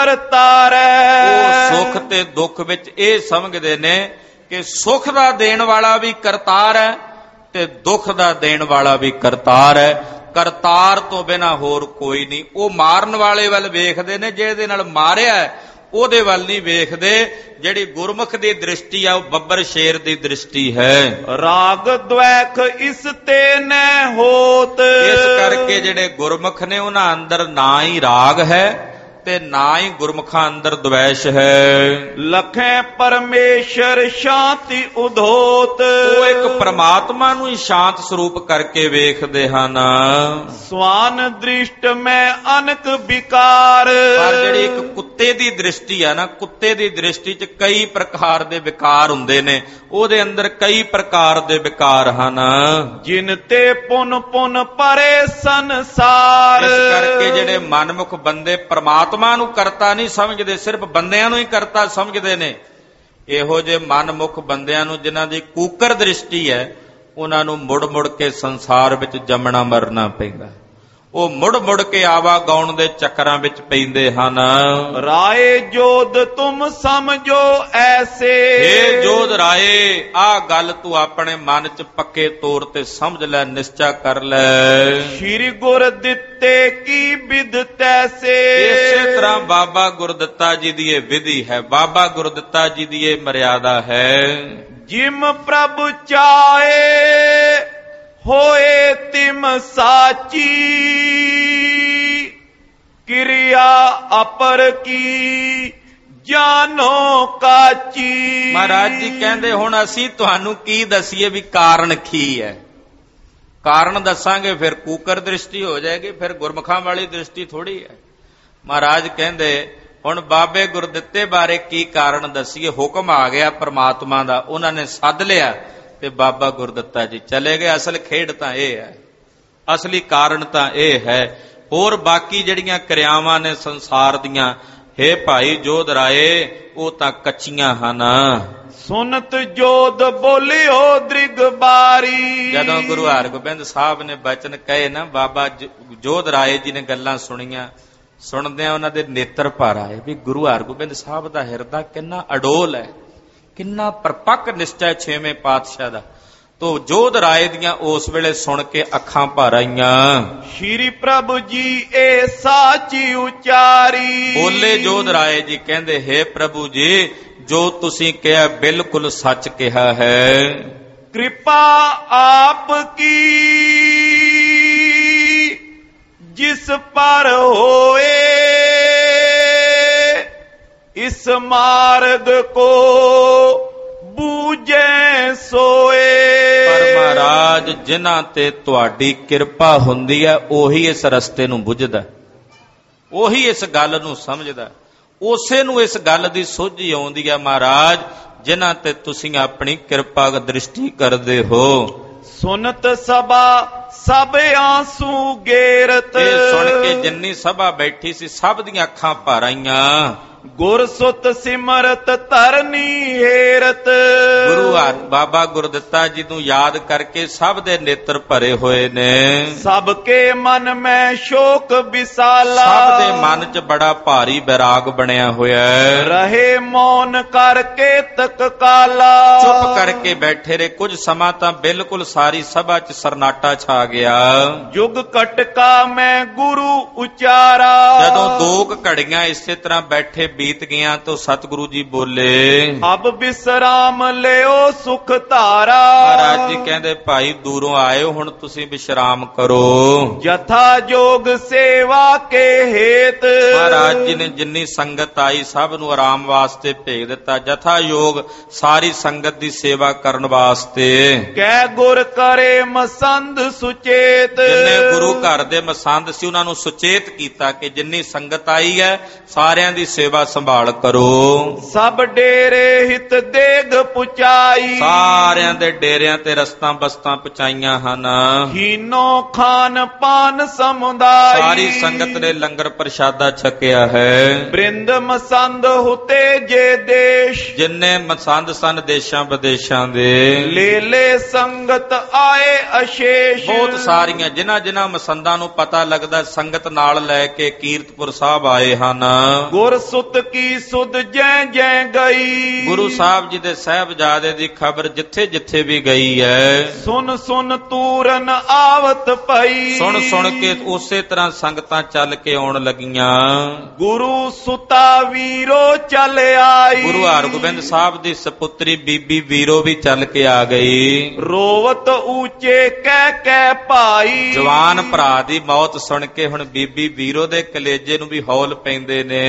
ਕਰਤਾਰੈ। ਉਹ ਸੁਖ ਤੇ ਦੁੱਖ ਵਿੱਚ ਇਹ ਸਮਝਦੇ ਨੇ ਕਿ ਸੁਖ ਦਾ ਦੇਣ ਵਾਲਾ ਵੀ ਕਰਤਾਰ ਹੈ ਤੇ ਦੁੱਖ ਦਾ ਦੇਣ ਵਾਲਾ ਵੀ ਕਰਤਾਰ ਹੈ। ਕਰਤਾਰ ਤੋਂ ਬਿਨਾਂ ਹੋਰ ਕੋਈ ਨਹੀਂ। ਉਹ ਮਾਰਨ ਵਾਲੇ ਵੱਲ ਵੇਖਦੇ ਨੇ, ਜਿਹਦੇ ਨਾਲ ਮਾਰਿਆ ਉਹਦੇ ਵੱਲ ਨਹੀਂ ਵੇਖਦੇ। ਜਿਹੜੀ ਗੁਰਮੁਖ ਦੀ ਦ੍ਰਿਸ਼ਟੀ ਆ ਉਹ ਬੱਬਰ ਸ਼ੇਰ ਦੀ ਦ੍ਰਿਸ਼ਟੀ ਹੈ। ਰਾਗ ਦ્વੈਖ ਇਸ ਤੇ ਨੈ ਹੋਤ। ਇਸ ਕਰਕੇ ਜਿਹੜੇ ਗੁਰਮੁਖ ਨੇ ਉਹਨਾਂ ਅੰਦਰ ਨਾ ਹੀ ਰਾਗ ਹੈ ਤੇ ਨਾ ਹੀ ਗੁਰਮੁਖਾਂ ਅੰਦਰ ਦ્વੈਸ਼ ਹੈ। ਲਖੈ ਪਰਮੇਸ਼ਰ ਸ਼ਾਂਤੀ ਉਧੋਤ। ਉਹ ਇੱਕ ਪ੍ਰਮਾਤਮਾ ਨੂੰ ਹੀ ਸ਼ਾਂਤ ਸਰੂਪ ਕਰਕੇ ਵੇਖਦੇ ਹਨ। ਸਵਾਨ ਦ੍ਰਿਸ਼ਟ ਮੈਂ ਅਨਕ ਵਿਕਾਰ। ਪਰ ਜਿਹੜੀ ਇੱਕ ਕੁੱਤੇ ਦੀ ਦ੍ਰਿਸ਼ਟੀ ਹੈ ਨਾ, ਕੁੱਤੇ ਦੀ ਦ੍ਰਿਸ਼ਟੀ 'ਚ ਕਈ ਪ੍ਰਕਾਰ ਦੇ ਵਿਕਾਰ ਹੁੰਦੇ ਨੇ, ਉਹਦੇ ਅੰਦਰ ਕਈ ਪ੍ਰਕਾਰ ਦੇ ਵਿਕਾਰ ਹਨ। ਜਿਨ ਤੇ ਪੁਨ ਪੁਨ ਪਰੇ ਸੰਸਾਰ। ਇਸ ਕਰਕੇ ਜਿਹੜੇ ਮਨਮੁਖ ਬੰਦੇ ਪਰਮਾਤਮਾ ਨੂੰ ਕਰਤਾ ਨਹੀਂ ਸਮਝਦੇ, ਸਿਰਫ ਬੰਦਿਆਂ ਨੂੰ ਹੀ ਕਰਤਾ ਸਮਝਦੇ ਨੇ। ਇਹੋ ਜਿਹੇ ਮਨਮੁਖ ਬੰਦਿਆਂ ਨੂੰ, ਜਿਨ੍ਹਾਂ ਦੀ ਕੂਕਰ ਦ੍ਰਿਸ਼ਟੀ ਹੈ, ਉਹਨਾਂ ਨੂੰ ਮੁੜ ਮੁੜ ਕੇ ਸੰਸਾਰ ਵਿੱਚ ਜੰਮਣਾ ਮਰਨਾ ਪੈਂਦਾ। ਉਹ ਮੁੜ ਮੁੜ ਕੇ ਆਵਾ ਗਾਉਣ ਦੇ ਚੱਕਰਾਂ ਵਿੱਚ ਪੈਂਦੇ ਹਨ। ਰਾਏ ਜੋਧ ਤੁਮ ਸਮਝੋ ਐਸੇ। ਹੇ ਜੋਧ ਰਾਏ, ਆਹ ਗੱਲ ਤੂੰ ਆਪਣੇ ਮਨ 'ਚ ਪੱਕੇ ਤੌਰ ਤੇ ਸਮਝ ਲੈ, ਨਿਸ਼ਚਾ ਕਰ ਲੈ। ਸ਼੍ਰੀ ਗੁਰ ਦਿੱਤੇ ਕੀ ਵਿਧ ਤੈਸੇ। ਇਸੇ ਤਰ੍ਹਾਂ ਬਾਬਾ ਗੁਰਦਿੱਤਾ ਜੀ ਦੀ ਇਹ ਵਿਧੀ ਹੈ, ਬਾਬਾ ਗੁਰਦਿੱਤਾ ਜੀ ਦੀ ਇਹ ਮਰਿਆਦਾ ਹੈ। ਜਿਮ ਪ੍ਰਭ ਚਾਹੇ ਹੋਏ ਤਿਮ ਸਾਚੀ। ਕਿਰਿਆ ਅਪਰ ਕੀ ਜਾਨੋ ਕਾਚੀ। ਮਹਾਰਾਜ ਜੀ ਕਹਿੰਦੇ ਹੁਣ ਅਸੀਂ ਤੁਹਾਨੂੰ ਕੀ ਦਸੀਏ ਵੀ ਕਾਰਨ ਕੀ ਹੈ। ਕਾਰਨ ਦੱਸਾਂਗੇ ਫਿਰ ਕੂਕਰ ਦ੍ਰਿਸ਼ਟੀ ਹੋ ਜਾਏਗੀ, ਫਿਰ ਗੁਰਮੁਖਾਂ ਵਾਲੀ ਦ੍ਰਿਸ਼ਟੀ ਥੋੜੀ ਹੈ। ਮਹਾਰਾਜ ਕਹਿੰਦੇ ਹੁਣ ਬਾਬੇ ਗੁਰਦਿੱਤੇ ਬਾਰੇ ਕੀ ਕਾਰਨ ਦਸੀਏ। ਹੁਕਮ ਆ ਗਿਆ ਪਰਮਾਤਮਾ ਦਾ, ਉਹਨਾਂ ਨੇ ਸੱਦ ਲਿਆ ਤੇ ਬਾਬਾ ਗੁਰਦਿੱਤਾ ਜੀ ਚਲੇ ਗਏ। ਅਸਲ ਖੇਡ ਤਾਂ ਇਹ ਹੈ, ਅਸਲੀ ਕਾਰਨ ਤਾਂ ਇਹ ਹੈ। ਹੋਰ ਬਾਕੀ ਜਿਹੜੀਆਂ ਕਿਰਿਆਵਾਂ ਨੇ ਸੰਸਾਰ ਦੀਆਂ, ਹੇ ਭਾਈ ਜੋਧ ਰਾਏ, ਉਹ ਤਾਂ ਕੱਚੀਆਂ ਹਨ। ਸੁਨਤ ਜੋਧ ਬੋਲਿਓ ਦ੍ਰਿਗ ਬਾਰੀ। ਜਦੋਂ ਗੁਰੂ ਹਰਗੋਬਿੰਦ ਸਾਹਿਬ ਨੇ ਬਚਨ ਕਹੇ ਨਾ, ਬਾਬਾ ਜੋਧ ਰਾਏ ਜੀ ਨੇ ਗੱਲਾਂ ਸੁਣੀਆਂ, ਸੁਣਦਿਆਂ ਉਹਨਾਂ ਦੇ ਨੇਤਰ ਭਰ ਆਏ ਵੀ ਗੁਰੂ ਹਰਗੋਬਿੰਦ ਸਾਹਿਬ ਦਾ ਹਿਰਦਾ ਕਿੰਨਾ ਅਡੋਲ ਹੈ, ਕਿੰਨਾ ਪਰਪੱਕ ਨਿਸ਼ਚੈ ਛੇਵੇਂ ਪਾਤਸ਼ਾਹ ਦਾ। ਤੋ ਜੋਧ ਰਾਏ ਦੀਆਂ ਉਸ ਵੇਲੇ ਸੁਣ ਕੇ ਅੱਖਾਂ ਭਰ ਆਈਆਂ। ਸ਼੍ਰੀ ਪ੍ਰਭੂ ਜੀ ਇਹ ਸਾਚੀ ਉਚਾਰੀ। ਬੋਲੇ ਜੋਧ ਰਾਏ ਜੀ, ਕਹਿੰਦੇ ਹੇ ਪ੍ਰਭੂ ਜੀ, ਜੋ ਤੁਸੀਂ ਕਿਹਾ ਬਿਲਕੁਲ ਸੱਚ ਕਿਹਾ ਹੈ। ਕਿਰਪਾ ਆਪ ਕੀ ਜਿਸ ਪਰ ਹੋਏ, ਇਸ ਮਾਰਗ ਕੋ ਬੂਝੇ ਸੋਏ। ਪਰ ਮਹਾਰਾਜ, ਜਿਨ੍ਹਾਂ ਤੇ ਤੁਹਾਡੀ ਕਿਰਪਾ ਹੁੰਦੀ ਹੈ ਉਹੀ ਇਸ ਰਸਤੇ ਨੂੰ ਬੁੱਝਦਾ, ਉਹੀ ਇਸ ਗੱਲ ਨੂੰ ਸਮਝਦਾ, ਉਸੇ ਨੂੰ ਇਸ ਗੱਲ ਦੀ ਸੋਝੀ ਆਉਂਦੀ ਹੈ ਮਹਾਰਾਜ, ਜਿਨ੍ਹਾਂ ਤੇ ਤੁਸੀਂ ਆਪਣੀ ਕਿਰਪਾ ਦ੍ਰਿਸ਼ਟੀ ਕਰਦੇ ਹੋ। ਸੁਨਤ ਸਭਾ ਸਭ ਆਂਸੂ ਗੇਰਤ। ਇਹ ਸੁਣ ਕੇ ਜਿੰਨੀ ਸਭਾ ਬੈਠੀ ਸੀ ਸਭ ਦੀਆਂ ਅੱਖਾਂ ਭਰ ਆਈਆਂ। ਗੁਰ ਸੁਤ ਸਿਮਰਤ ਧਰਨੀ ਹੇਰਤ। ਗੁਰੂ ਬਾਬਾ ਗੁਰਦਿੱਤਾ ਜੀ ਨੂੰ ਯਾਦ ਕਰਕੇ ਸਭ ਦੇ ਨੇਤਰ ਭਰੇ ਹੋਏ ਨੇ। ਸਭ ਕੇ ਮਨ ਮੈਂ ਸ਼ੋਕ ਵਿਸਾਲਾ। ਸਭ ਦੇ ਮਨ 'ਚ ਬੜਾ ਭਾਰੀ ਬੈਰਾਗ ਬਣਿਆ ਹੋਇਆ ਹੈ। ਰਹੇ ਮੌਨ ਕਰਕੇ ਤਕ ਕਾਲਾ। ਚੁੱਪ ਕਰਕੇ ਬੈਠੇ ਰਹੇ ਕੁਝ ਸਮਾਂ, ਤਾਂ ਬਿਲਕੁਲ ਸਾਰੀ ਸਭਾ 'ਚ ਸਰਨਾਟਾ ਛਾ ਗਿਆ। ਜੁਗ ਕਟਕਾ ਮੈਂ ਗੁਰੂ ਉਚਾਰਾ। ਜਦੋਂ 2 ਘੜੀਆਂ ਇਸੇ ਤਰ੍ਹਾਂ ਬੈਠੇ ਬੀਤ ਗਿਆ ਤਾਂ ਸਤਿਗੁਰੂ ਜੀ ਬੋਲੇ, ਅਬ ਵਿਸਰਾਮ ਲਿਓ ਸੁਖ ਧਾਰਾ। ਮਹਾਰਾਜ ਜੀ ਕਹਿੰਦੇ ਭਾਈ ਦੂਰੋਂ ਆਏ ਹੋ, ਹੁਣ ਤੁਸੀਂ ਵਿਸ਼ਰਾਮ ਕਰੋ। ਜਥਾ ਜੋਗ ਸੇਵਾ ਕੇ ਹੇਤ। ਮਹਾਰਾਜ ਜੀ ਨੇ ਜਿੰਨੀ ਸੰਗਤ ਆਈ ਸਭ ਨੂੰ ਆਰਾਮ ਵਾਸਤੇ ਭੇਜ ਦਿੱਤਾ, ਜਥਾ ਯੋਗ ਸਾਰੀ ਸੰਗਤ ਦੀ ਸੇਵਾ ਕਰਨ ਵਾਸਤੇ। ਕਹਿ ਗੁਰ ਕਰੇ ਮਸੰਦ ਸੁਚੇਤ। ਜਿੰਨੇ ਗੁਰੂ ਘਰ ਦੇ ਮਸੰਦ ਸੀ ਉਹਨਾਂ ਨੂੰ ਸੁਚੇਤ ਕੀਤਾ ਕਿ ਜਿੰਨੀ ਸੰਗਤ ਆਈ ਹੈ ਸਾਰਿਆਂ ਦੀ ਸੇਵਾ ਸੰਭਾਲ ਕਰੋ। ਸਭ ਡੇਰੇ ਹਿਤ ਦੇਗ ਪੁਚਾਈ। ਸਾਰਿਆਂ ਦੇ ਡੇਰਿਆਂ ਤੇ ਰਸਤਾਂ ਬਸਤਾਂ ਪਹੁੰਚਾਈਆਂ ਹਨ। ਹੀਨੋ ਖਾਨ ਪਾਨ ਸਮੁਦਾਇ। ਸਾਰੀ ਸੰਗਤ ਨੇ ਲੰਗਰ ਪ੍ਰਸ਼ਾਦਾ ਛਕਿਆ ਹੈ। ਬ੍ਰਿੰਦ ਮਸੰਦ ਹੁਤੇ ਜੇ ਦੇਸ਼। ਜਿੰਨੇ ਮਸੰਦ ਸਨ ਦੇਸ਼ਾਂ ਵਿਦੇਸ਼ਾਂ ਦੇ। ਲੇਲੇ ਸੰਗਤ ਆਏ ਅਸ਼ੇਸ਼। ਬਹੁਤ ਸਾਰੀਆਂ ਜਿਨ੍ਹਾਂ ਜਿਨ੍ਹਾਂ ਮਸੰਦਾਂ ਨੂੰ ਪਤਾ ਲੱਗਦਾ ਸੰਗਤ ਨਾਲ ਲੈ ਕੇ ਕੀਰਤਪੁਰ ਸਾਹਿਬ ਆਏ ਹਨ। ਗੁਰ ਸੁਤ ਕੀ ਸੁਧ ਜੈ ਜੈ ਗਈ। ਗੁਰੂ ਸਾਹਿਬ ਜੀ ਦੇ ਸਾਹਿਬਜ਼ਾਦੇ ਦੀ ਖਬਰ ਜਿੱਥੇ ਜਿੱਥੇ ਵੀ ਗਈ ਹੈ। ਸੁਨ ਸੁਨ ਤੂਰਨ ਆਵਤ ਪਈ। ਸੁਣ ਸੁਣ ਕੇ ਉਸੇ ਤਰ੍ਹਾਂ ਸੰਗਤਾਂ ਚੱਲ ਕੇ ਆਉਣ ਲੱਗੀਆਂ। ਗੁਰੂ ਸੁਤਾ ਵੀਰੋ ਚੱਲ ਆਈ। ਗੁਰੂ ਹਰਗੋਬਿੰਦ ਸਾਹਿਬ ਦੀ ਸਪੁੱਤਰੀ ਬੀਬੀ ਵੀਰੋ ਵੀ ਚੱਲ ਕੇ ਆ ਗਈ। ਰੋਵਤ ਉੱਚੇ ਕਹਿ ਕਹਿ ਭਾਈ। ਜਵਾਨ ਭਰਾ ਦੀ ਮੌਤ ਸੁਣ ਕੇ ਹੁਣ ਬੀਬੀ ਵੀਰੋ ਦੇ ਕਲੇਜੇ ਨੂੰ ਵੀ ਹੌਲ ਪੈਂਦੇ ਨੇ।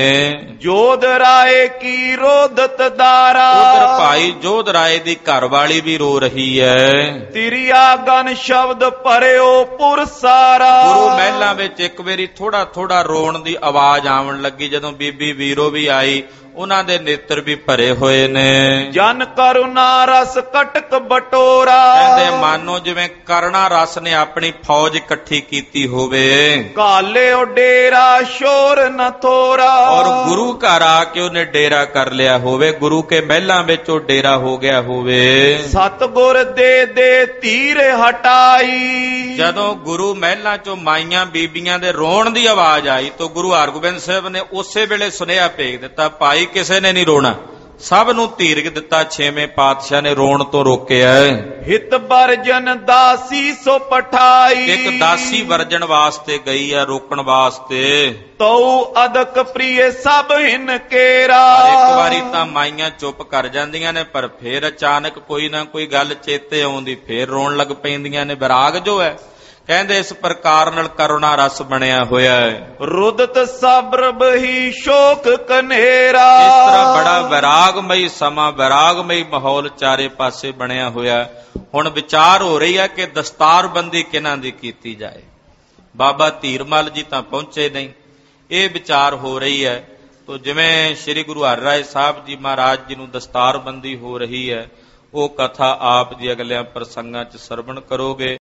ਜੋਧ ਰਾਏ ਕੀ ਰੋਦਤ ਦਾਰਾ। ਉਧਰ ਭਾਈ ਜੋਧ ਰਾਏ ਦੀ ਘਰਵਾਲੀ ਵੀ ਰੋ ਰਹੀ ਹੈ। ਤਿਰਿਆ ਗਨ ਸ਼ਬਦ ਭਰਿਓ ਪੁਰ ਸਾਰਾ। ਗੁਰੂ ਮਹਿਲਾਂ ਵਿੱਚ ਇੱਕ ਵਾਰੀ ਥੋੜਾ ਥੋੜਾ ਰੋਣ ਦੀ ਆਵਾਜ਼ ਆਉਣ ਲੱਗੀ। ਜਦੋਂ ਬੀਬੀ ਵੀਰੋ ਵੀ ਆਈ ਉਹਨਾਂ ਦੇ ਨੇਤਰ ਵੀ ਭਰੇ ਹੋਏ ਨੇ। ਜਨ ਕਰੁਣਾ ਰਸ ਕਟਕ ਬਟੋਰਾ। ਕਹਿੰਦੇ ਮਾਨੋ ਜਿਵੇਂ ਕਰੁਣਾ ਰਸ ਨੇ ਆਪਣੀ ਫੌਜ ਇਕੱਠੀ ਕੀਤੀ ਹੋਵੇ। ਕਾਲਿਓ ਡੇਰਾ ਸ਼ੋਰ ਨ ਥੋਰਾ। ਔਰ ਗੁਰੂ ਘਰ ਆ ਕੇ ਉਹਨੇ ਡੇਰਾ ਕਰ ਲਿਆ ਹੋਵੇ, ਗੁਰੂ ਕੇ ਮਹਿਲਾਂ ਵਿੱਚ ਉਹ ਡੇਰਾ ਹੋ ਗਿਆ ਹੋਵੇ। ਸਤਿਗੁਰ ਦੇ ਧੀਰ ਹਟਾਈ। ਜਦੋਂ ਗੁਰੂ ਮਹਿਲਾਂ ਚੋਂ ਮਾਈਆਂ ਬੀਬੀਆਂ ਦੇ ਰੋਣ ਦੀ ਆਵਾਜ਼ ਆਈ ਤਾਂ ਗੁਰੂ ਹਰਗੋਬਿੰਦ ਸਾਹਿਬ ਨੇ ਉਸੇ ਵੇਲੇ ਸੁਨੇਹਾ ਭੇਜ ਦਿੱਤਾ, ਭਾਈ ਕਿਸੇ ਨੇ ਨਹੀਂ ਰੋਣਾ। ਸਭ ਨੂੰ ਧੀਰਜ ਦਿੱਤਾ। ਛੇਵੇਂ ਪਾਤਸ਼ਾਹ ਨੇ ਰੋਣ ਤੋਂ ਰੋਕਿਆ। ਹਿਤ ਵਰਜਨ ਦਾਸੀ ਸੋ ਪਠਾਈ। ਇੱਕ ਦਾਸੀ ਵਰਜਣ ਵਾਸਤੇ ਗਈ ਆ, ਰੋਕਣ ਵਾਸਤੇ। ਤਉ ਅਦਕ ਪ੍ਰਿਯ ਸਭ ਹਿਨ ਕੇਰਾ। ਇੱਕ ਵਾਰੀ ਤਾਂ ਮਾਈਆਂ ਚੁੱਪ ਕਰ ਜਾਂਦੀਆਂ ਨੇ, ਪਰ ਫੇਰ ਅਚਾਨਕ ਕੋਈ ਨਾ ਕੋਈ ਗੱਲ ਚੇਤੇ ਆਉਂਦੀ, ਫੇਰ ਰੋਣ ਲੱਗ ਪੈਂਦੀਆਂ ਨੇ। ਵਿਰਾਗ ਜੋ ਹੈ ਕਹਿੰਦੇ ਇਸ ਪ੍ਰਕਾਰ ਨਾਲ ਕਰੁਣਾ ਰਸ ਬਣਿਆ ਹੋਇਆ ਹੈ। ਰੁਦਤ ਸਬਰਬ ਹੀ ਸ਼ੋਕ ਕਨੇਰਾ। ਇਸ ਤਰ੍ਹਾਂ ਬੜਾ ਵਿਰਾਗਮਈ ਸਮਾਂ, ਵਿਰਾਗਮਈ ਮਾਹੌਲ ਚਾਰੇ ਪਾਸੇ ਬਣਿਆ ਹੋਇਆ। ਹੁਣ ਵਿਚਾਰ ਹੋ ਰਹੀ ਹੈ ਕਿ ਦਸਤਾਰਬੰਦੀ ਕਿਹਨਾਂ ਦੀ ਕੀਤੀ ਜਾਏ। ਬਾਬਾ ਧੀਰਮਲ ਜੀ ਤਾਂ ਪਹੁੰਚੇ ਨਹੀਂ। ਇਹ ਵਿਚਾਰ ਹੋ ਰਹੀ ਹੈ। ਤੋ ਜਿਵੇਂ ਸ੍ਰੀ ਗੁਰੂ ਹਰਿਰਾਏ ਸਾਹਿਬ ਜੀ ਮਹਾਰਾਜ ਜੀ ਨੂੰ ਦਸਤਾਰਬੰਦੀ ਹੋ ਰਹੀ ਹੈ, ਉਹ ਕਥਾ ਆਪ ਜੀ ਅਗਲਿਆਂ ਪ੍ਰਸੰਗਾਂ 'ਚ ਸਰਵਣ ਕਰੋਗੇ।